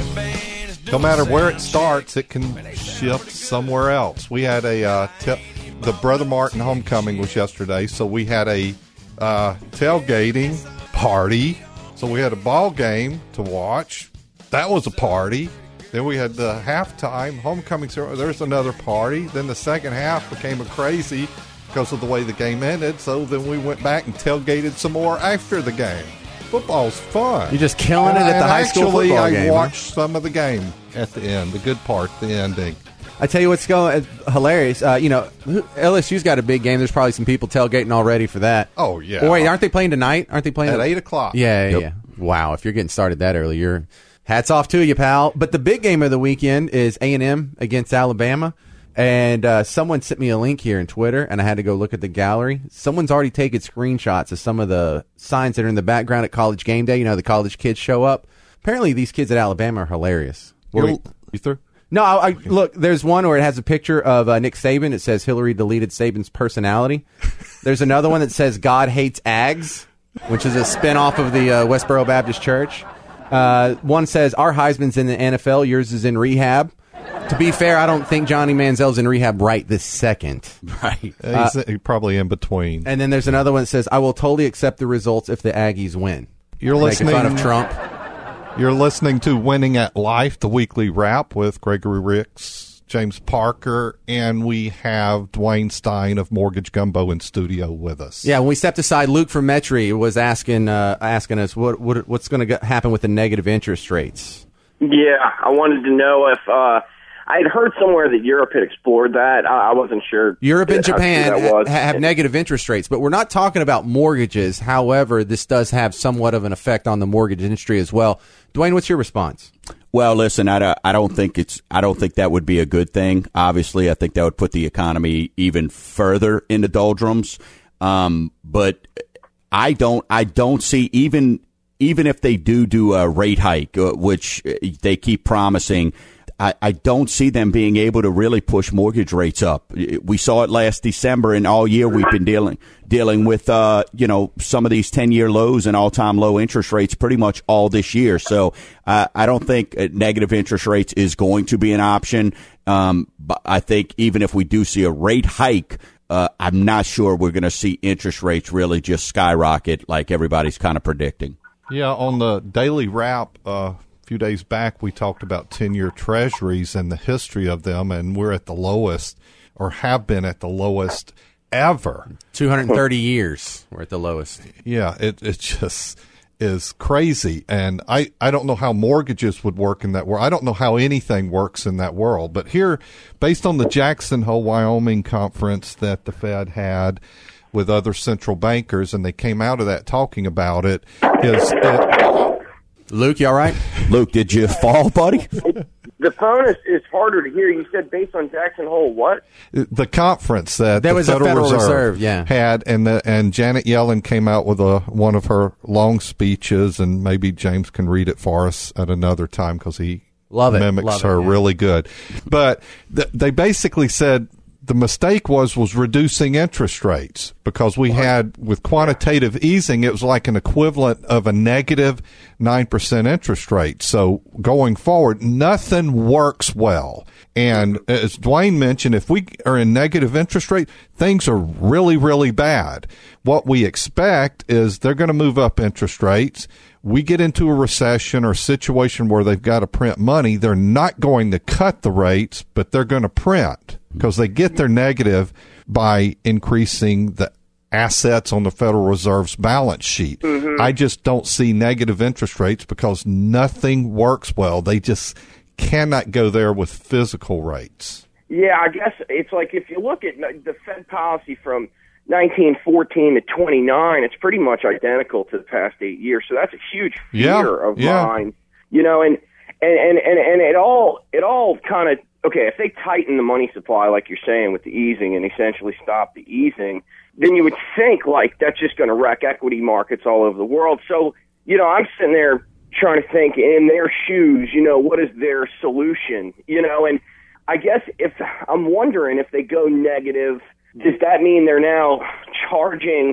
No matter where it starts, it can shift somewhere else. We had a uh, tip. The Brother Martin homecoming was yesterday, so we had a uh, tailgating party. So we had a ball game to watch. That was a party. Then we had the halftime homecoming ceremony. There's another party. Then the second half became a crazy because of the way the game ended. So then we went back and tailgated some more after the game. Football's fun. You're just killing it And- at the and high school actually, football I game, huh? watched some of the game at the end, the good part, the ending. I tell you what's going uh, hilarious. Uh, you know, L S U's got a big game. There's probably some people tailgating already for that. Oh, yeah. Oh, wait, aren't they playing tonight? Aren't they playing At eight o'clock. Yeah, yeah, Yep. yeah. Wow, if you're getting started that early, you're hats off to you, pal. But the big game of the weekend is A and M against Alabama. And uh, someone sent me a link here in Twitter, and I had to go look at the gallery. Someone's already taken screenshots of some of the signs that are in the background at College Game Day. You know, the college kids show up. Apparently, these kids at Alabama are hilarious. What You, you through? No, I, I, look, there's one where it has a picture of uh, Nick Saban. It says Hillary deleted Saban's personality. There's another one that says God hates Ags, which is a spinoff of the uh, Westboro Baptist Church. Uh, one says our Heisman's in the N F L, yours is in rehab. To be fair, I don't think Johnny Manziel's in rehab right this second. Right. Uh, He's uh, probably in between. And then there's another one that says, I will totally accept the results if the Aggies win. You're Making listening fun of Trump. You're listening to Winning at Life, the weekly wrap with Gregory Ricks, James Parker, and we have Dwayne Stein of Mortgage Gumbo in studio with us. Yeah, when we stepped aside, Luke from Metri was asking uh, asking us what, what what's going to happen with the negative interest rates. Yeah, I wanted to know if uh, I had heard somewhere that Europe had explored that. I, I wasn't sure. Europe and how true Japan that was. ha- have negative interest rates, but we're not talking about mortgages. However, this does have somewhat of an effect on the mortgage industry as well. Dwayne, what's your response? Well, listen, I don't, I don't think it's, I don't think that would be a good thing. Obviously, I think that would put the economy even further into doldrums. Um, but I don't, I don't see even, even if they do do a rate hike, uh, which they keep promising, I, I don't see them being able to really push mortgage rates up. We saw it last December, and all year we've been dealing dealing with uh, you know, some of these ten-year lows and all-time low interest rates pretty much all this year. So uh, I don't think uh, negative interest rates is going to be an option. Um, but I think even if we do see a rate hike, uh, I'm not sure we're going to see interest rates really just skyrocket like everybody's kind of predicting. Yeah, on the daily wrap uh, a few days back, we talked about ten-year treasuries and the history of them, and we're at the lowest, or have been at the lowest ever. two hundred thirty years we're at the lowest. Yeah, it it just is crazy, and I, I don't know how mortgages would work in that world. I don't know how anything works in that world. But here, based on the Jackson Hole, Wyoming conference that the Fed had with other central bankers, and they came out of that talking about it, is it, Luke, you all right? Luke, did you fall, buddy? The phone is, is harder to hear. You said based on Jackson Hole, what? the conference that There the was a Federal, Federal Reserve, Reserve, yeah. had, and the, and Janet Yellen came out with a one of her long speeches, and maybe James can read it for us at another time because he Love it. mimics Love it, her yeah. really good. But th- they basically said the mistake was was reducing interest rates, because we had, with quantitative easing, it was like an equivalent of a negative nine percent interest rate. So going forward, nothing works well. And as Dwayne mentioned, if we are in negative interest rate, things are really, really bad. What we expect is they're going to move up interest rates. We get into a recession or situation where they've got to print money. They're not going to cut the rates, but they're going to print, because they get their negative by increasing the assets on the Federal Reserve's balance sheet. Mm-hmm. I just don't see negative interest rates because nothing works well. They just cannot go there with physical rates. Yeah, I guess it's like if you look at the Fed policy from nineteen fourteen to twenty-nine, it's pretty much identical to the past eight years. So that's a huge fear Yeah, of yeah. mine, you know, and, and, and, and, and it all, it all kind of, okay, if they tighten the money supply, like you're saying, with the easing and essentially stop the easing, then you would think like that's just going to wreck equity markets all over the world. So, you know, I'm sitting there trying to think in their shoes, you know, what is their solution, you know, and I guess if I'm wondering if they go negative, does that mean they're now charging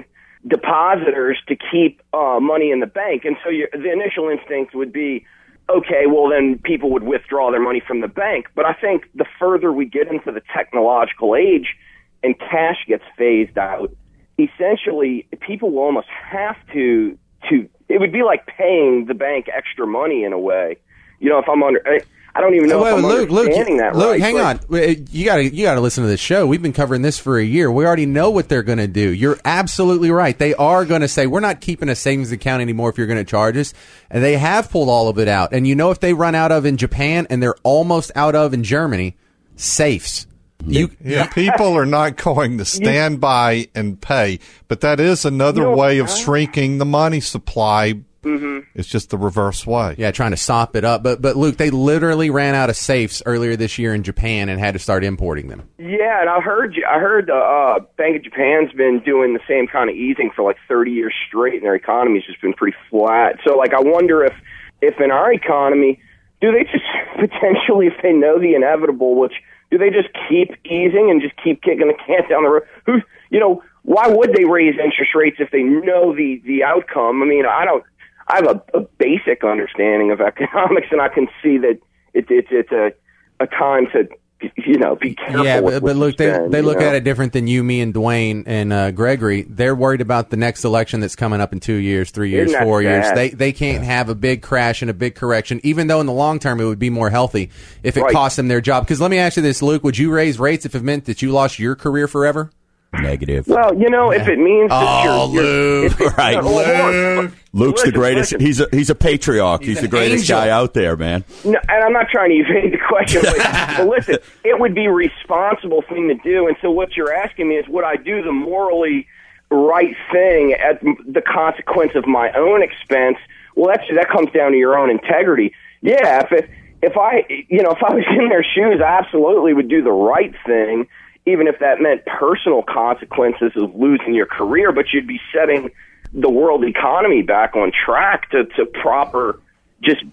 depositors to keep uh, money in the bank. And so your, the initial instinct would be, okay, well, then people would withdraw their money from the bank. But I think the further we get into the technological age and cash gets phased out, essentially people will almost have to, to it would be like paying the bank extra money in a way. You know, if I'm under... I, I don't even know Well, if I'm Luke, Luke, understanding that Luke, right. hang but- on. You got to you got to listen to this show. We've been covering this for a year. We already know what they're going to do. You're absolutely right. They are going to say we're not keeping a savings account anymore if you're going to charge us. And they have pulled all of it out. And you know, if they run out of in Japan and they're almost out of in Germany, safes. You, yeah, people are not going to stand by and pay, but that is another You know, way of I- shrinking the money supply. Mhm. It's just the reverse way. Yeah, trying to sop it up. But but Luke, they literally ran out of safes earlier this year in Japan and had to start importing them. Yeah, and I heard I heard the uh, Bank of Japan's been doing the same kind of easing for like thirty years straight, and their economy's just been pretty flat. So, like, I wonder if if in our economy, do they just potentially, if they know the inevitable, which do they just keep easing and just keep kicking the can down the road? Who, you know, why would they raise interest rates if they know the the outcome? I mean, I don't. I have a, a basic understanding of economics, and I can see that it, it, it's a a time to, you know, be careful. Yeah, with but, what but you look, they spend, they you look know? at it different than you, me, and Dwayne and uh, Gregory. They're worried about the next election that's coming up in two years, three years, Isn't that four years. sad? They they can't have a big crash and a big correction, even though in the long term it would be more healthy if it Right. cost them their job. Because let me ask you this, Luke: would you raise rates if it meant that you lost your career forever? Negative. Well, you know, if it means that Oh, you're, you're Luke. if it- Right. no, hold on. Luke's the Listen, greatest. listen. He's a he's a patriarch. He's, He's the an greatest angel. guy out there, man. No, and I'm not trying to evade the question, but, but listen, it would be a responsible thing to do. And so what you're asking me is, would I do the morally right thing at the consequence of my own expense? Well, that's, that comes down to your own integrity. Yeah, if it, if I, you know, if I was in their shoes, I absolutely would do the right thing, even if that meant personal consequences of losing your career, but you'd be setting the world economy back on track to, to proper, just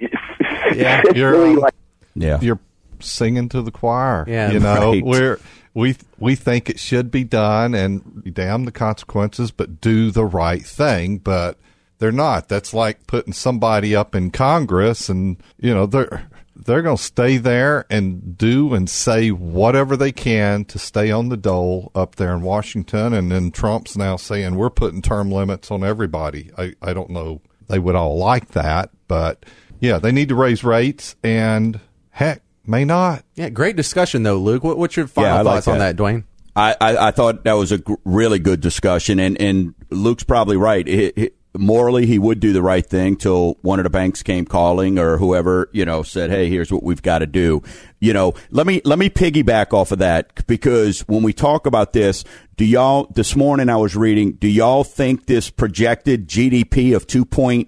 Yeah, You're, really um, like, Yeah. you're singing to the choir. Yeah, you know, right. we're we we think it should be done, and damn the consequences, but do the right thing. But they're not. That's like putting somebody up in Congress, and you know they're they're going to stay there and do and say whatever they can to stay on the dole up there in Washington. And then Trump's now saying we're putting term limits on everybody. I, I don't know. They would all like that, but yeah, they need to raise rates, and heck, may not. Yeah, great discussion though, Luke. What, what's your final Yeah, I like thoughts on that. that, Dwayne? I, I, I thought that was a gr- really good discussion, and, and Luke's probably right. It, it, morally, he would do the right thing till one of the banks came calling, or whoever, you know, said, "Hey, here's what we've got to do." You know, let me let me piggyback off of that, because when we talk about this, do y'all? This morning I was reading. Do y'all think this projected G D P of two point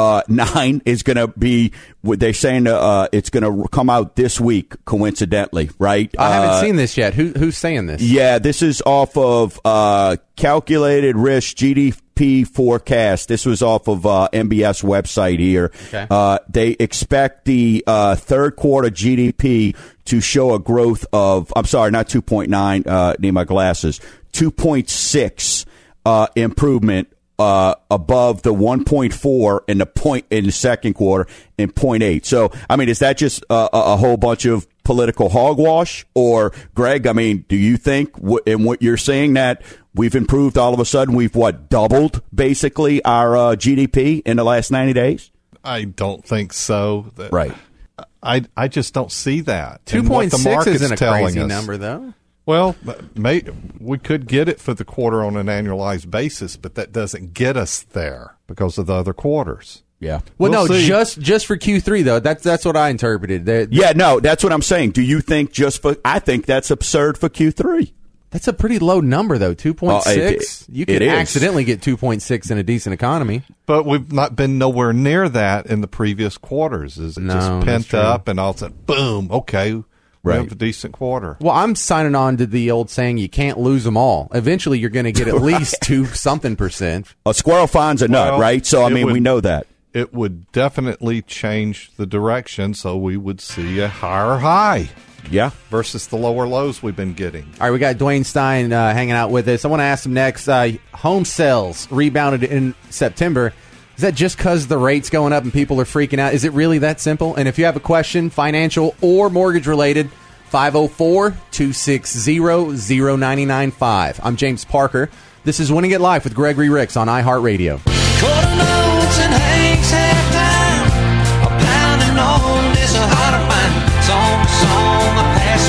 nine is going to be? They're saying uh, it's going to come out this week, coincidentally, right? I haven't Uh, seen this yet. Who who's saying this? Yeah, this is off of uh, Calculated Risk G D P Forecast. This was off of uh, M B S website here. Okay. Uh, they expect the uh, third quarter G D P to show a growth of, I'm sorry, not two point nine, uh, need my glasses, two point six uh, improvement uh, above the one point four in the point in the second quarter and zero point eight. So, I mean, is that just uh, a, a whole bunch of political hogwash? Or, Greg, I mean, do you think w- in what you're saying that we've improved all of a sudden, we've, what, doubled basically our uh, G D P in the last ninety days? I don't think so. That- Right. I I just don't see that. Two And what point the six market's isn't a telling crazy us- number, though. Well, may, we could get it for the quarter on an annualized basis, but that doesn't get us there because of the other quarters. Yeah. Well, We'll no, see. just just for Q three though. That's that's what I interpreted. That- Yeah, no, that's what I'm saying. Do you think just for, I think that's absurd for Q three. That's a pretty low number, though. Two point six. it- You it can is. accidentally get two point six in a decent economy. But we've not been nowhere near that in the previous quarters. Is it No, just that's pent true. up and all of a sudden, boom, okay, we Right. have a decent quarter. Well, I'm signing on to the old saying: you can't lose them all. Eventually, you're going to get at least two something percent. A squirrel finds a nut, Well, right? So, I it mean, we would- know that. It would definitely change the direction, so we would see a higher high. Yeah. Versus the lower lows we've been getting. All right, we got Dwayne Stein uh, hanging out with us. I want to ask him next. Uh, home sales rebounded in September. Is that just because the rate's going up and people are freaking out? Is it really that simple? And if you have a question, financial or mortgage related, five oh four, two six zero, zero nine nine five. I'm James Parker. This is Winning at Life with Gregory Ricks on iHeartRadio. Quarter notes and Hank's halftime. A pounding on is a heart of mine. Song to song, I pass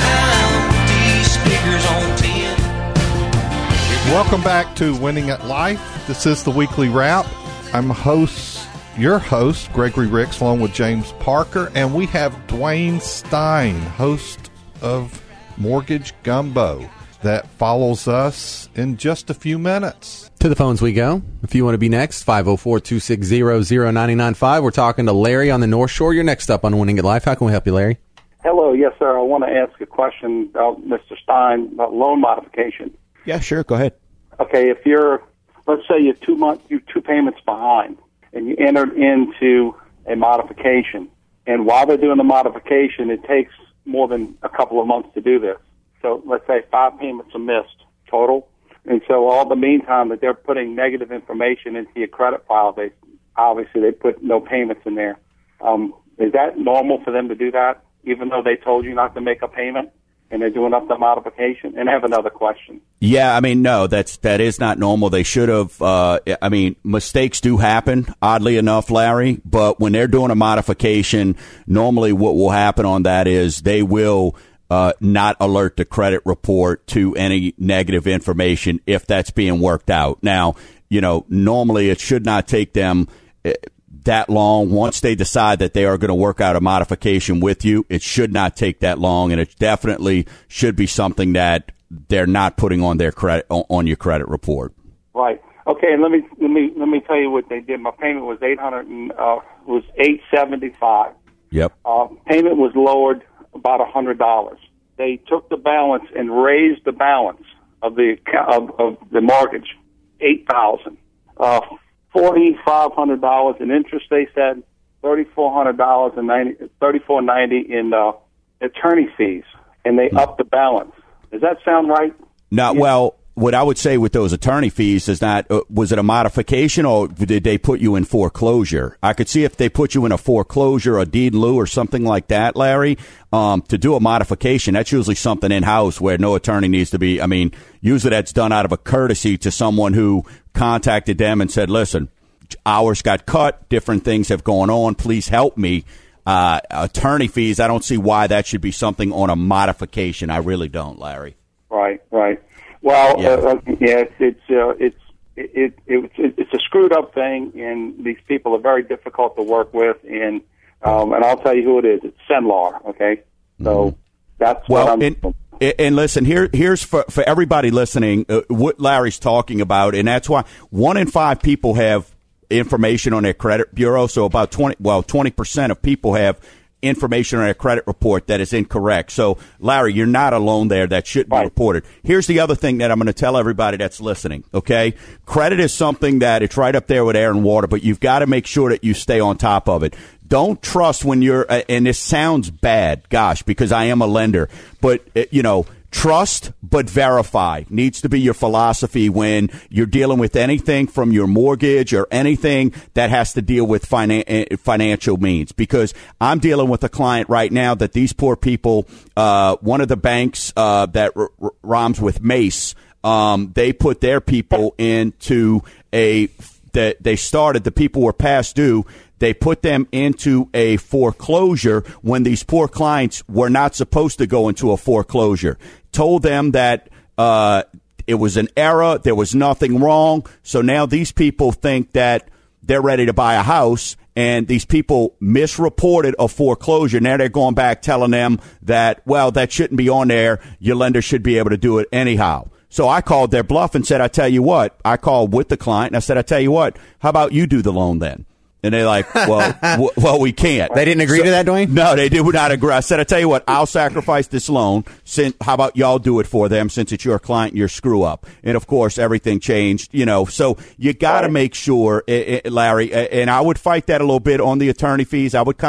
my time. These speakers on ten. Welcome back to Winning at Life. This is the weekly wrap. I'm host, your host, Gregory Ricks, along with James Parker, and we have Dwayne Stein, host of Mortgage Gumbo, that follows us in just a few minutes. To the phones we go. If you want to be next, five oh four, two six zero, zero nine nine five. We're talking to Larry on the North Shore. You're next up on Winning at Life. How can we help you, Larry? Hello, yes, sir. I want to ask a question about Mister Stein about loan modification. Yeah, sure. Go ahead. Okay, if you're, let's say you're two months, you're two payments behind, and you entered into a modification, and while they're doing the modification, it takes more than a couple of months to do this. So let's say five payments are missed total, and so all the meantime that they're putting negative information into your credit file, they obviously they put no payments in there. Um, is that normal for them to do that, even though they told you not to make a payment? And they're doing up the modification? And I have another question. Yeah, I mean, no, that's that is not normal. They should have. Uh, I mean, mistakes do happen, oddly enough, Larry. But when they're doing a modification, normally what will happen on that is they will uh, not alert the credit report to any negative information if that's being worked out. Now, you know, normally it should not take them Uh, that long. Once they decide that they are going to work out a modification with you, it should not take that long, and it definitely should be something that they're not putting on their credit on your credit report. Right. Okay. And let me let me let me tell you what they did. My payment was eight hundred and uh, was eight seventy five. Yep. Uh, payment was lowered about a hundred dollars. They took the balance and raised the balance of the of, of the mortgage eight thousand. Uh, Forty-five hundred dollars in interest. They said thirty-four hundred dollars and ninety, thirty-four ninety in uh, attorney fees, and they upped the balance. Does that sound right? No. Well, what I would say with those attorney fees is not, uh, was it a modification or did they put you in foreclosure? I could see if they put you in a foreclosure, a deed in lieu, or something like that, Larry. Um, to do a modification, that's usually something in house where no attorney needs to be. I mean, usually that's done out of a courtesy to someone who contacted them and said, listen, hours got cut, different things have gone on, please help me. Uh, attorney fees, I don't see why that should be something on a modification. I really don't, Larry. Right, right. Well, Yeah. uh, yeah, it's it's uh, it's it, it, it it's a screwed up thing, and these people are very difficult to work with. And um, and I'll tell you who it is. It's Cenlar. Okay, so that's Well, what I'm. and, and listen, here, here's for, for everybody listening uh, what Larry's talking about, and that's why one in five people have information on their credit bureau. So about twenty, well, twenty percent of people have information on their credit report that is incorrect. So, Larry, you're not alone there. That shouldn't be reported. Here's the other thing that I'm going to tell everybody that's listening, okay? Credit is something that it's right up there with air and water, but you've got to make sure that you stay on top of it. Don't trust when you're, uh, and this sounds bad, gosh, because I am a lender, but, uh, you know, trust but verify needs to be your philosophy when you're dealing with anything from your mortgage or anything that has to deal with finan- financial means. Because I'm dealing with a client right now that these poor people, uh, one of the banks uh, that r- r- rhymes with Mace, um, they put their people into a, that they started, the people were past due. They put them into a foreclosure when these poor clients were not supposed to go into a foreclosure. Told them that uh, it was an error, there was nothing wrong. So now these people think that they're ready to buy a house, and these people misreported a foreclosure. Now they're going back telling them that, well, that shouldn't be on there. Your lender should be able to do it anyhow. So I called their bluff and said, I tell you what, I called with the client and I said, I tell you what, how about you do the loan then? And they're like, well, w- well, we can't. They didn't agree So- to that, Dwayne? No, they did not agree. I said, I tell you what, I'll sacrifice this loan. Since, how about y'all do it for them since it's your client and your screw up? And of course, everything changed, you know. So you got to make sure, eh, eh, Larry, eh, and I would fight that a little bit on the attorney fees. I would kind of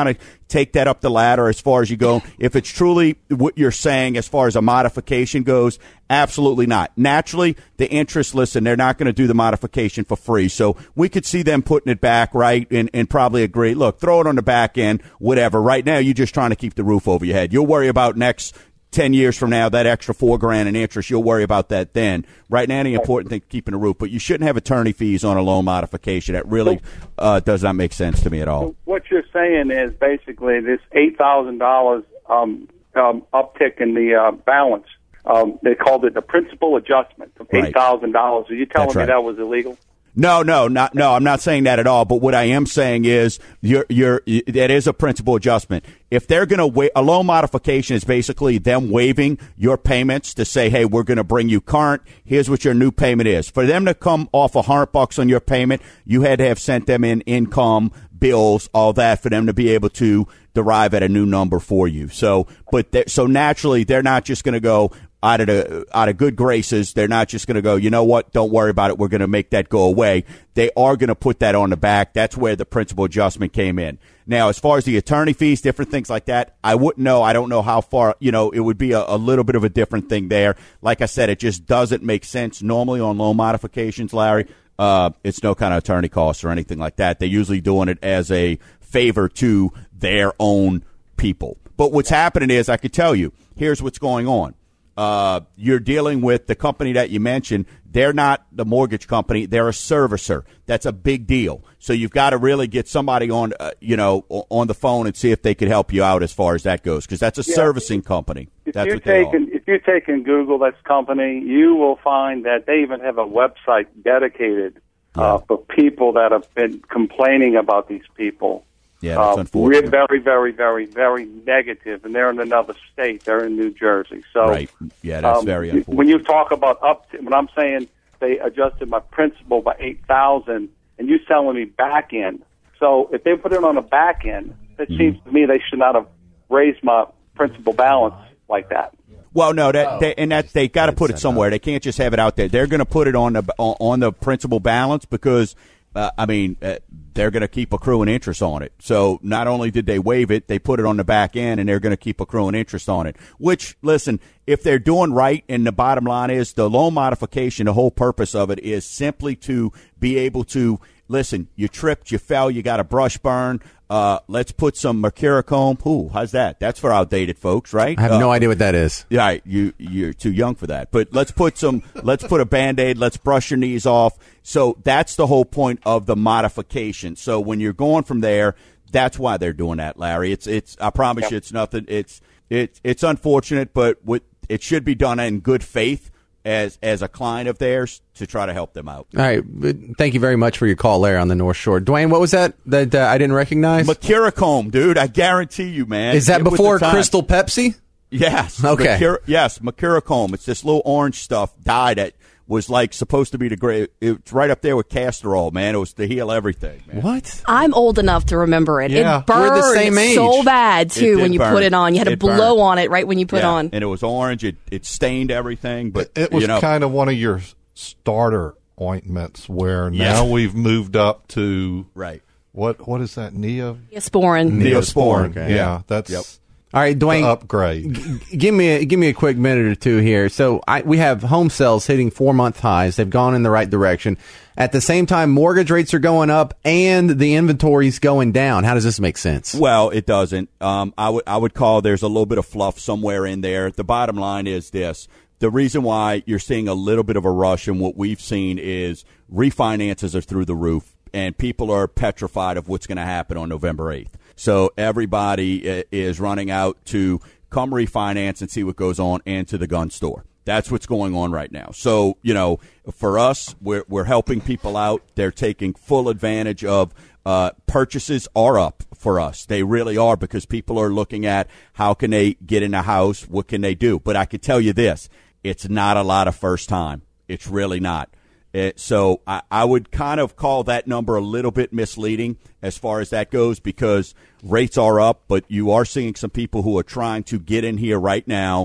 take that up the ladder as far as you go. If it's truly what you're saying as far as a modification goes, absolutely not. Naturally, the interest, listen, they're not going to do the modification for free. So we could see them putting it back, right, and, and probably agree, look, throw it on the back end, whatever. Right now, you're just trying to keep the roof over your head. You'll worry about next ten years from now, that extra four grand in interest, you'll worry about that then. Right now, the important thing is keeping the roof. But you shouldn't have attorney fees on a loan modification. That really uh, does not make sense to me at all. What you're saying is basically this eight thousand dollars um, um, uptick in the uh, balance. Um, they called it the principal adjustment of eight thousand dollars. Are you telling That's me right. that was illegal? No, no, not no. I'm not saying that at all. But what I am saying is, you're, you're, that is a principal adjustment. If they're going to wait, a loan modification is basically them waiving your payments to say, hey, we're going to bring you current. Here's what your new payment is. For them to come off a hundred bucks on your payment, you had to have sent them in income, bills, all that for them to be able to derive at a new number for you. So, but they- so naturally, they're not just going to go out of the out of good graces. They're not just going to go, you know what, don't worry about it, we're going to make that go away. They are going to put that on the back. That's where the principal adjustment came in. Now, as far as the attorney fees, different things like that, I wouldn't know. I don't know how far, you know, it would be a, a little bit of a different thing there. Like I said, it just doesn't make sense. Normally on loan modifications, Larry, uh, it's no kind of attorney costs or anything like that. They're usually doing it as a favor to their own people. But what's happening is, I could tell you, here's what's going on. Uh, you're dealing with the company that you mentioned. They're not the mortgage company. They're a servicer. That's a big deal. So you've got to really get somebody on, uh, you know, on the phone and see if they could help you out as far as that goes, because that's a Yeah. servicing company. If That's you're what they are. taking, if you're taking Google, that's company, you will find that they even have a website dedicated uh, for people that have been complaining about these people. Yeah, that's uh, unfortunate. We're very, very, very, very negative, and they're in another state. They're in New Jersey. So, Right. Yeah, that's um, very unfortunate. When you talk about up, when I'm saying they adjusted my principal by eight thousand, and you telling me back end. So if they put it on the back end, it Mm-hmm. seems to me they should not have raised my principal balance like that. Well, no, that they, and that they got to put it somewhere. They can't just have it out there. They're going to put it on the on, on the principal balance because, uh, I mean, uh, they're going to keep accruing interest on it. So not only did they waive it, they put it on the back end, and they're going to keep accruing interest on it. Which, listen, if they're doing right, and the bottom line is the loan modification, the whole purpose of it is simply to be able to, listen, you tripped, you fell, you got a brush burn. Uh, let's put some mercurochrome. Ooh, how's that? That's for outdated folks, right? I have Uh, no idea what that is. Yeah, you you're too young for that. But let's put some. Let's put a Band-Aid. Let's brush your knees off. So that's the whole point of the modification. So when you're going from there, that's why they're doing that, Larry. It's it's. I promise you, it's nothing. It's it's it's unfortunate, but what it should be done in good faith as as a client of theirs to try to help them out. All right. but Thank you very much for your call, Larry, on the North Shore. Dwayne, what was that that uh, I didn't recognize? Mercurochrome, dude. I guarantee you, man. Is that Get with before the times. Crystal Pepsi? Yes. Okay. Mercur- yes, mercurochrome. It's this little orange stuff dye that was like supposed to be the great. It's right up there with castor oil, man. It was to heal everything. Man. What? I'm old enough to remember it. Yeah. It burned We're the same age. so bad, It too, did when you burn. put it on. You had to It blow burned. on it right when you put Yeah, on. and it was orange. It it stained everything, but It was you know, kind of one of your starter ointments where Yeah. now we've moved up to right. What what is that? Neo Neosporin. Neosporin. Okay. Yeah, that's Yep. All right, Dwayne. the upgrade. G- give me a, give me a quick minute or two here. So I, we have home sales hitting four month highs. They've gone in the right direction. At the same time, mortgage rates are going up and the inventory's going down. How does this make sense? Well, it doesn't. Um, I would I would call there's a little bit of fluff somewhere in there. The bottom line is this. The reason why you're seeing a little bit of a rush and what we've seen is refinances are through the roof and people are petrified of what's going to happen on November eighth. So everybody is running out to come refinance and see what goes on and to the gun store. That's what's going on right now. So, you know, for us, we're, we're helping people out. They're taking full advantage of uh, purchases are up for us. They really are because people are looking at how can they get in a house, what can they do. But I could tell you this, it's not a lot of first time. It's really not. It, so I, I would kind of call that number a little bit misleading as far as that goes because rates are up, but you are seeing some people who are trying to get in here right now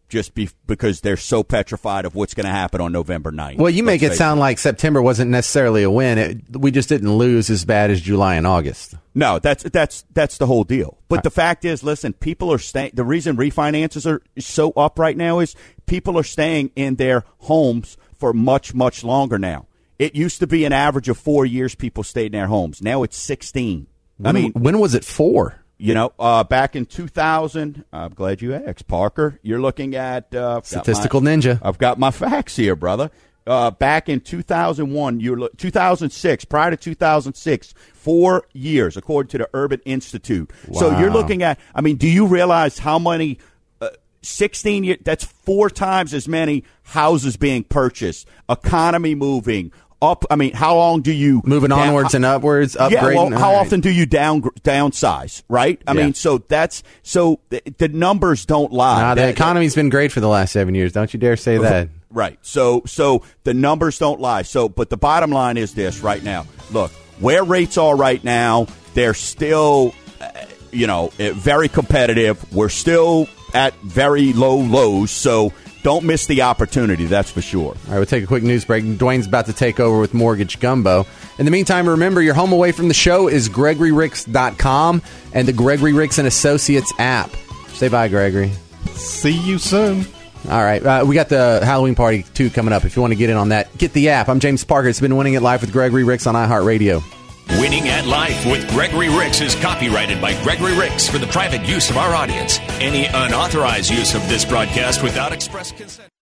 just be, because they're so petrified of what's going to happen on November ninth. Well, you make Let's it face sound like September wasn't necessarily a win. It, we just didn't lose as bad as July and August. No, that's that's that's the whole deal. But the fact is, listen, people are staying. The reason refinances are so up right now is people are staying in their homes for much, much longer now. It used to be an average of four years people stayed in their homes. Now it's sixteen. When, I mean, when was it four? You know, uh, back in two thousand, I'm glad you asked, Parker. You're looking at uh, I've got Statistical my- Ninja. I've got my facts here, brother. Uh, back in two thousand one, you were look, two thousand six, prior to two thousand six, four years, according to the Urban Institute. So Wow. you're looking at, I mean, do you realize how many, uh, sixteen years, that's four times as many houses being purchased, economy moving, up. I mean, how long do you Moving down- onwards and upwards, upgrading? Yeah, well, how All right. often do you down downsize, right? I Yeah. mean, so that's, so the, the numbers don't lie. Nah, the That- economy's been great for the last seven years. Don't you dare say that. Right. So so the numbers don't lie. So but the bottom line is this right now. Look, where rates are right now, they're still uh, you know, uh, very competitive. We're still at very low lows, so don't miss the opportunity, that's for sure. All right, we'll take a quick news break. Dwayne's about to take over with Mortgage Gumbo. In the meantime, remember, your home away from the show is Gregory Ricks dot com and the Gregory Ricks and Associates app. Say bye, Gregory. See you soon. All right, uh, we got the Halloween party, too, coming up. If you want to get in on that, get the app. I'm James Parker. It's been Winning at Life with Gregory Ricks on iHeartRadio. Winning at Life with Gregory Ricks is copyrighted by Gregory Ricks for the private use of our audience. Any unauthorized use of this broadcast without express consent.